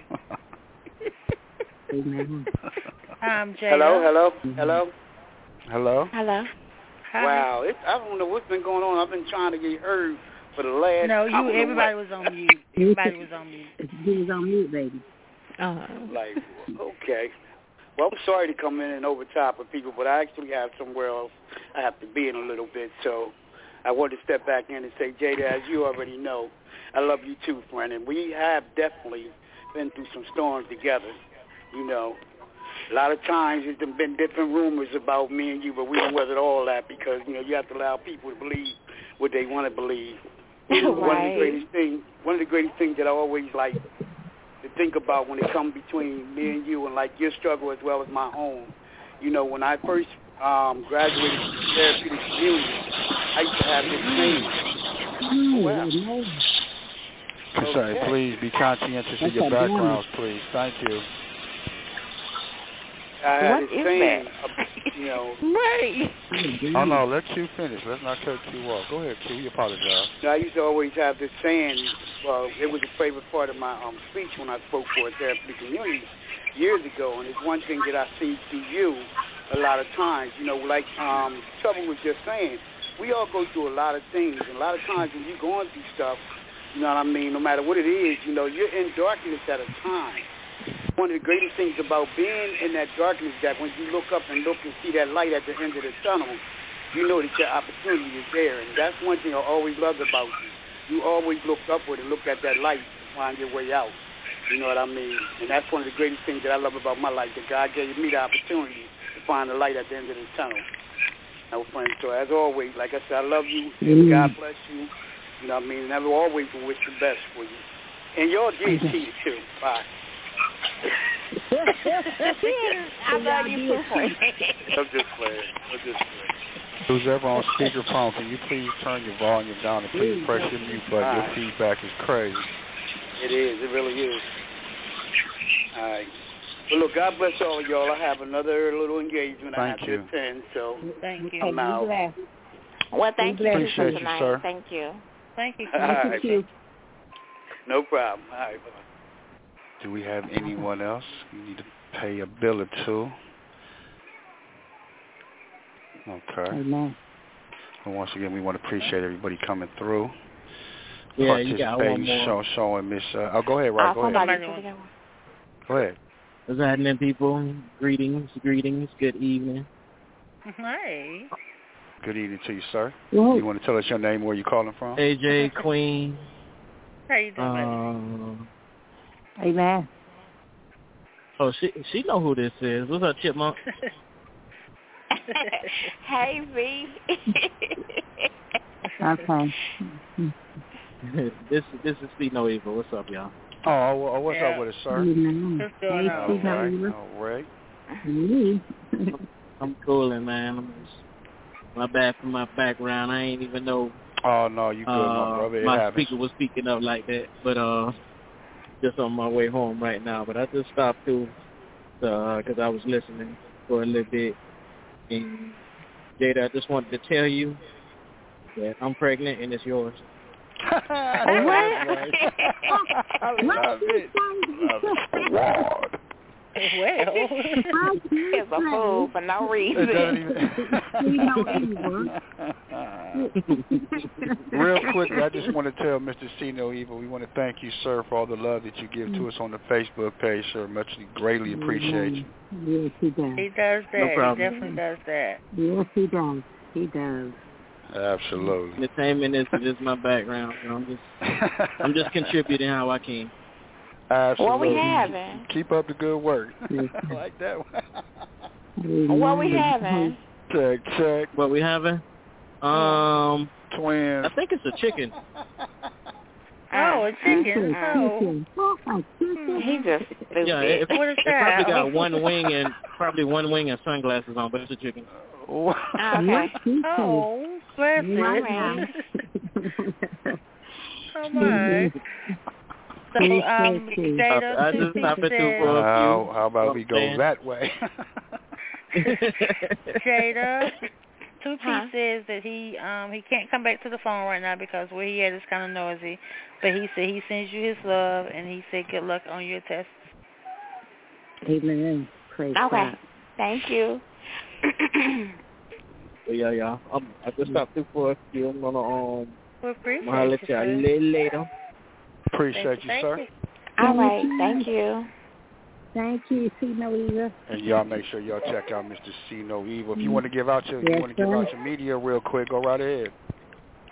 said. um, hello, hello, hello. Hello. Hello. Hi. Wow, it's, I don't know what's been going on. I've been trying to get heard for the last. No, you. Everybody was on mute. Everybody was on mute. He was on mute, baby. Uh-huh. Like, okay. Well, I'm sorry to come in and overtop with people, but I actually have somewhere else I have to be in a little bit, so I want to step back in and say, Jada, as you already know, I love you too, friend. And we have definitely been through some storms together, you know. A lot of times there's been different rumors about me and you, but we don't weather all that because, you know, you have to allow people to believe what they want to believe. Right. One of the greatest things, one of the greatest things that I always like to think about when it comes between me and you and like your struggle as well as my own. You know, when I first um, graduated from the therapeutic community, I used to have this name. Oh, wow. I'm sorry, Okay. please be conscientious of your backgrounds, please. Thank you. I had What this is saying, that? you know. Right. Oh, no, let Q finish. Let's not cut Q off. Go ahead, Q. You apologize. I used to always have this saying, well, it was a favorite part of my um, speech when I spoke for a therapeutic community years ago, and it's one thing that I see through you a lot of times. You know, like um, Trouble was just saying, we all go through a lot of things, and a lot of times when you're going through stuff, you know what I mean, no matter what it is, you know, you're in darkness at a time. One of the greatest things about being in that darkness is that when you look up and look and see that light at the end of the tunnel, you know that your opportunity is there. And that's one thing I always loved about you. You always look upward and look at that light to find your way out. You know what I mean? And that's one of the greatest things that I love about my life, that God gave me the opportunity to find the light at the end of the tunnel. No friends. So as always, like I said, I love you. Mm-hmm. God bless you. You know what I mean? And I will always wish the best for you. And y'all get cheated too. Bye. I love you too, friend. I'm just playing. I'm just playing. Who's ever on speakerphone, can you please turn your volume down and please press your mute button? Your right. Feedback is crazy. It is. It really is. All right. Well, look, God bless all of y'all. I have another little engagement Thank I have you. to attend, so thank you. I'm out. Well, thank you Appreciate for you, tonight. sir. Thank you. Thank you. All right. No problem. All right. Bye-bye. Do we have anyone else? You need to pay a bill or two. Okay. Amen. And once again, we want to appreciate everybody coming through. Yeah, you got one more. Show, showing Miss. Uh, oh, go ahead, Rob. Go ahead. Go ahead. What's happening, people? Greetings, greetings. Good evening. Hey. Good evening to you, sir. Whoa. You want to tell us your name, where you calling from? A J Queen. How you doing, um, Amen. Oh, she she know who this is. What's up, Chipmunk? Hey, V. Okay. this this is See No Evil. What's up, y'all? Oh, well, what's yeah. up with it, sir? What's going on? All right, all right. I'm cooling, man. I'm just, my bad for my background. I ain't even know. Oh no, you good, uh, my brother. It my happens. speaker was speaking up like that, but uh, just on my way home right now. But I just stopped through because uh, I was listening for a little bit. And Jada, I just wanted to tell you that I'm pregnant and it's yours. What? I love it. Love it. Wow. Well, it's a fool for no reason. Real quickly, I just want to tell Mister See No Evil, we want to thank you, sir, for all the love that you give to us on the Facebook page, sir. Much greatly appreciate you. Yes, he does. He does that. No problem. He definitely does that. Yes, he does. He does. Absolutely. Entertainment is just my background, so I'm just I'm just contributing how I can. Absolutely. What we having? Keep up the good work. I like that one. What we having? Check, check. What we having? Um, twins. I think it's a chicken. Oh, a chicken. Oh. He just stupid. Yeah, it, what is it that? probably got one wing and probably one wing and sunglasses on, but it's a chicken. Okay. Oh, bless it. Oh my. So, um, Jada, I just stopped at two for a how, how about we go man. that way? Jada, two P huh? says that he um he can't come back to the phone right now because where he at is kind of noisy. But he said he sends you his love and he said good luck on your test. Amen. Praise Okay. God. Thank you. So yeah, y'all. I'm, I just stopped through for a few. I'm gonna um. We appreciate I'll let you, you a sir. little later. Appreciate you, Thank sir. you. All right. Thank you. Thank you, See No Evil. And y'all make sure y'all check out Mister See No Evil. If you want to give out your Yes, you want to give sir. out your media real quick, go right ahead.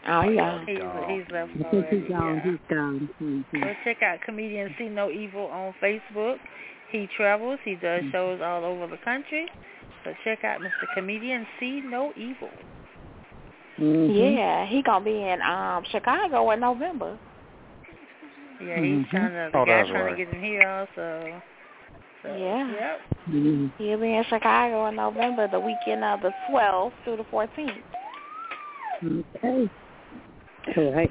Oh, yeah. He's, he's left I think already. he's gone. Yeah. He's gone. Mm-hmm. So check out Comedian See No Evil on Facebook. He travels. He does shows all over the country. So check out Mister Comedian See No Evil. Mm-hmm. Yeah, he gonna be in um Chicago in November. Yeah, he's mm-hmm. trying to. The oh, guy's that's trying right. to get in here also. So, yeah. Yep. Mm-hmm. He'll be in Chicago in November, the weekend of the twelfth through the fourteenth. Okay. All right.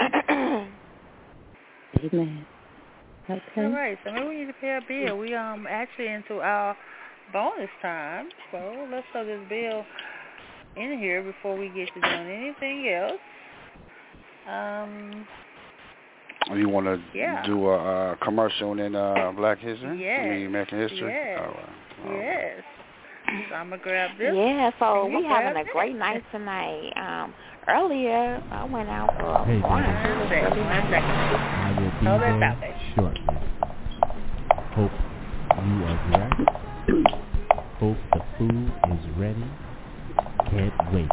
Amen. Okay. All right. So maybe we need to pay a bill. We um actually into our bonus time. So let's throw this bill in here before we get to doing anything else. Um. You want to yeah. do a uh, commercial in uh, Black History? Yes. I mean, American History? Yes. All right. All yes. Right. So I'm going to grab this. Yeah, so we having a this. great night tonight. Um, earlier, I went out for a hey, brunch. It was really nice. I will be oh, there shortly. Hope you are ready. Hope the food is ready. Can't wait.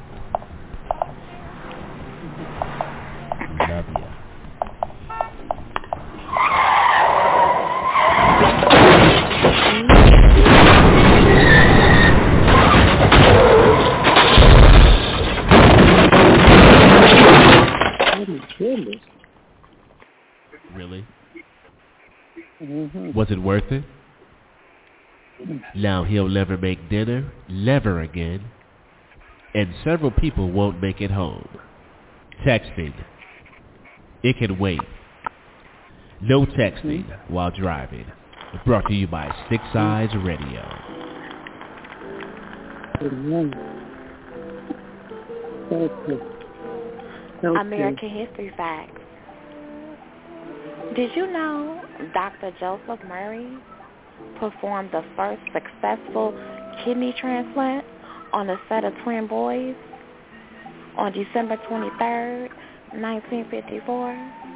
Love ya. Really? Mm-hmm. Was it worth it? Now he'll never make dinner, never again, and several people won't make it home. Texting. It can wait. No texting mm-hmm. while driving. Brought to you by Six Eyes Radio. Mm-hmm. Okay. Okay. American History Facts. Did you know Doctor Joseph Murray performed the first successful kidney transplant on a set of twin boys on December twenty-third, nineteen fifty-four?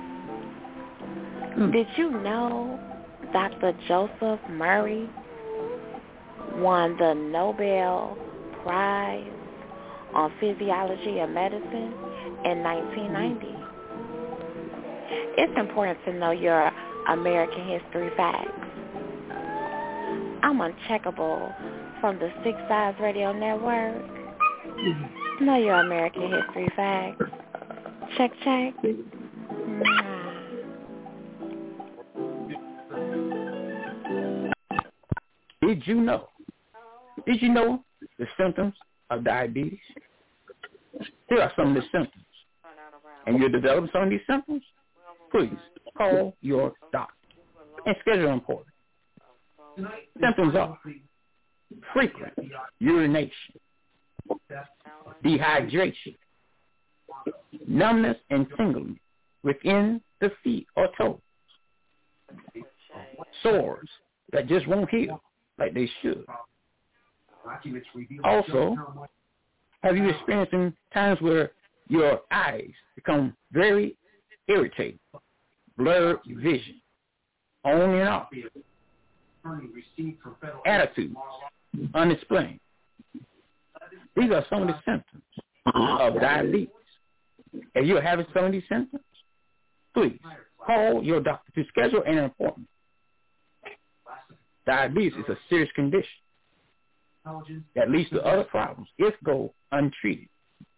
Mm. Did you know Doctor Joseph Murray won the Nobel Prize on Physiology and Medicine in nineteen ninety? It's important to know your American history facts. I'm uncheckable from the Six Eyes Radio Network. Know your American history facts. Check, check. Did you know? Did you know the symptoms of diabetes? Here are some of the symptoms. And you're developing some of these symptoms? Please call your doctor and schedule an appointment. Symptoms are frequent urination, dehydration, numbness and tingling within the feet or toes, sores that just won't heal like they should. Also, have you experienced in times where your eyes become very irritated, blurred vision, on and off, attitude, unexplained? These are some of the symptoms of diabetes. If you're having some of these symptoms, please call your doctor to schedule an appointment. Diabetes is a serious condition that leads to other problems if go untreated.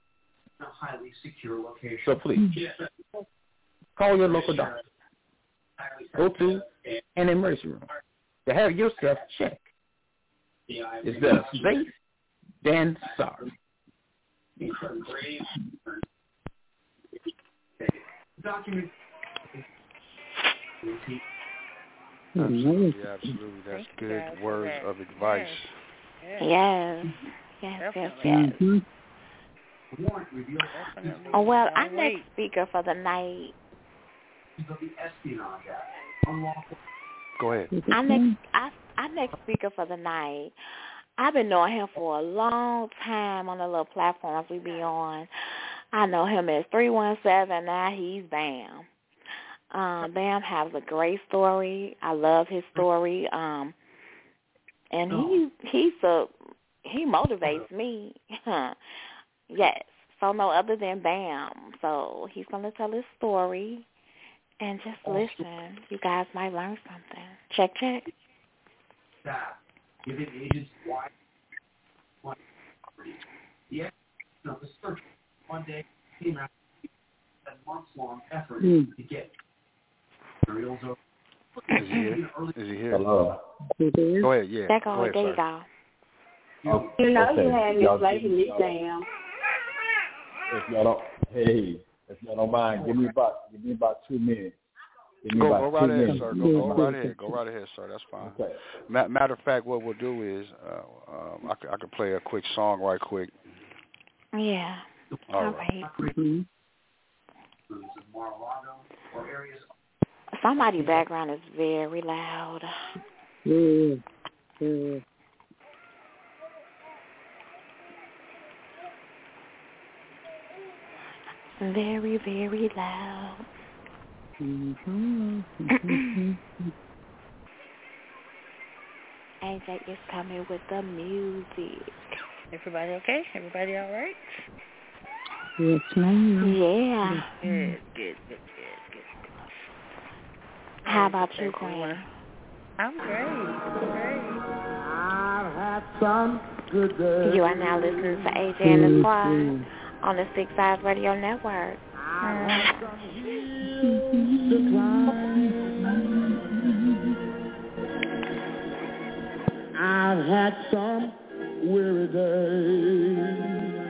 So please, call your local doctor. Go to an emergency room to have yourself checked. It's better safe than sorry. Absolutely, absolutely. That's good words of advice. Yes, yes, yes, yes. Mm-hmm. Oh, well, our next speaker for the night. Go ahead. Our next, our, our next speaker for the night, I've been knowing him for a long time on the little platforms we be on. I know him as three one seven, now he's Bam. Um, Bam has a great story. I love his story. Um, and he he's a he motivates me. Yes. so no other than Bam. So he's going to tell his story. And just listen. You guys might learn something. Check, check. Stop. Giving agents wide. Yeah. No, the search one day came out a months-long effort mm. to get materials over. Is he here? Is he here? Hello. Go ahead, yeah. Back on, there you go. Oh, you know okay. you had me liking this down. If y'all don't, hey, if y'all don't mind, give me about, give me about two minutes. Give me Go, about go right two ahead, minutes. sir. Go, go right ahead. Go right ahead, sir. That's fine. Okay. Ma- Matter of fact, what we'll do is, uh, um, I could, I could play a quick song right quick. Yeah. All, All right. right. Mm-hmm. Somebody's background is very loud. Yeah. Yeah. Very, very loud. Mm-hmm. A J is coming with the music. Everybody okay? Everybody all right? Yes, ma'am. Yeah. Good, good, good, good, good. How about you, Queen? I'm great. Great. I've had some good days. You are now listening to A J and the Squad on the Six Eyes Radio Network. I've had some hills to climb. I've had some weary days.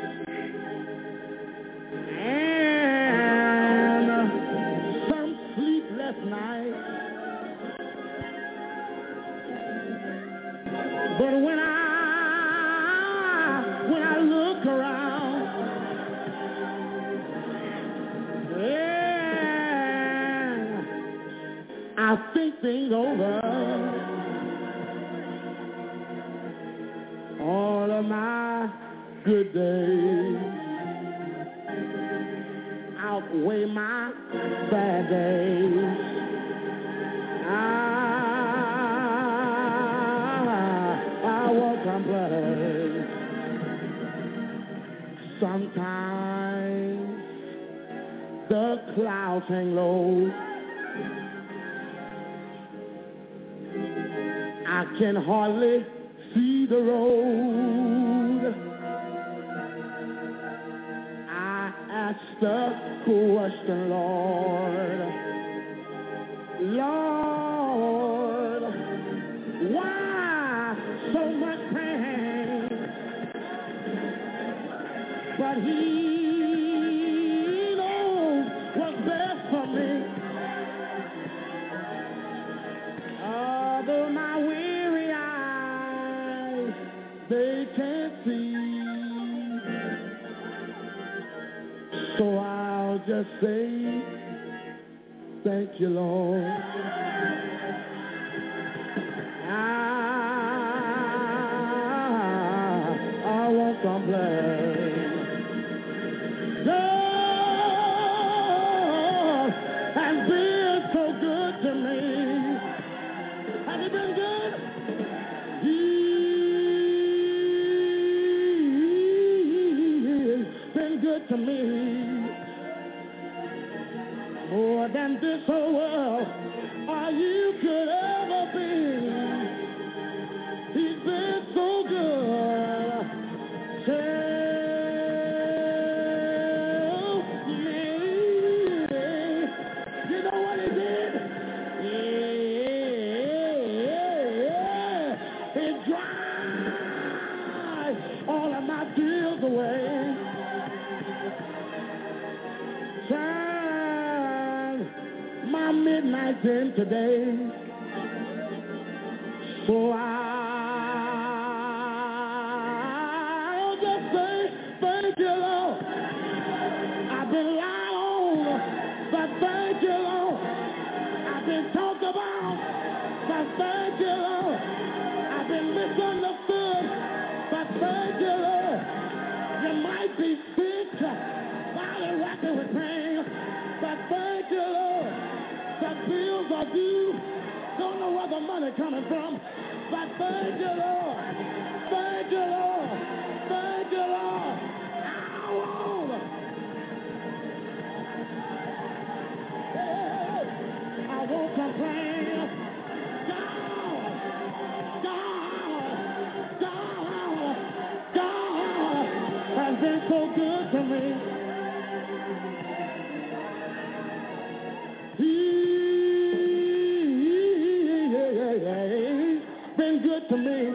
And some sleepless nights. But when I when I look around, yeah, I think things over. All of my good days outweigh my bad days. I, I won't complain. Sometimes the clouds hang low. I can hardly see the road. I ask the question, Lord, Lord, why so much pain? But He knows what's best for me. Although my weary eyes, they can't see. So I'll just say, thank you, Lord. I, I won't complain. God has been so good to me. Has He been good? He's been good to me. More than this whole world, or you could ever be. He's been so good. Tell me, you know what He did? Yeah, He dried all of my tears away. My midnight in today, so I'll just say thank you, Lord. I've been lied on, but thank you, Lord. I've been talked about, but thank you, Lord. I've been misunderstood, but thank you, Lord. You might be sick, body racking with pain, but thank you, Lord. The bills are due. Don't know where the money coming from. But thank you, Lord. Thank you, Lord. Thank you, Lord. I won't complain. God, God, God, God has been so good to me. He's been good to me.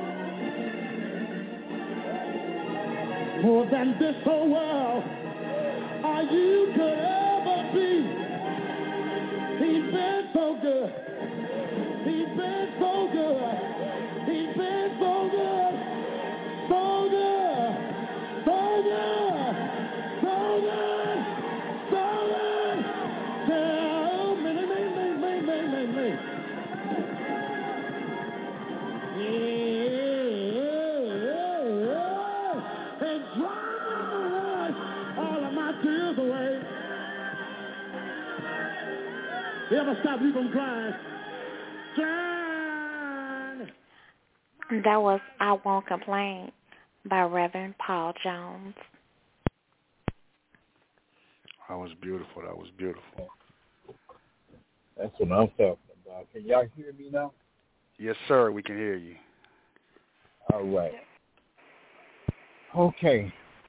More than this whole world or you could ever be. He's been so good. He's been so good. He's been so good. So good. So good. So good. So good. Tell me, me, me, me, me, me, me. Yeah. And dry all of my tears away. You ever stop you from crying? That was I Won't Complain by Reverend Paul Jones. That was beautiful. That was beautiful. That's what I'm talking about. Can y'all hear me now? Yes, sir. We can hear you. All right. Okay.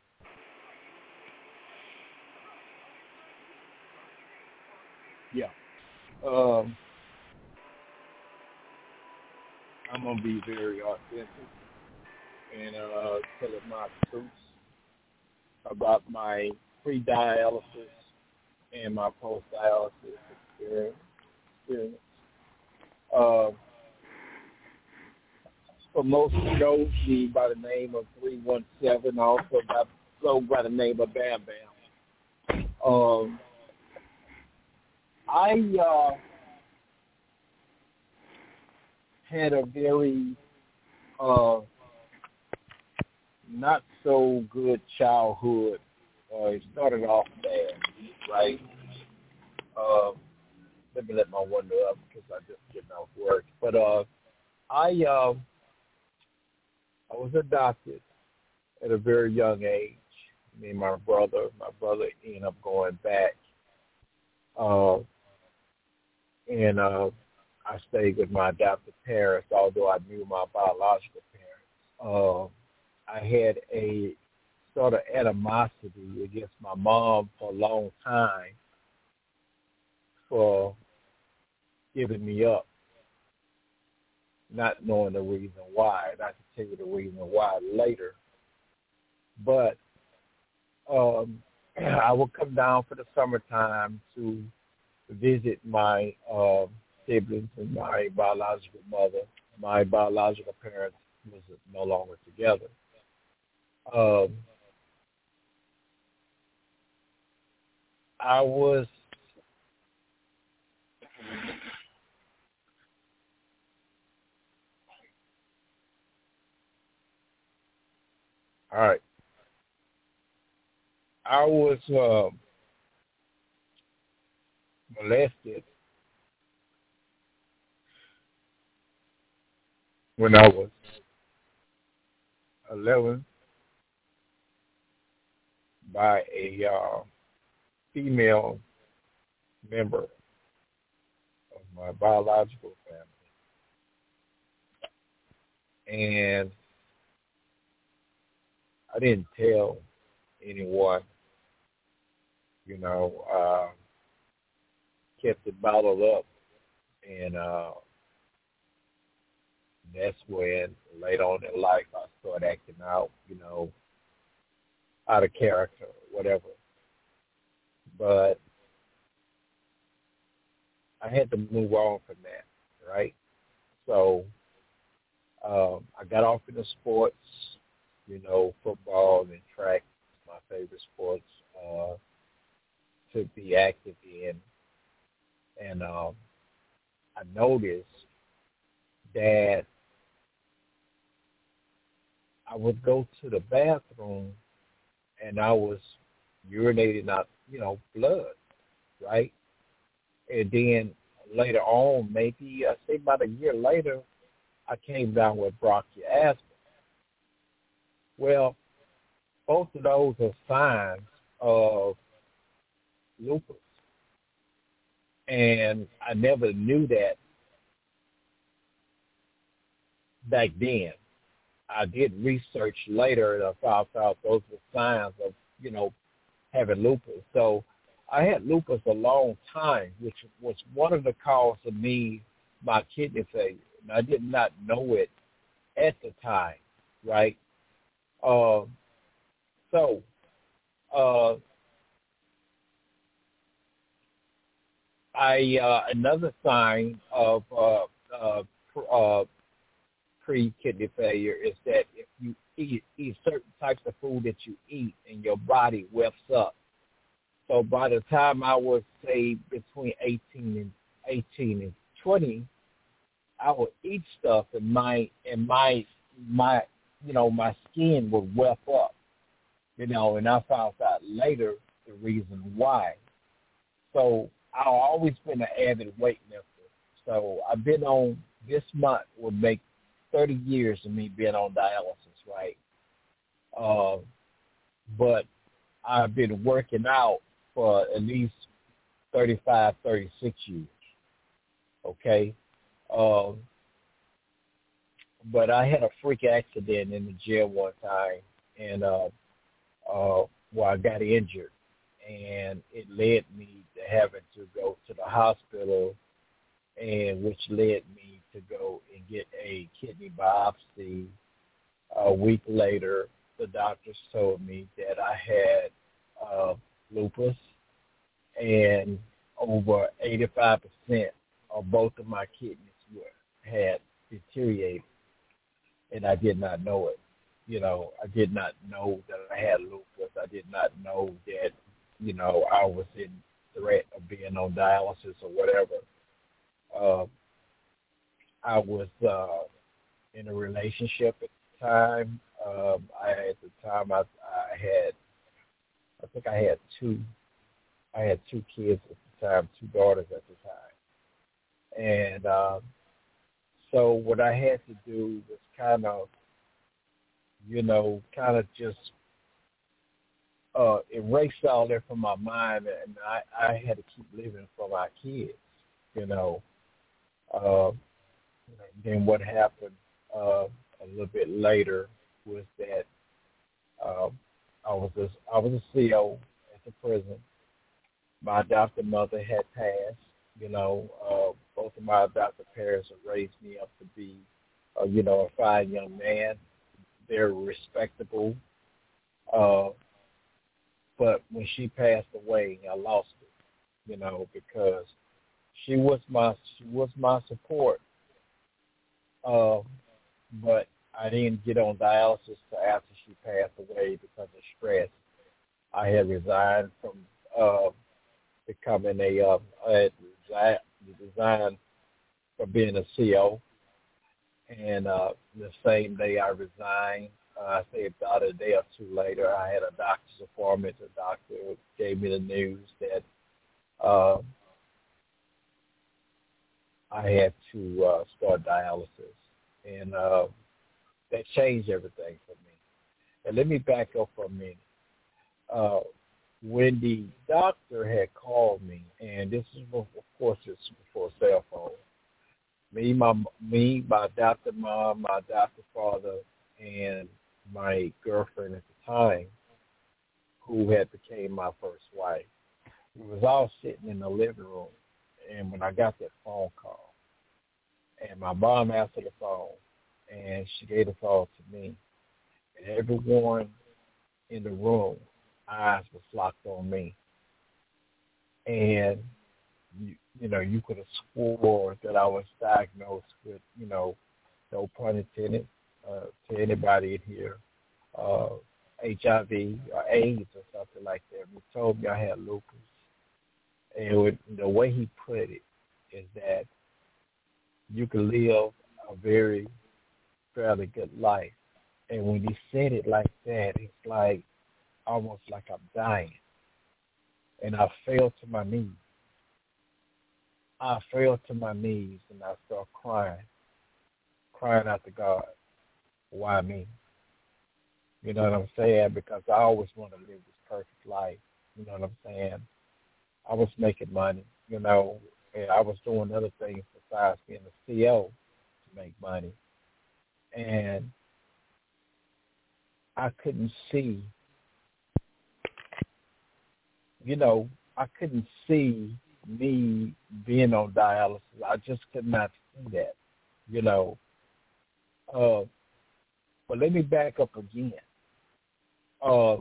Yeah. Um, I'm going to be very authentic and uh, tell it my truth about my pre-dialysis and my post-dialysis experience. experience. Uh, for most who know me by the name of three one seven, also by, go by the name of Bam Bam. Um, I uh, had a very uh, not so good childhood. Uh, it started off bad, right? Uh, let me let my window up because I'm just getting off work. But uh, I uh, I was adopted at a very young age. Me and my brother, my brother ended up going back. Uh, and uh, I stayed with my adopted parents, although I knew my biological parents. Uh, I had a sort of animosity against my mom for a long time for giving me up, not knowing the reason why. And I can tell you the reason why later. But um, I would come down for the summertime to visit my uh, siblings and my biological mother. My biological parents was no longer together. Um, I was all right. I was uh, molested when I was eleven by a uh, female member of my biological family. And I didn't tell anyone, you know, uh, kept it bottled up. And uh, that's when later on in life I started acting out, you know, out of character, whatever. But I had to move on from that, right? So um, I got off in the sports, you know, football and track, my favorite sports uh, to be active in. And um, I noticed that I would go to the bathroom and I was urinating out, you know, blood, right? And then later on, maybe I say about a year later, I came down with bronchiasmus. Well, both of those are signs of lupus. And I never knew that back then. I did research later and I found out those were signs of, you know, having lupus. So I had lupus a long time, which was one of the causes of me, my kidney failure. And I did not know it at the time, right? Uh, so uh, I uh, another sign of uh, uh, uh, pre-kidney failure is that if you eat, eat certain types of food that you eat and your body wefts up. So by the time I was, say, between eighteen and eighteen and twenty, I would eat stuff and my and my my you know my skin would weft up, you know, and I found out later the reason why. So I've always been an avid weightlifter. So I've been on this month will make thirty years of me being on dialysis, right? Uh, but I've been working out for at least thirty-five, thirty-six years, okay? Um, but I had a freak accident in the gym one time, and uh, uh, where I got injured, and it led me to having to go to the hospital, and which led me to go and get a kidney biopsy. A week later, the doctors told me that I had uh, lupus, and over eighty-five percent of both of my kidneys were, had deteriorated, and I did not know it. You know, I did not know that I had lupus. I did not know that, you know, I was in threat of being on dialysis or whatever. Uh, I was uh, in a relationship at the time. Um, I at the time I, I had, I think I had two, I had two kids at the time, two daughters at the time, and um, so what I had to do was kind of, you know, kind of just uh, erase all that from my mind, and I, I had to keep living for my kids, you know. Uh, then what happened uh, a little bit later was that uh, I was a, I was a C O at the prison. My adopted mother had passed. You know, uh, both of my adopted parents have raised me up to be, uh, you know, a fine young man. They're respectable. Uh, but when she passed away, I lost it, you know, because she was my she was my support. Uh, but I didn't get on dialysis till after she passed away because of stress. I had resigned from uh, becoming a uh, I had resigned, resigned from being a C O, and uh, the same day I resigned, uh, I say about a day or two later, I had a doctor's appointment. The doctor gave me the news that uh, I had to uh, start dialysis, and uh, that changed everything for me. And let me back up for a minute. Uh, when the doctor had called me, and this is, of course, it's before cell phone, me, my, me, my adopted mom, my adopted father, and my girlfriend at the time, who had became my first wife, we was all sitting in the living room, and when I got that phone call, and my mom answered the phone, and she gave the phone to me, and everyone in the room, eyes was locked on me. And, you, you know, you could have swore that I was diagnosed with, you know, no pun intended, uh, to anybody in here, uh, H I V or AIDS or something like that. He told me I had lupus. And with, the way he put it is that you can live a very fairly good life. And when he said it like that, it's like almost like I'm dying. And I fell to my knees. I fell to my knees and I started crying, crying out to God, why me? You know what I'm saying? Because I always want to live this perfect life. You know what I'm saying? I was making money. You know, and I was doing other things besides being a C O to make money. And I couldn't see, you know, I couldn't see me being on dialysis. I just could not see that, you know. Uh, but let me back up again. Uh,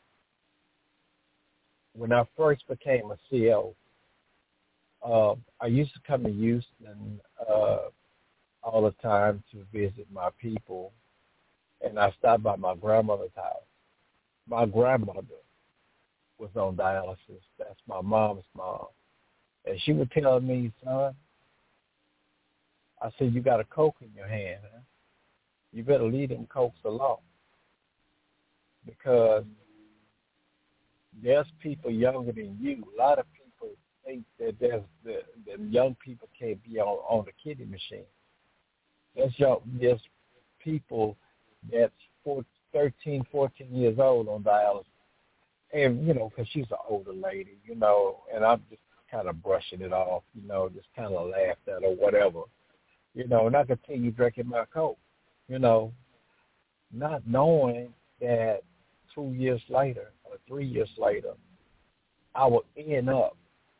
when I first became a C O, uh, I used to come to Houston uh, all the time to visit my people, and I stopped by my grandmother's house. My grandmother was on dialysis. That's my mom's mom. And she would tell me, son, I said, you got a Coke in your hand, huh? You better leave them Cokes alone. Because there's people younger than you. A lot of people think that there's the, the young people can't be on, on the kidney machine. There's young, there's people that's four, thirteen, fourteen years old on dialysis. And, you know, because she's an older lady, you know, and I'm just kind of brushing it off, you know, just kind of laughed at or whatever. You know, and I continue drinking my Coke, you know, not knowing that two years later or three years later, I would end up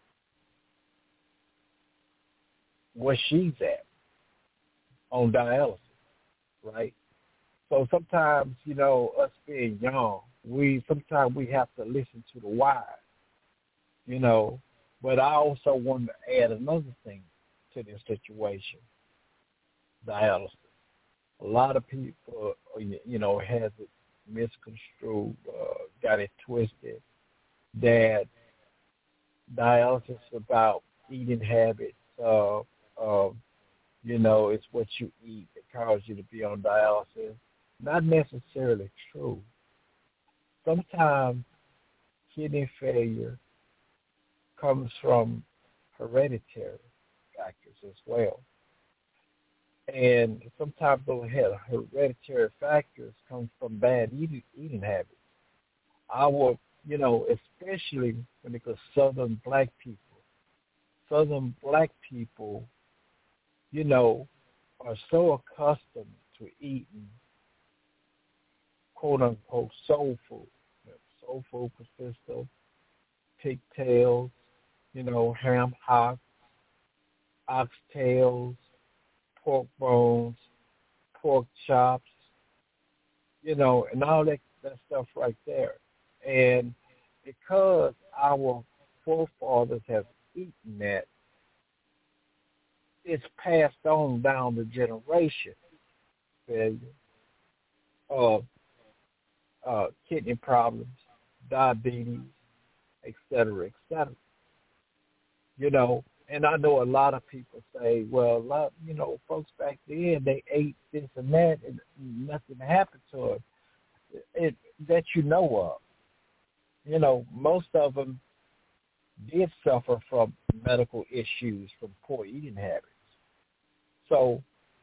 where she's at on dialysis, right? So sometimes, you know, us being young, we sometimes we have to listen to the wise, you know. But I also want to add another thing to this situation, dialysis. A lot of people, you know, has it misconstrued, uh, got it twisted, that dialysis is about eating habits. Uh, uh, you know, it's what you eat that causes you to be on dialysis. Not necessarily true. Sometimes kidney failure comes from hereditary factors as well. And sometimes those hereditary factors come from bad eating, eating habits. Our, you know, especially when it comes to Southern black people. Southern black people, you know, are so accustomed to eating quote-unquote soul food. Soul food consists of pigtails, you know, ham hocks, oxtails, pork bones, pork chops, you know, and all that, that stuff right there. And because our forefathers have eaten that, it's passed on down the generation. Failure, uh, uh, kidney problems, diabetes, et cetera, et cetera. You know, and I know a lot of people say, well, a lot, you know, folks back then, they ate this and that, and nothing happened to them. It, that you know of. You know, most of them did suffer from medical issues from poor eating habits. So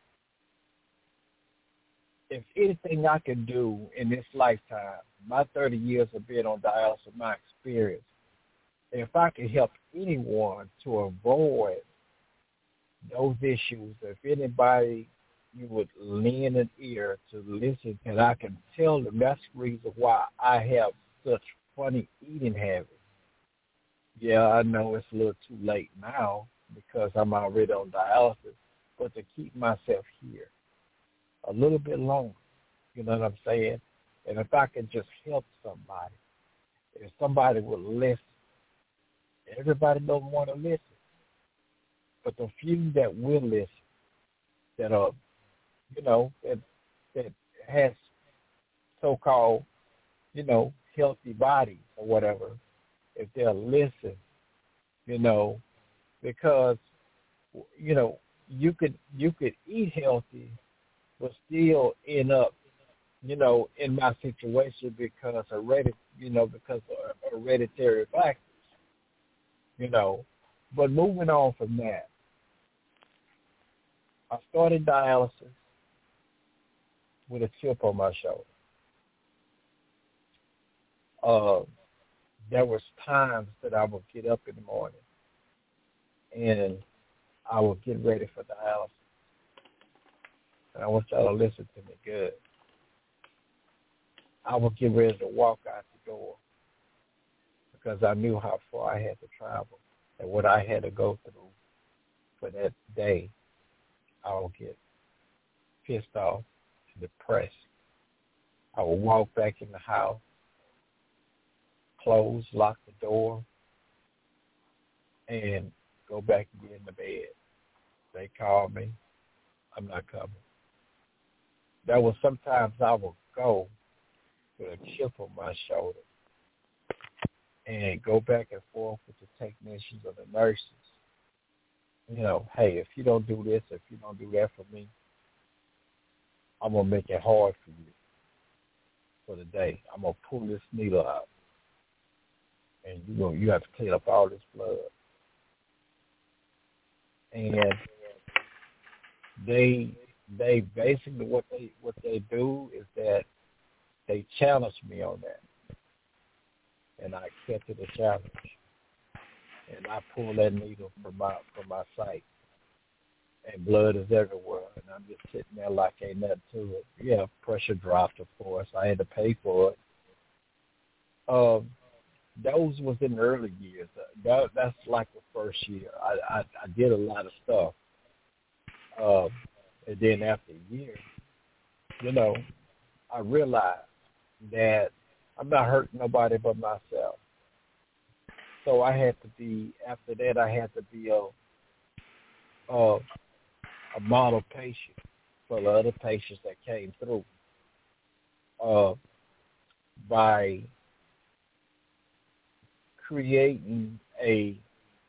if anything I can do in this lifetime, my thirty years of being on dialysis, my experience, if I can help anyone to avoid those issues, if anybody you would lend an ear to listen, and I can tell them that's the reason why I have such funny eating habits. Yeah, I know it's a little too late now because I'm already on dialysis, but to keep myself here a little bit longer, you know what I'm saying? And if I can just help somebody, if somebody will listen, everybody don't want to listen, but the few that will listen, that are, you know, that that has so-called, you know, healthy bodies or whatever, if they'll listen, you know, because, you know, you could you could eat healthy, but still end up, you know, in my situation because hereditary, you know, because of hereditary factors, you know. But moving on from that, I started dialysis with a chip on my shoulder. Uh, there was times that I would get up in the morning and I was getting ready for dialysis. And I want y'all to listen to me good. I was getting ready to walk out the door because I knew how far I had to travel and what I had to go through for that day. I would get pissed off and depressed. I would walk back in the house, close, lock the door, and go back and get in the bed. They call me. I'm not coming. There was sometimes I would go with a chip on my shoulder and go back and forth with the technicians or the nurses. You know, hey, if you don't do this, if you don't do that for me, I'm going to make it hard for you for the day. I'm going to pull this needle out. And you know, you have to clean up all this blood. And they they basically what they what they do is that they challenge me on that. And I accepted the challenge. And I pull that needle from my from my sight. And blood is everywhere. And I'm just sitting there like ain't nothing to it. Yeah, pressure dropped, of course. I had to pay for it. Um, those was in the early years. That, that's like the first year. I, I, I did a lot of stuff. Um, and then after a year, you know, I realized that I'm not hurting nobody but myself. So I had to be, after that, I had to be a, a, a model patient for the other patients that came through uh, by creating a,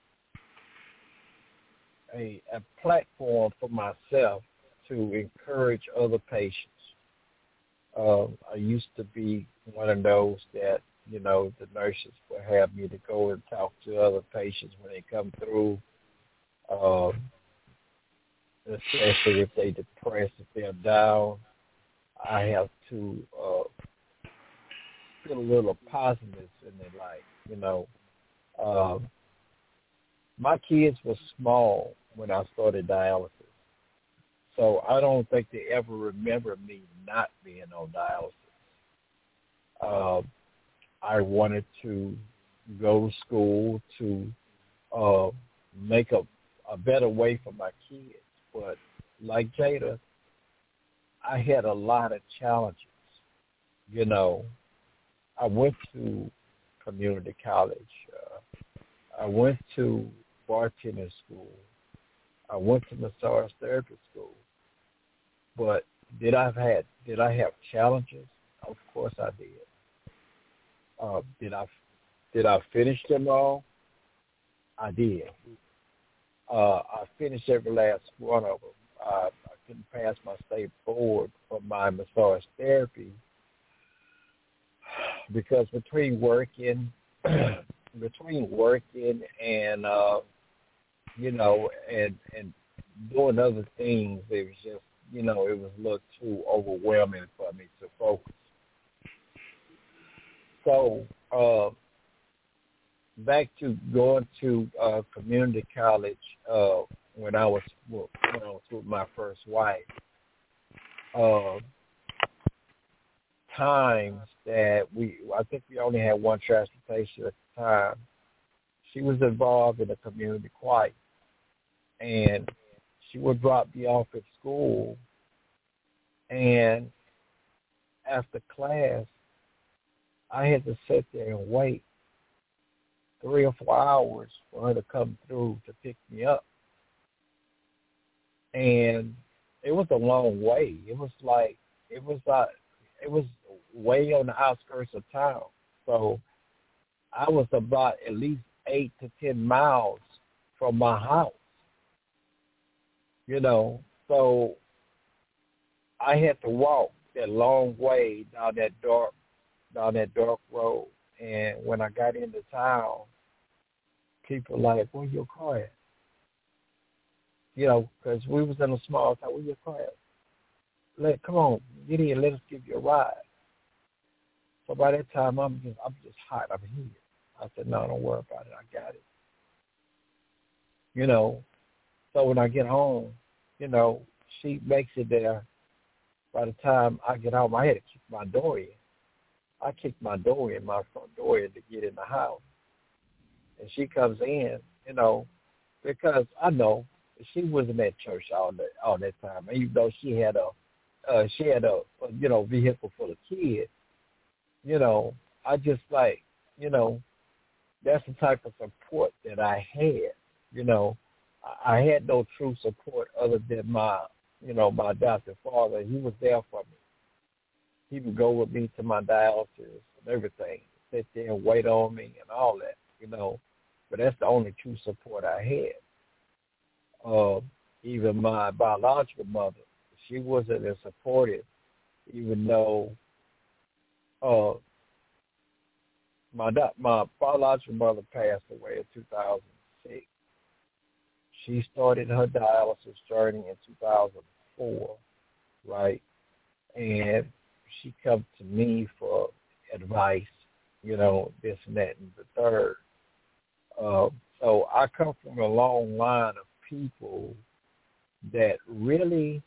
a a platform for myself to encourage other patients. Uh, I used to be one of those that, you know, the nurses would have me to go and talk to other patients when they come through, um, especially if they're depressed, if they're down. I have to uh, put a little positiveness in their life, you know. Um, my kids were small when I started dialysis, so I don't think they ever remember me not being on dialysis. Um, I wanted to go to school to uh, make a, a better way for my kids. But like Jada, I had a lot of challenges. You know, I went to community college. Uh, I went to bartending school. I went to massage therapy school. But did I have had, did I have challenges? Of course I did. Uh, did I did I finish them all? I did. Uh, I finished every last one of them. Uh, I couldn't pass my state board for my massage therapy because between working, between working and uh, you know, and and doing other things, it was just, you know, it was a little too overwhelming for me to focus. So uh, back to going to uh, community college uh, when I was when I was with my first wife. Uh, times that we, I think we only had one transportation at the time. She was involved in a community choir, and she would drop me off at school, and after class, I had to sit there and wait three or four hours for her to come through to pick me up. And it was a long way. It was like, it was like, it was way on the outskirts of town. So I was about at least eight to ten miles from my house, you know. So I had to walk that long way down that dark down that dark road. And when I got into town, people were like, where's your car at? You know, because we was in a small town. Where's your car at? Let, come on, get in, let us give you a ride. So by that time, I'm just, I'm just hot. I'm here. I said, no, don't worry about it. I got it. you know. So when I get home, you know, she makes it there. By the time I get home, I had to kick my door in. I kicked my door in, my front door in to get in the house. And she comes in, you know, because I know she wasn't at church all that all that time. Even though she had a uh, she had a, a you know vehicle full of kids, you know, I just like you know that's the type of support that I had. You know, I, I had no true support other than my you know my adopted father. He was there for me. He would go with me to my dialysis and everything, sit there and wait on me and all that, you know. But that's the only true support I had. Uh, even my biological mother, she wasn't as supportive, even though uh, my my biological mother passed away in two thousand six. She started her dialysis journey in two thousand four, right? And she come to me for advice, you know, this and that and the third. Uh, so I come from a long line of people that really,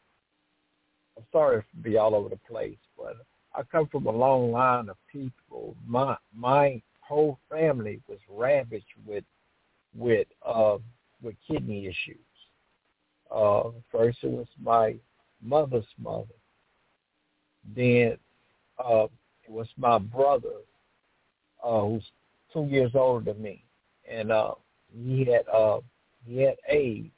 I'm sorry to be all over the place, but I come from a long line of people. My my whole family was ravaged with with uh, with kidney issues. Uh, first, it was my mother's mother. Then uh, it was my brother, uh, who's two years older than me, and uh, he had uh, he had AIDS,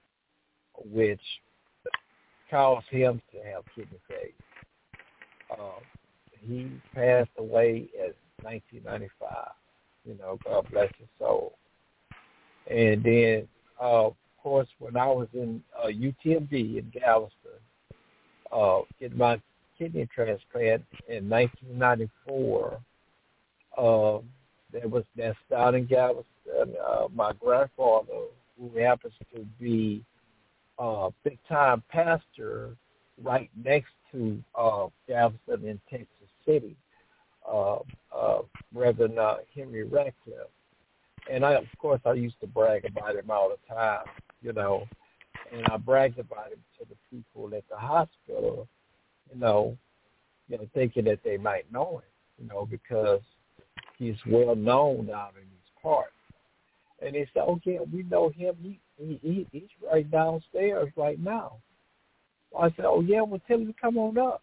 which caused him to have kidney failure. Uh, he passed away in nineteen ninety-five. You know, God bless his soul. And then, uh, of course, when I was in uh, U T M D in Galveston, uh, getting my kidney transplant in nineteen ninety-four, uh, there was that down in Galveston. Uh, my grandfather, who happens to be a big-time pastor right next to uh, Galveston in Texas City, uh, uh, Reverend uh, Henry Ratcliffe. And I, of course, I used to brag about him all the time, you know, and I bragged about him to the people at the hospital, you know, you know, thinking that they might know him, you know, because he's well known down in these parts. And they said, "Oh yeah, we know him. He, he, he he's right downstairs right now." I said, "Oh yeah, well tell him to come on up."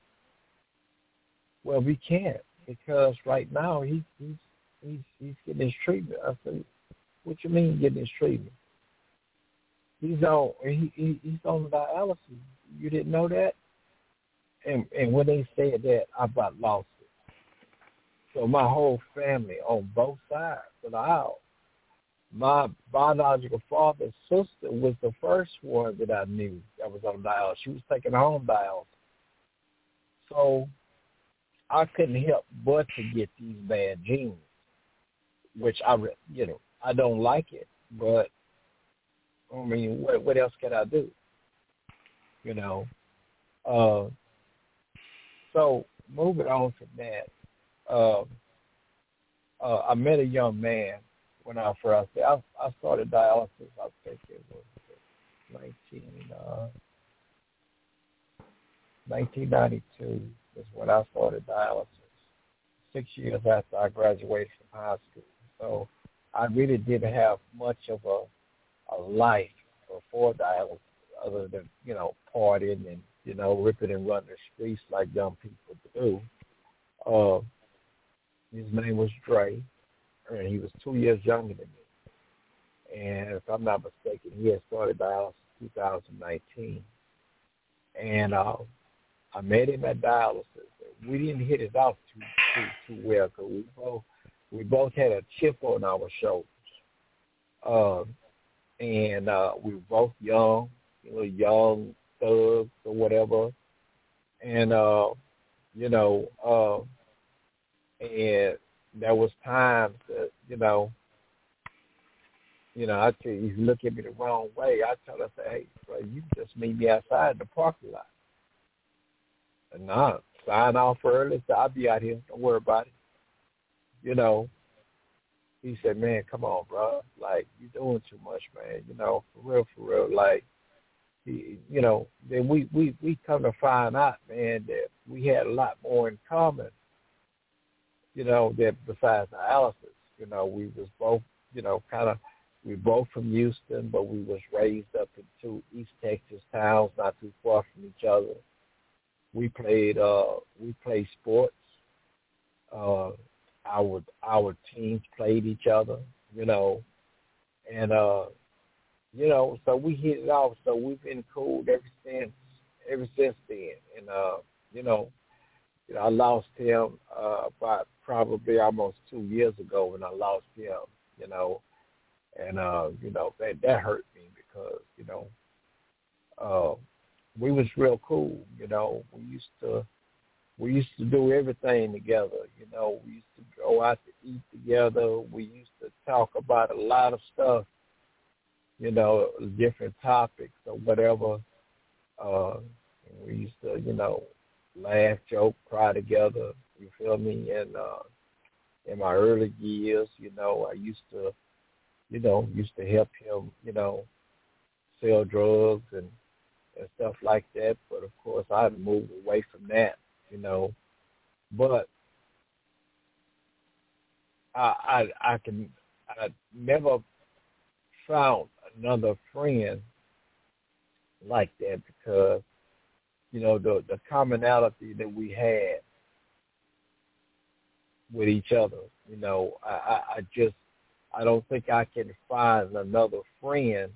Well, we can't because right now he's he's he's he's getting his treatment. I said, "What you mean getting his treatment? He's on he, he he's on dialysis. You didn't know that?" And and when they said that, I about lost it. So my whole family on both sides of the aisle, my biological father's sister was the first one that I knew that was on dialysis. She was taking home dialysis. So I couldn't help but to get these bad genes, which I, you know, I don't like it, but I mean, what, what else can I do? You know. Uh, so moving on from that, uh, uh, I met a young man when I first I, I started dialysis. I think it was nineteen uh, nineteen ninety-two is when I started dialysis. Six years after I graduated from high school, so I really didn't have much of a a life before dialysis, other than you know partying and you know ripping and running the streets like young people do. Uh, his name was Dre, and he was two years younger than me. And if I'm not mistaken, he had started dialysis in two thousand nineteen. And uh, I met him at dialysis. We didn't hit it off too too, too well because we both we both had a chip on our shoulders. Uh, and uh, we were both young, you know, young thugs or whatever. And uh, you know, uh, and there was times that, you know, you know, I tell you, if you look at me the wrong way, I tell her, hey, bro, you just meet me outside in the parking lot. And nah, sign off early, so I'll be out here. Don't worry about it. You know, he said, man, come on, bro. Like, you're doing too much, man. You know, for real, for real. Like, he, you know, then we, we, we come to find out, man, that we had a lot more in common, you know, that besides dialysis. You know, we was both, you know, kind of, we both from Houston, but we was raised up in two East Texas towns, not too far from each other. We played, uh, we played sports. Uh, our our teams played each other, you know, and uh, you know, so we hit it off. So we've been cool ever since, ever since then. And uh, you know, you know, I lost him uh, about probably almost two years ago when I lost him, you know, and uh, you know that that hurt me because you know, uh, we was real cool, you know. We used to. We used to do everything together, you know. We used to go out to eat together. We used to talk about a lot of stuff, you know, different topics or whatever. Uh, we used to, you know, laugh, joke, cry together, you feel me? And uh, in my early years, you know, I used to, you know, used to help him, you know, sell drugs and, and stuff like that. But, of course, I had moved away from that. You know, but I, I I can I never found another friend like that because you know the the commonality that we had with each other. You know, I, I, I just I don't think I can find another friend.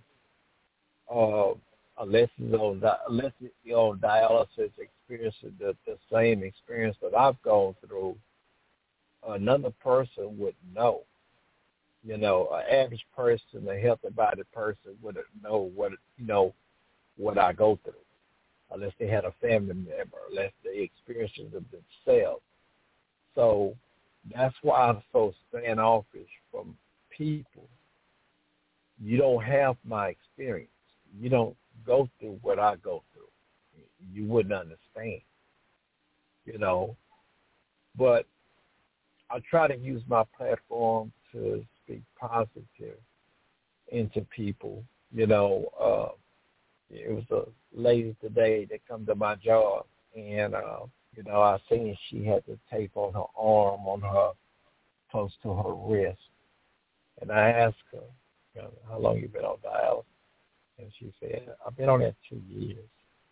Uh, Unless it's on, unless it's on dialysis, experiencing the, the same experience that I've gone through, another person would know. You know, an average person, a healthy-bodied person wouldn't know what you know what I go through, unless they had a family member, unless they experienced it themselves. So that's why I'm so standoffish from people. You don't have my experience. You don't go through what I go through. You wouldn't understand, you know. But I try to use my platform to speak positive into people. You know, uh, it was a lady today that come to my job, and, uh, you know, I seen she had the tape on her arm, on her, close to her wrist. And I asked her, you know, how long you been on dialysis? And she said, I've been on that two years.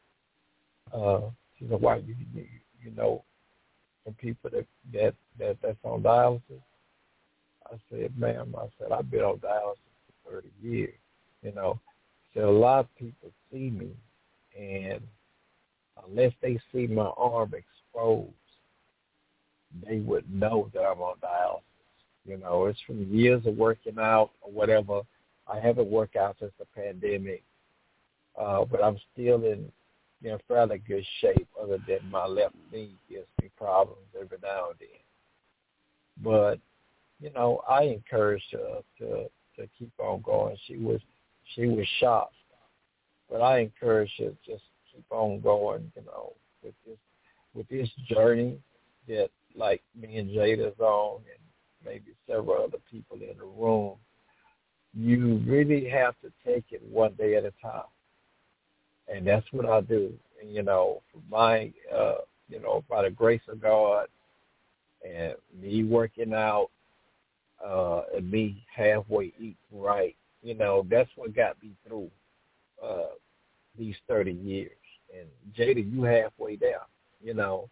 Uh, she said, why, you, you, you know, from people that, that, that that's on dialysis? I said, ma'am, I said, I've been on dialysis for thirty years. You know, so a lot of people see me, and unless they see my arm exposed, they would know that I'm on dialysis. You know, it's from years of working out or whatever. I haven't worked out since the pandemic, uh, but I'm still in, you know, fairly good shape other than my left knee gives me problems every now and then. But, you know, I encouraged her to, to keep on going. She was she was shocked, but I encouraged her to just keep on going, you know, with this with this journey that, like, me and Jada's on and maybe several other people in the room. You really have to take it one day at a time. And that's what I do. And, you know, for my, uh, you know, by the grace of God and me working out uh, and me halfway eating right, you know, that's what got me through uh, these thirty years. And, Jada, you halfway there, you know.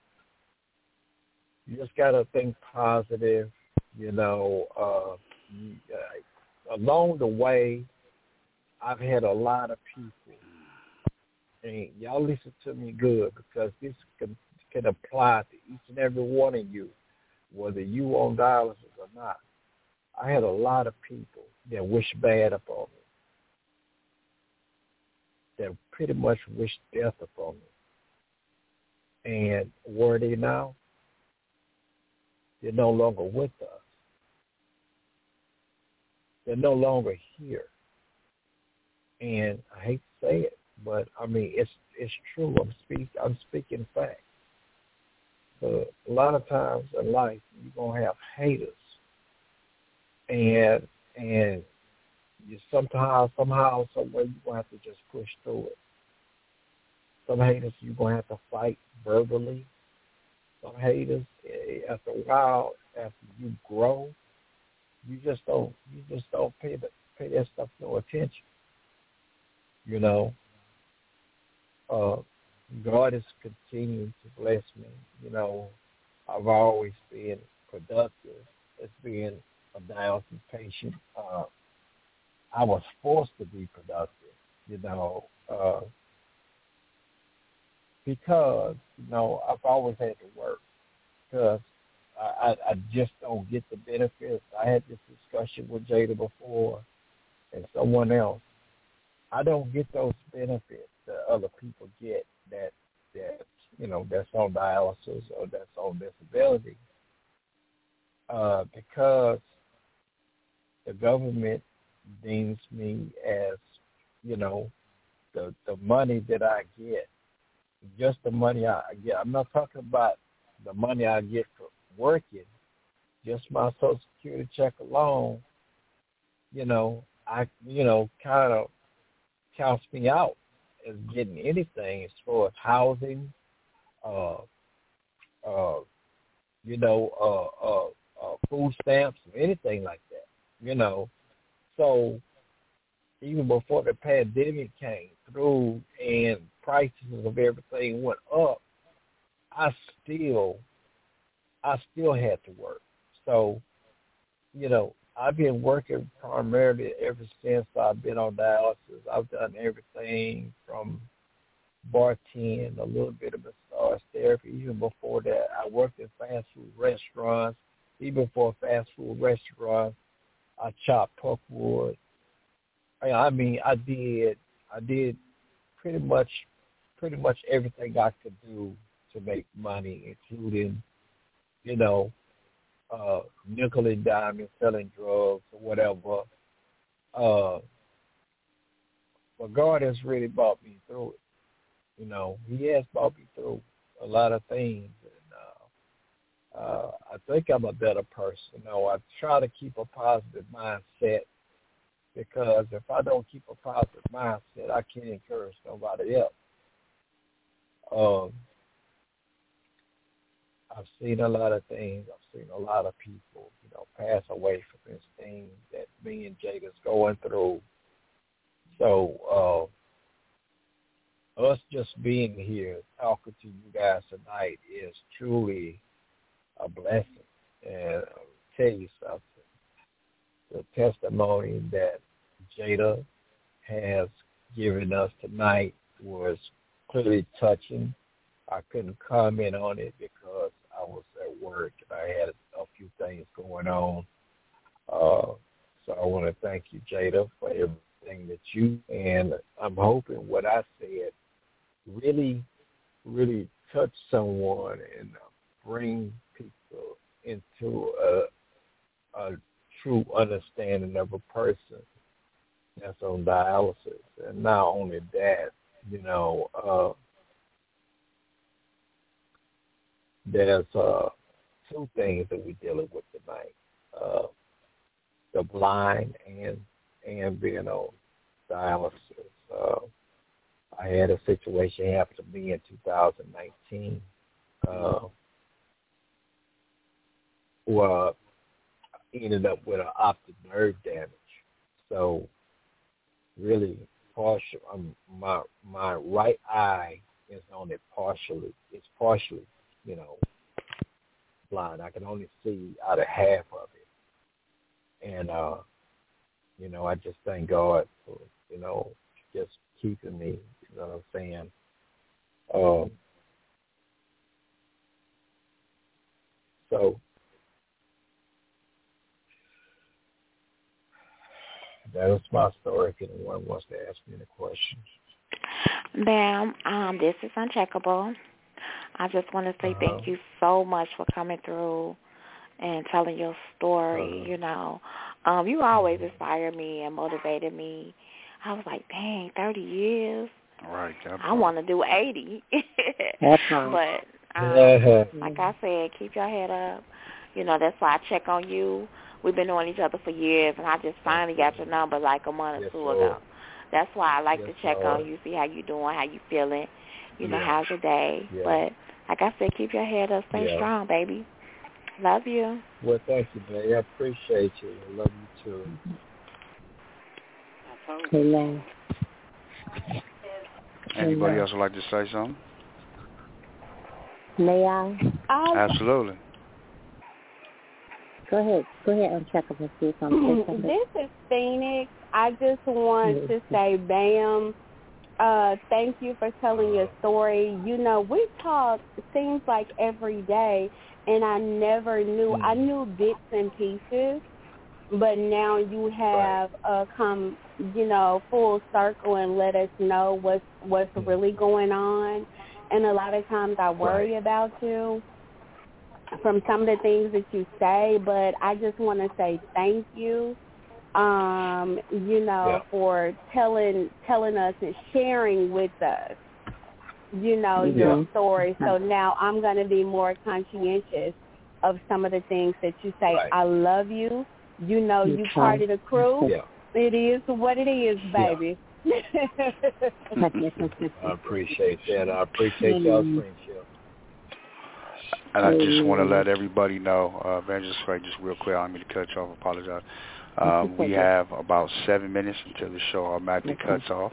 You just got to think positive, you know. Uh, you, uh, Along the way, I've had a lot of people, and y'all listen to me good because this can, can apply to each and every one of you, whether you on dialysis or not. I had a lot of people that wish bad upon me, that pretty much wish death upon me. And where are they now? They're no longer with us. They're no longer here. And I hate to say it, but I mean it's it's true. I'm speak I'm speaking facts. So a lot of times in life you're gonna have haters. and and you somehow, somehow, somewhere you're going to have to just push through it. Some haters you're going to have to fight verbally. Some haters, after a while, after you grow, you just don't, you just don't pay the, pay that stuff no attention. You know, uh, God is continuing to bless me. You know, I've always been productive as being a dialysis patient. Uh, I was forced to be productive, you know, uh, because, you know, I've always had to work because I, I, I just don't get the benefits. I had this discussion with Jada before and someone else. I don't get those benefits that other people get that, that you know, that's on dialysis or that's on disability uh, because the government deems me as, you know, the the money that I get, just the money I get. I'm not talking about the money I get for working, just my Social Security check alone, you know, I, you know, kind of counts me out as getting anything as far as housing, uh, uh, you know, uh, uh, uh, food stamps, or anything like that, you know. So even before the pandemic came through and prices of everything went up, I still, I still had to work. So, you know, I've been working primarily ever since I've been on dialysis. I've done everything from bartending, a little bit of massage therapy. Even before that, I worked in fast food restaurants. Even for fast food restaurants, I chopped pulpwood. I mean, I did, I did pretty much, pretty much everything I could do to make money, including, you know, uh, nickel and diamond, selling drugs or whatever. Uh, but God has really brought me through it. You know, He has brought me through a lot of things. And uh, uh, I think I'm a better person. You know, I try to keep a positive mindset because if I don't keep a positive mindset, I can't encourage nobody else. Um, I've seen a lot of things. I've seen a lot of people, you know, pass away from this thing that me and Jada's going through. So uh, us just being here talking to you guys tonight is truly a blessing. And I'll tell you something. The testimony that Jada has given us tonight was clearly touching. I couldn't comment on it because I was at work and I had a few things going on. Uh, so I want to thank you, Jada, for everything that you, and I'm hoping what I said really, really touch someone and bring people into a, a true understanding of a person that's on dialysis. And not only that, you know, uh, there's uh, two things that we're dealing with tonight. Uh, the blind and and being on dialysis. Uh, I had a situation happen to me in two thousand nineteen uh, where I ended up with an optic nerve damage. So really partial, um, my my right eye is only partially, it's partially, you know, blind. I can only see out of half of it. And, uh, you know, I just thank God for, you know, just keeping me, you know what I'm saying? Um, so that is my story. If anyone wants to ask me any questions. Ma'am, um, this is Uncheckable. I just want to say uh-huh. thank you so much for coming through and telling your story, uh-huh. you know. Um, you always inspired me and motivated me. I was like, dang, thirty years? All right. I want to do eighty. That's right. But um, like I said, keep your head up. You know, that's why I check on you we've been knowing each other for years, and I just finally got your number like a month or Yes, two Lord. ago. That's why I like Yes, to check Lord. on you, see how you doing, how you feeling, you know, Yeah. how's your day. Yeah. But like I said, keep your head up, stay Yeah. strong, baby. Love you. Well, thank you, babe. I appreciate you. I love you, too. Amen. Anybody Amen. else would like to say something? May I? Um, Absolutely. Go ahead. Go ahead and check up and see if I'm This is Phoenix. I just want to say, Bam, uh, thank you for telling your story. You know, we talk, it seems like every day, and I never knew. I knew bits and pieces, but now you have uh, come, you know, full circle and let us know what's, what's really going on. And a lot of times I worry right. about you from some of the things that you say, but I just want to say thank you, um, you know, yeah. for telling telling us and sharing with us, you know, mm-hmm. your story. So now I'm going to be more conscientious of some of the things that you say. Right. I love you. You know, you okay. part of the crew. Yeah. It is what it is, baby. Yeah. I appreciate that. I appreciate y'all's friendship. And I just want to let everybody know, uh, Evangelist Ray, just real quick, I don't mean to cut you off, apologize. Um, we have about seven minutes until the show automatically cuts off.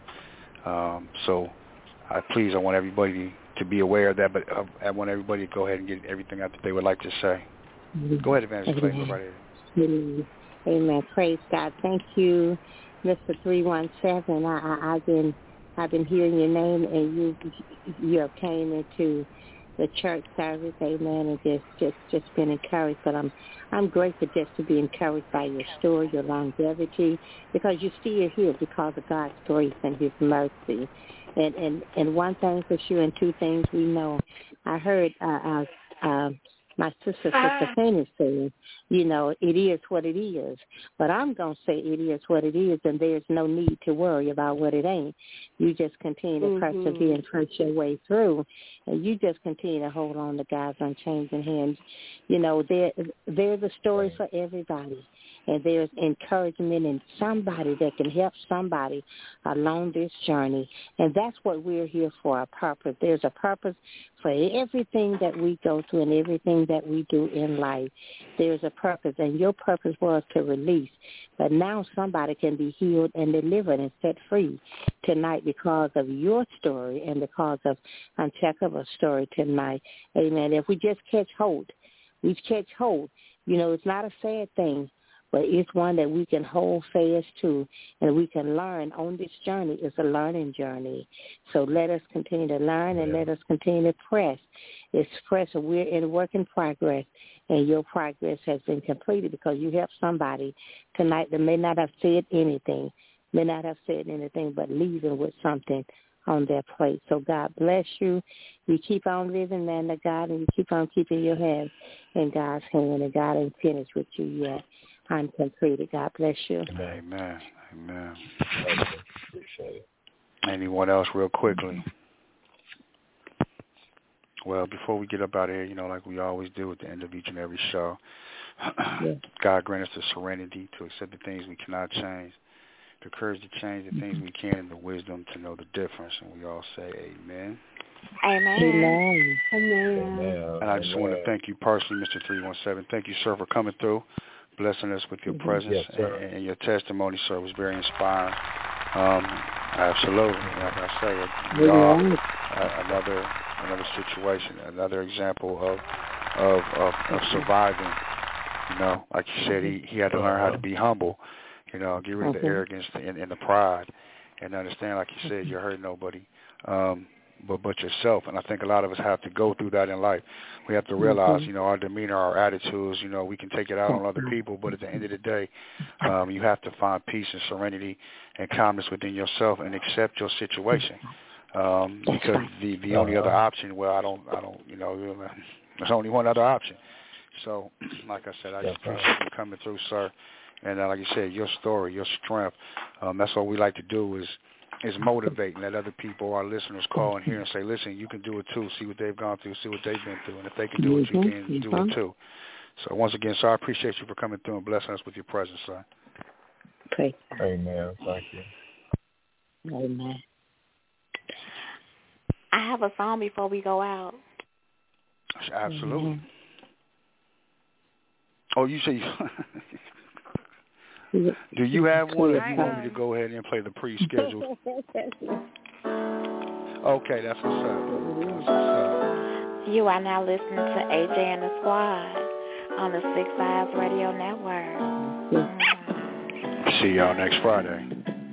Um, so I, please, I want everybody to be aware of that, but uh, I want everybody to go ahead and get everything out that they would like to say. Go ahead, Evangelist Ray, go right ahead. Amen. Amen. Praise God. Thank you, Mister three one seven. I, I, I've been I've been hearing your name, and you you have came into the church service, amen, and just just just been encouraged. But I'm I'm grateful just to be encouraged by your story, your longevity, because you're still here because of God's grace and His mercy. And and and one thing for sure, and two things we know. I heard uh, uh, uh, my sister, Sister Phoenix, saying, you know, it is what it is. But I'm going to say it is what it is, and there's no need to worry about what it ain't. You just continue to mm-hmm. persevere and press your way through, and you just continue to hold on to God's unchanging hands. You know, there there's a story for everybody, and there's encouragement in somebody that can help somebody along this journey, and that's what we're here for, a purpose. There's a purpose for everything that we go through and everything that we do in life. There's a purpose, and your purpose was to release. But now somebody can be healed and delivered and set free tonight because of your story and because of Uncheckable's story tonight. Amen. If we just catch hold, we catch hold. You know, it's not a sad thing, but it's one that we can hold fast to, and we can learn on this journey. It's a learning journey. So let us continue to learn, and yeah. let us continue to press. It's press. We're in work in progress, and your progress has been completed because you helped somebody tonight that may not have said anything, may not have said anything, but leaving with something on their plate. So God bless you. You keep on living, man of God, and you keep on keeping your hands in God's hand, and God ain't finished with you yet. I'm completed. God bless you. Amen. Amen. Appreciate it. Anyone else real quickly? Well, before we get up out of here, you know, like we always do at the end of each and every show, yeah. God grant us the serenity to accept the things we cannot change, the courage to change the things we can, and the wisdom to know the difference. And we all say amen. Amen. Amen. Amen. And I just want to thank you personally, Mister three one seven. Thank you, sir, for coming through, blessing us with your presence, yes, and, and your testimony, sir, was very inspiring. Um, absolutely. Like I say, we are uh, another another situation, another example of of, of of surviving. You know, like you said, he, he had to learn how to be humble, you know, get rid of the arrogance and, and the pride, and understand, like you said, you're hurting nobody um, but but yourself. And I think a lot of us have to go through that in life. We have to realize, you know, our demeanor, our attitudes, you know, we can take it out on other people, but at the end of the day, um, you have to find peace and serenity and calmness within yourself and accept your situation. Um, because the, the only other option, well, I don't, I don't, you know, there's only one other option. So, like I said, I just appreciate you coming through, sir. And uh, like you said, your story, your strength, um, that's what we like to do is is motivate and let other people, our listeners, call in here and say, listen, you can do it too. See what they've gone through, see what they've been through. And if they can do it, you can do it too. So once again, sir, I appreciate you for coming through and blessing us with your presence, sir. Praise Amen. Thank you. Amen. I have a song before we go out. Absolutely. Mm-hmm. Oh, you say you... Do you have one, or do you want me to go ahead and play the pre-scheduled? Okay, that's what's up. That's what's up. You are now listening to A J and the Squad on the Six Eyes Radio Network. See y'all next Friday.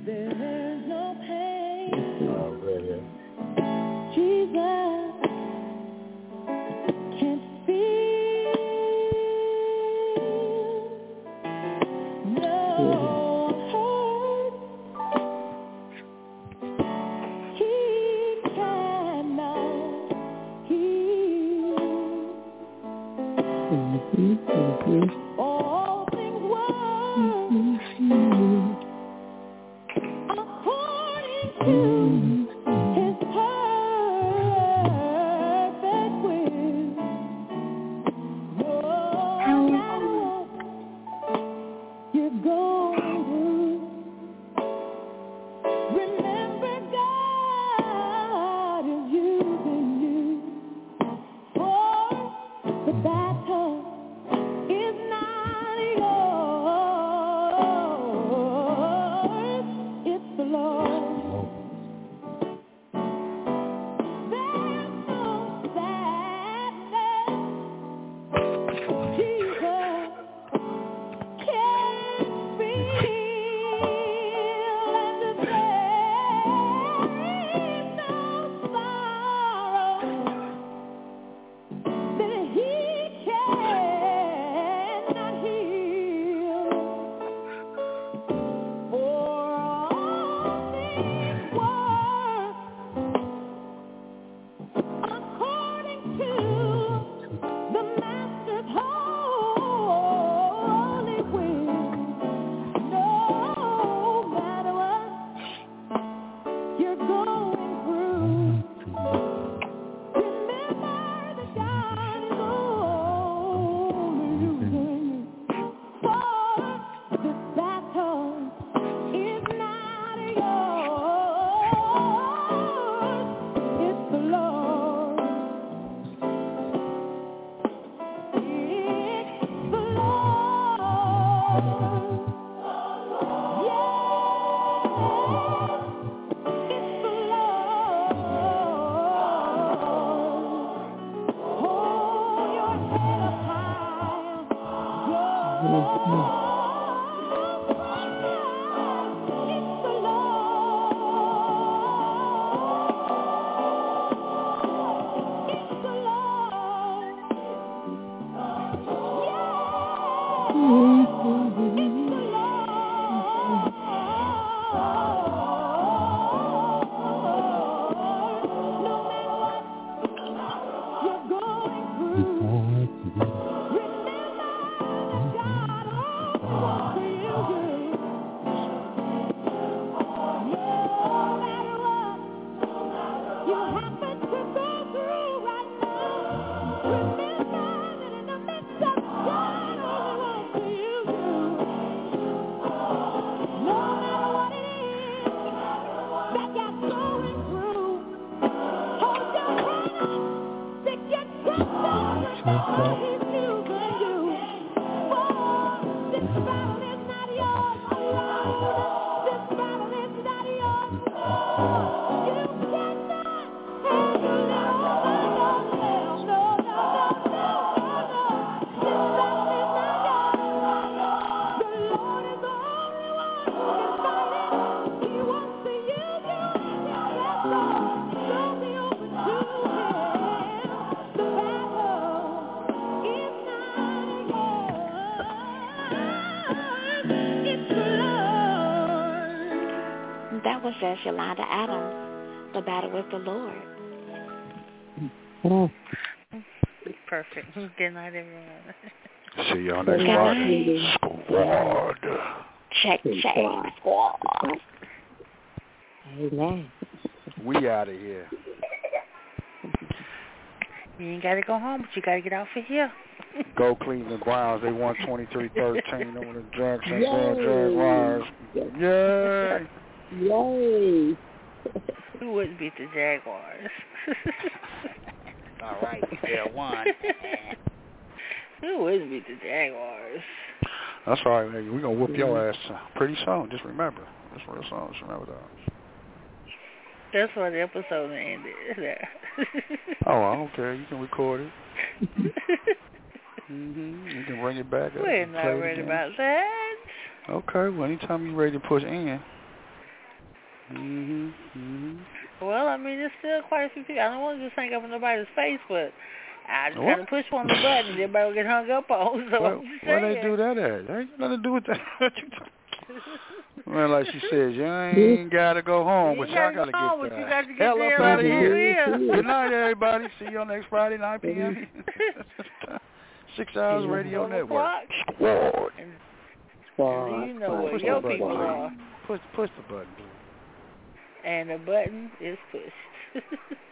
All things work according to His perfect will. No matter what you're going through, remember God is using you for the battle. Is not yours, it's the Lord. There's no sadness Jesus can't feel, and there's no sorrow that He cannot heal. For all things work according to the Master's holy will. No matter what you're going through, remember that God is only using you for this battle is not yours, it's the Lord. It's the Lord. Yeah, it's the Lord. Hold your head up high. It's the Lord. It's the Lord. That was just Yolanda Adams, The Battle with the Lord. Mm. Perfect. Good night, everyone. See y'all next Friday. Squad. Check, check, squad. Amen. We out of here. You ain't got to go home, but you got to get out for here. Go Cleveland Browns. They won twenty-three thirteen over the Jackson Jaguars. Yay! Yay! Who wouldn't beat the Jaguars? All right, yeah, one. Who wouldn't beat the Jaguars? That's all right, man. We're going to whoop your ass pretty soon. Just remember. That's real soon. Just remember that. That's why the episode ended there. Oh, I don't care. You can record it. Mm-hmm. You can bring it back. We're not ready about that. Okay. Well, anytime you're ready to push in. Mm-hmm. Mm-hmm. Well, I mean, there's still quite a few people. I don't want to just hang up in nobody's face, but I just what? gotta push one of the buttons. Everybody will get hung up on. So Where, I'm just where saying. they do that at? They ain't nothing to do with that. Well, like she says, you ain't got to go home, you but y'all got to home, get the hell up out of here. Good night, everybody. See you on next Friday, nine p.m. Six Hours Radio Network. Squad. And you know where push your button, people please. are. Push, push the button, please. And the button is pushed.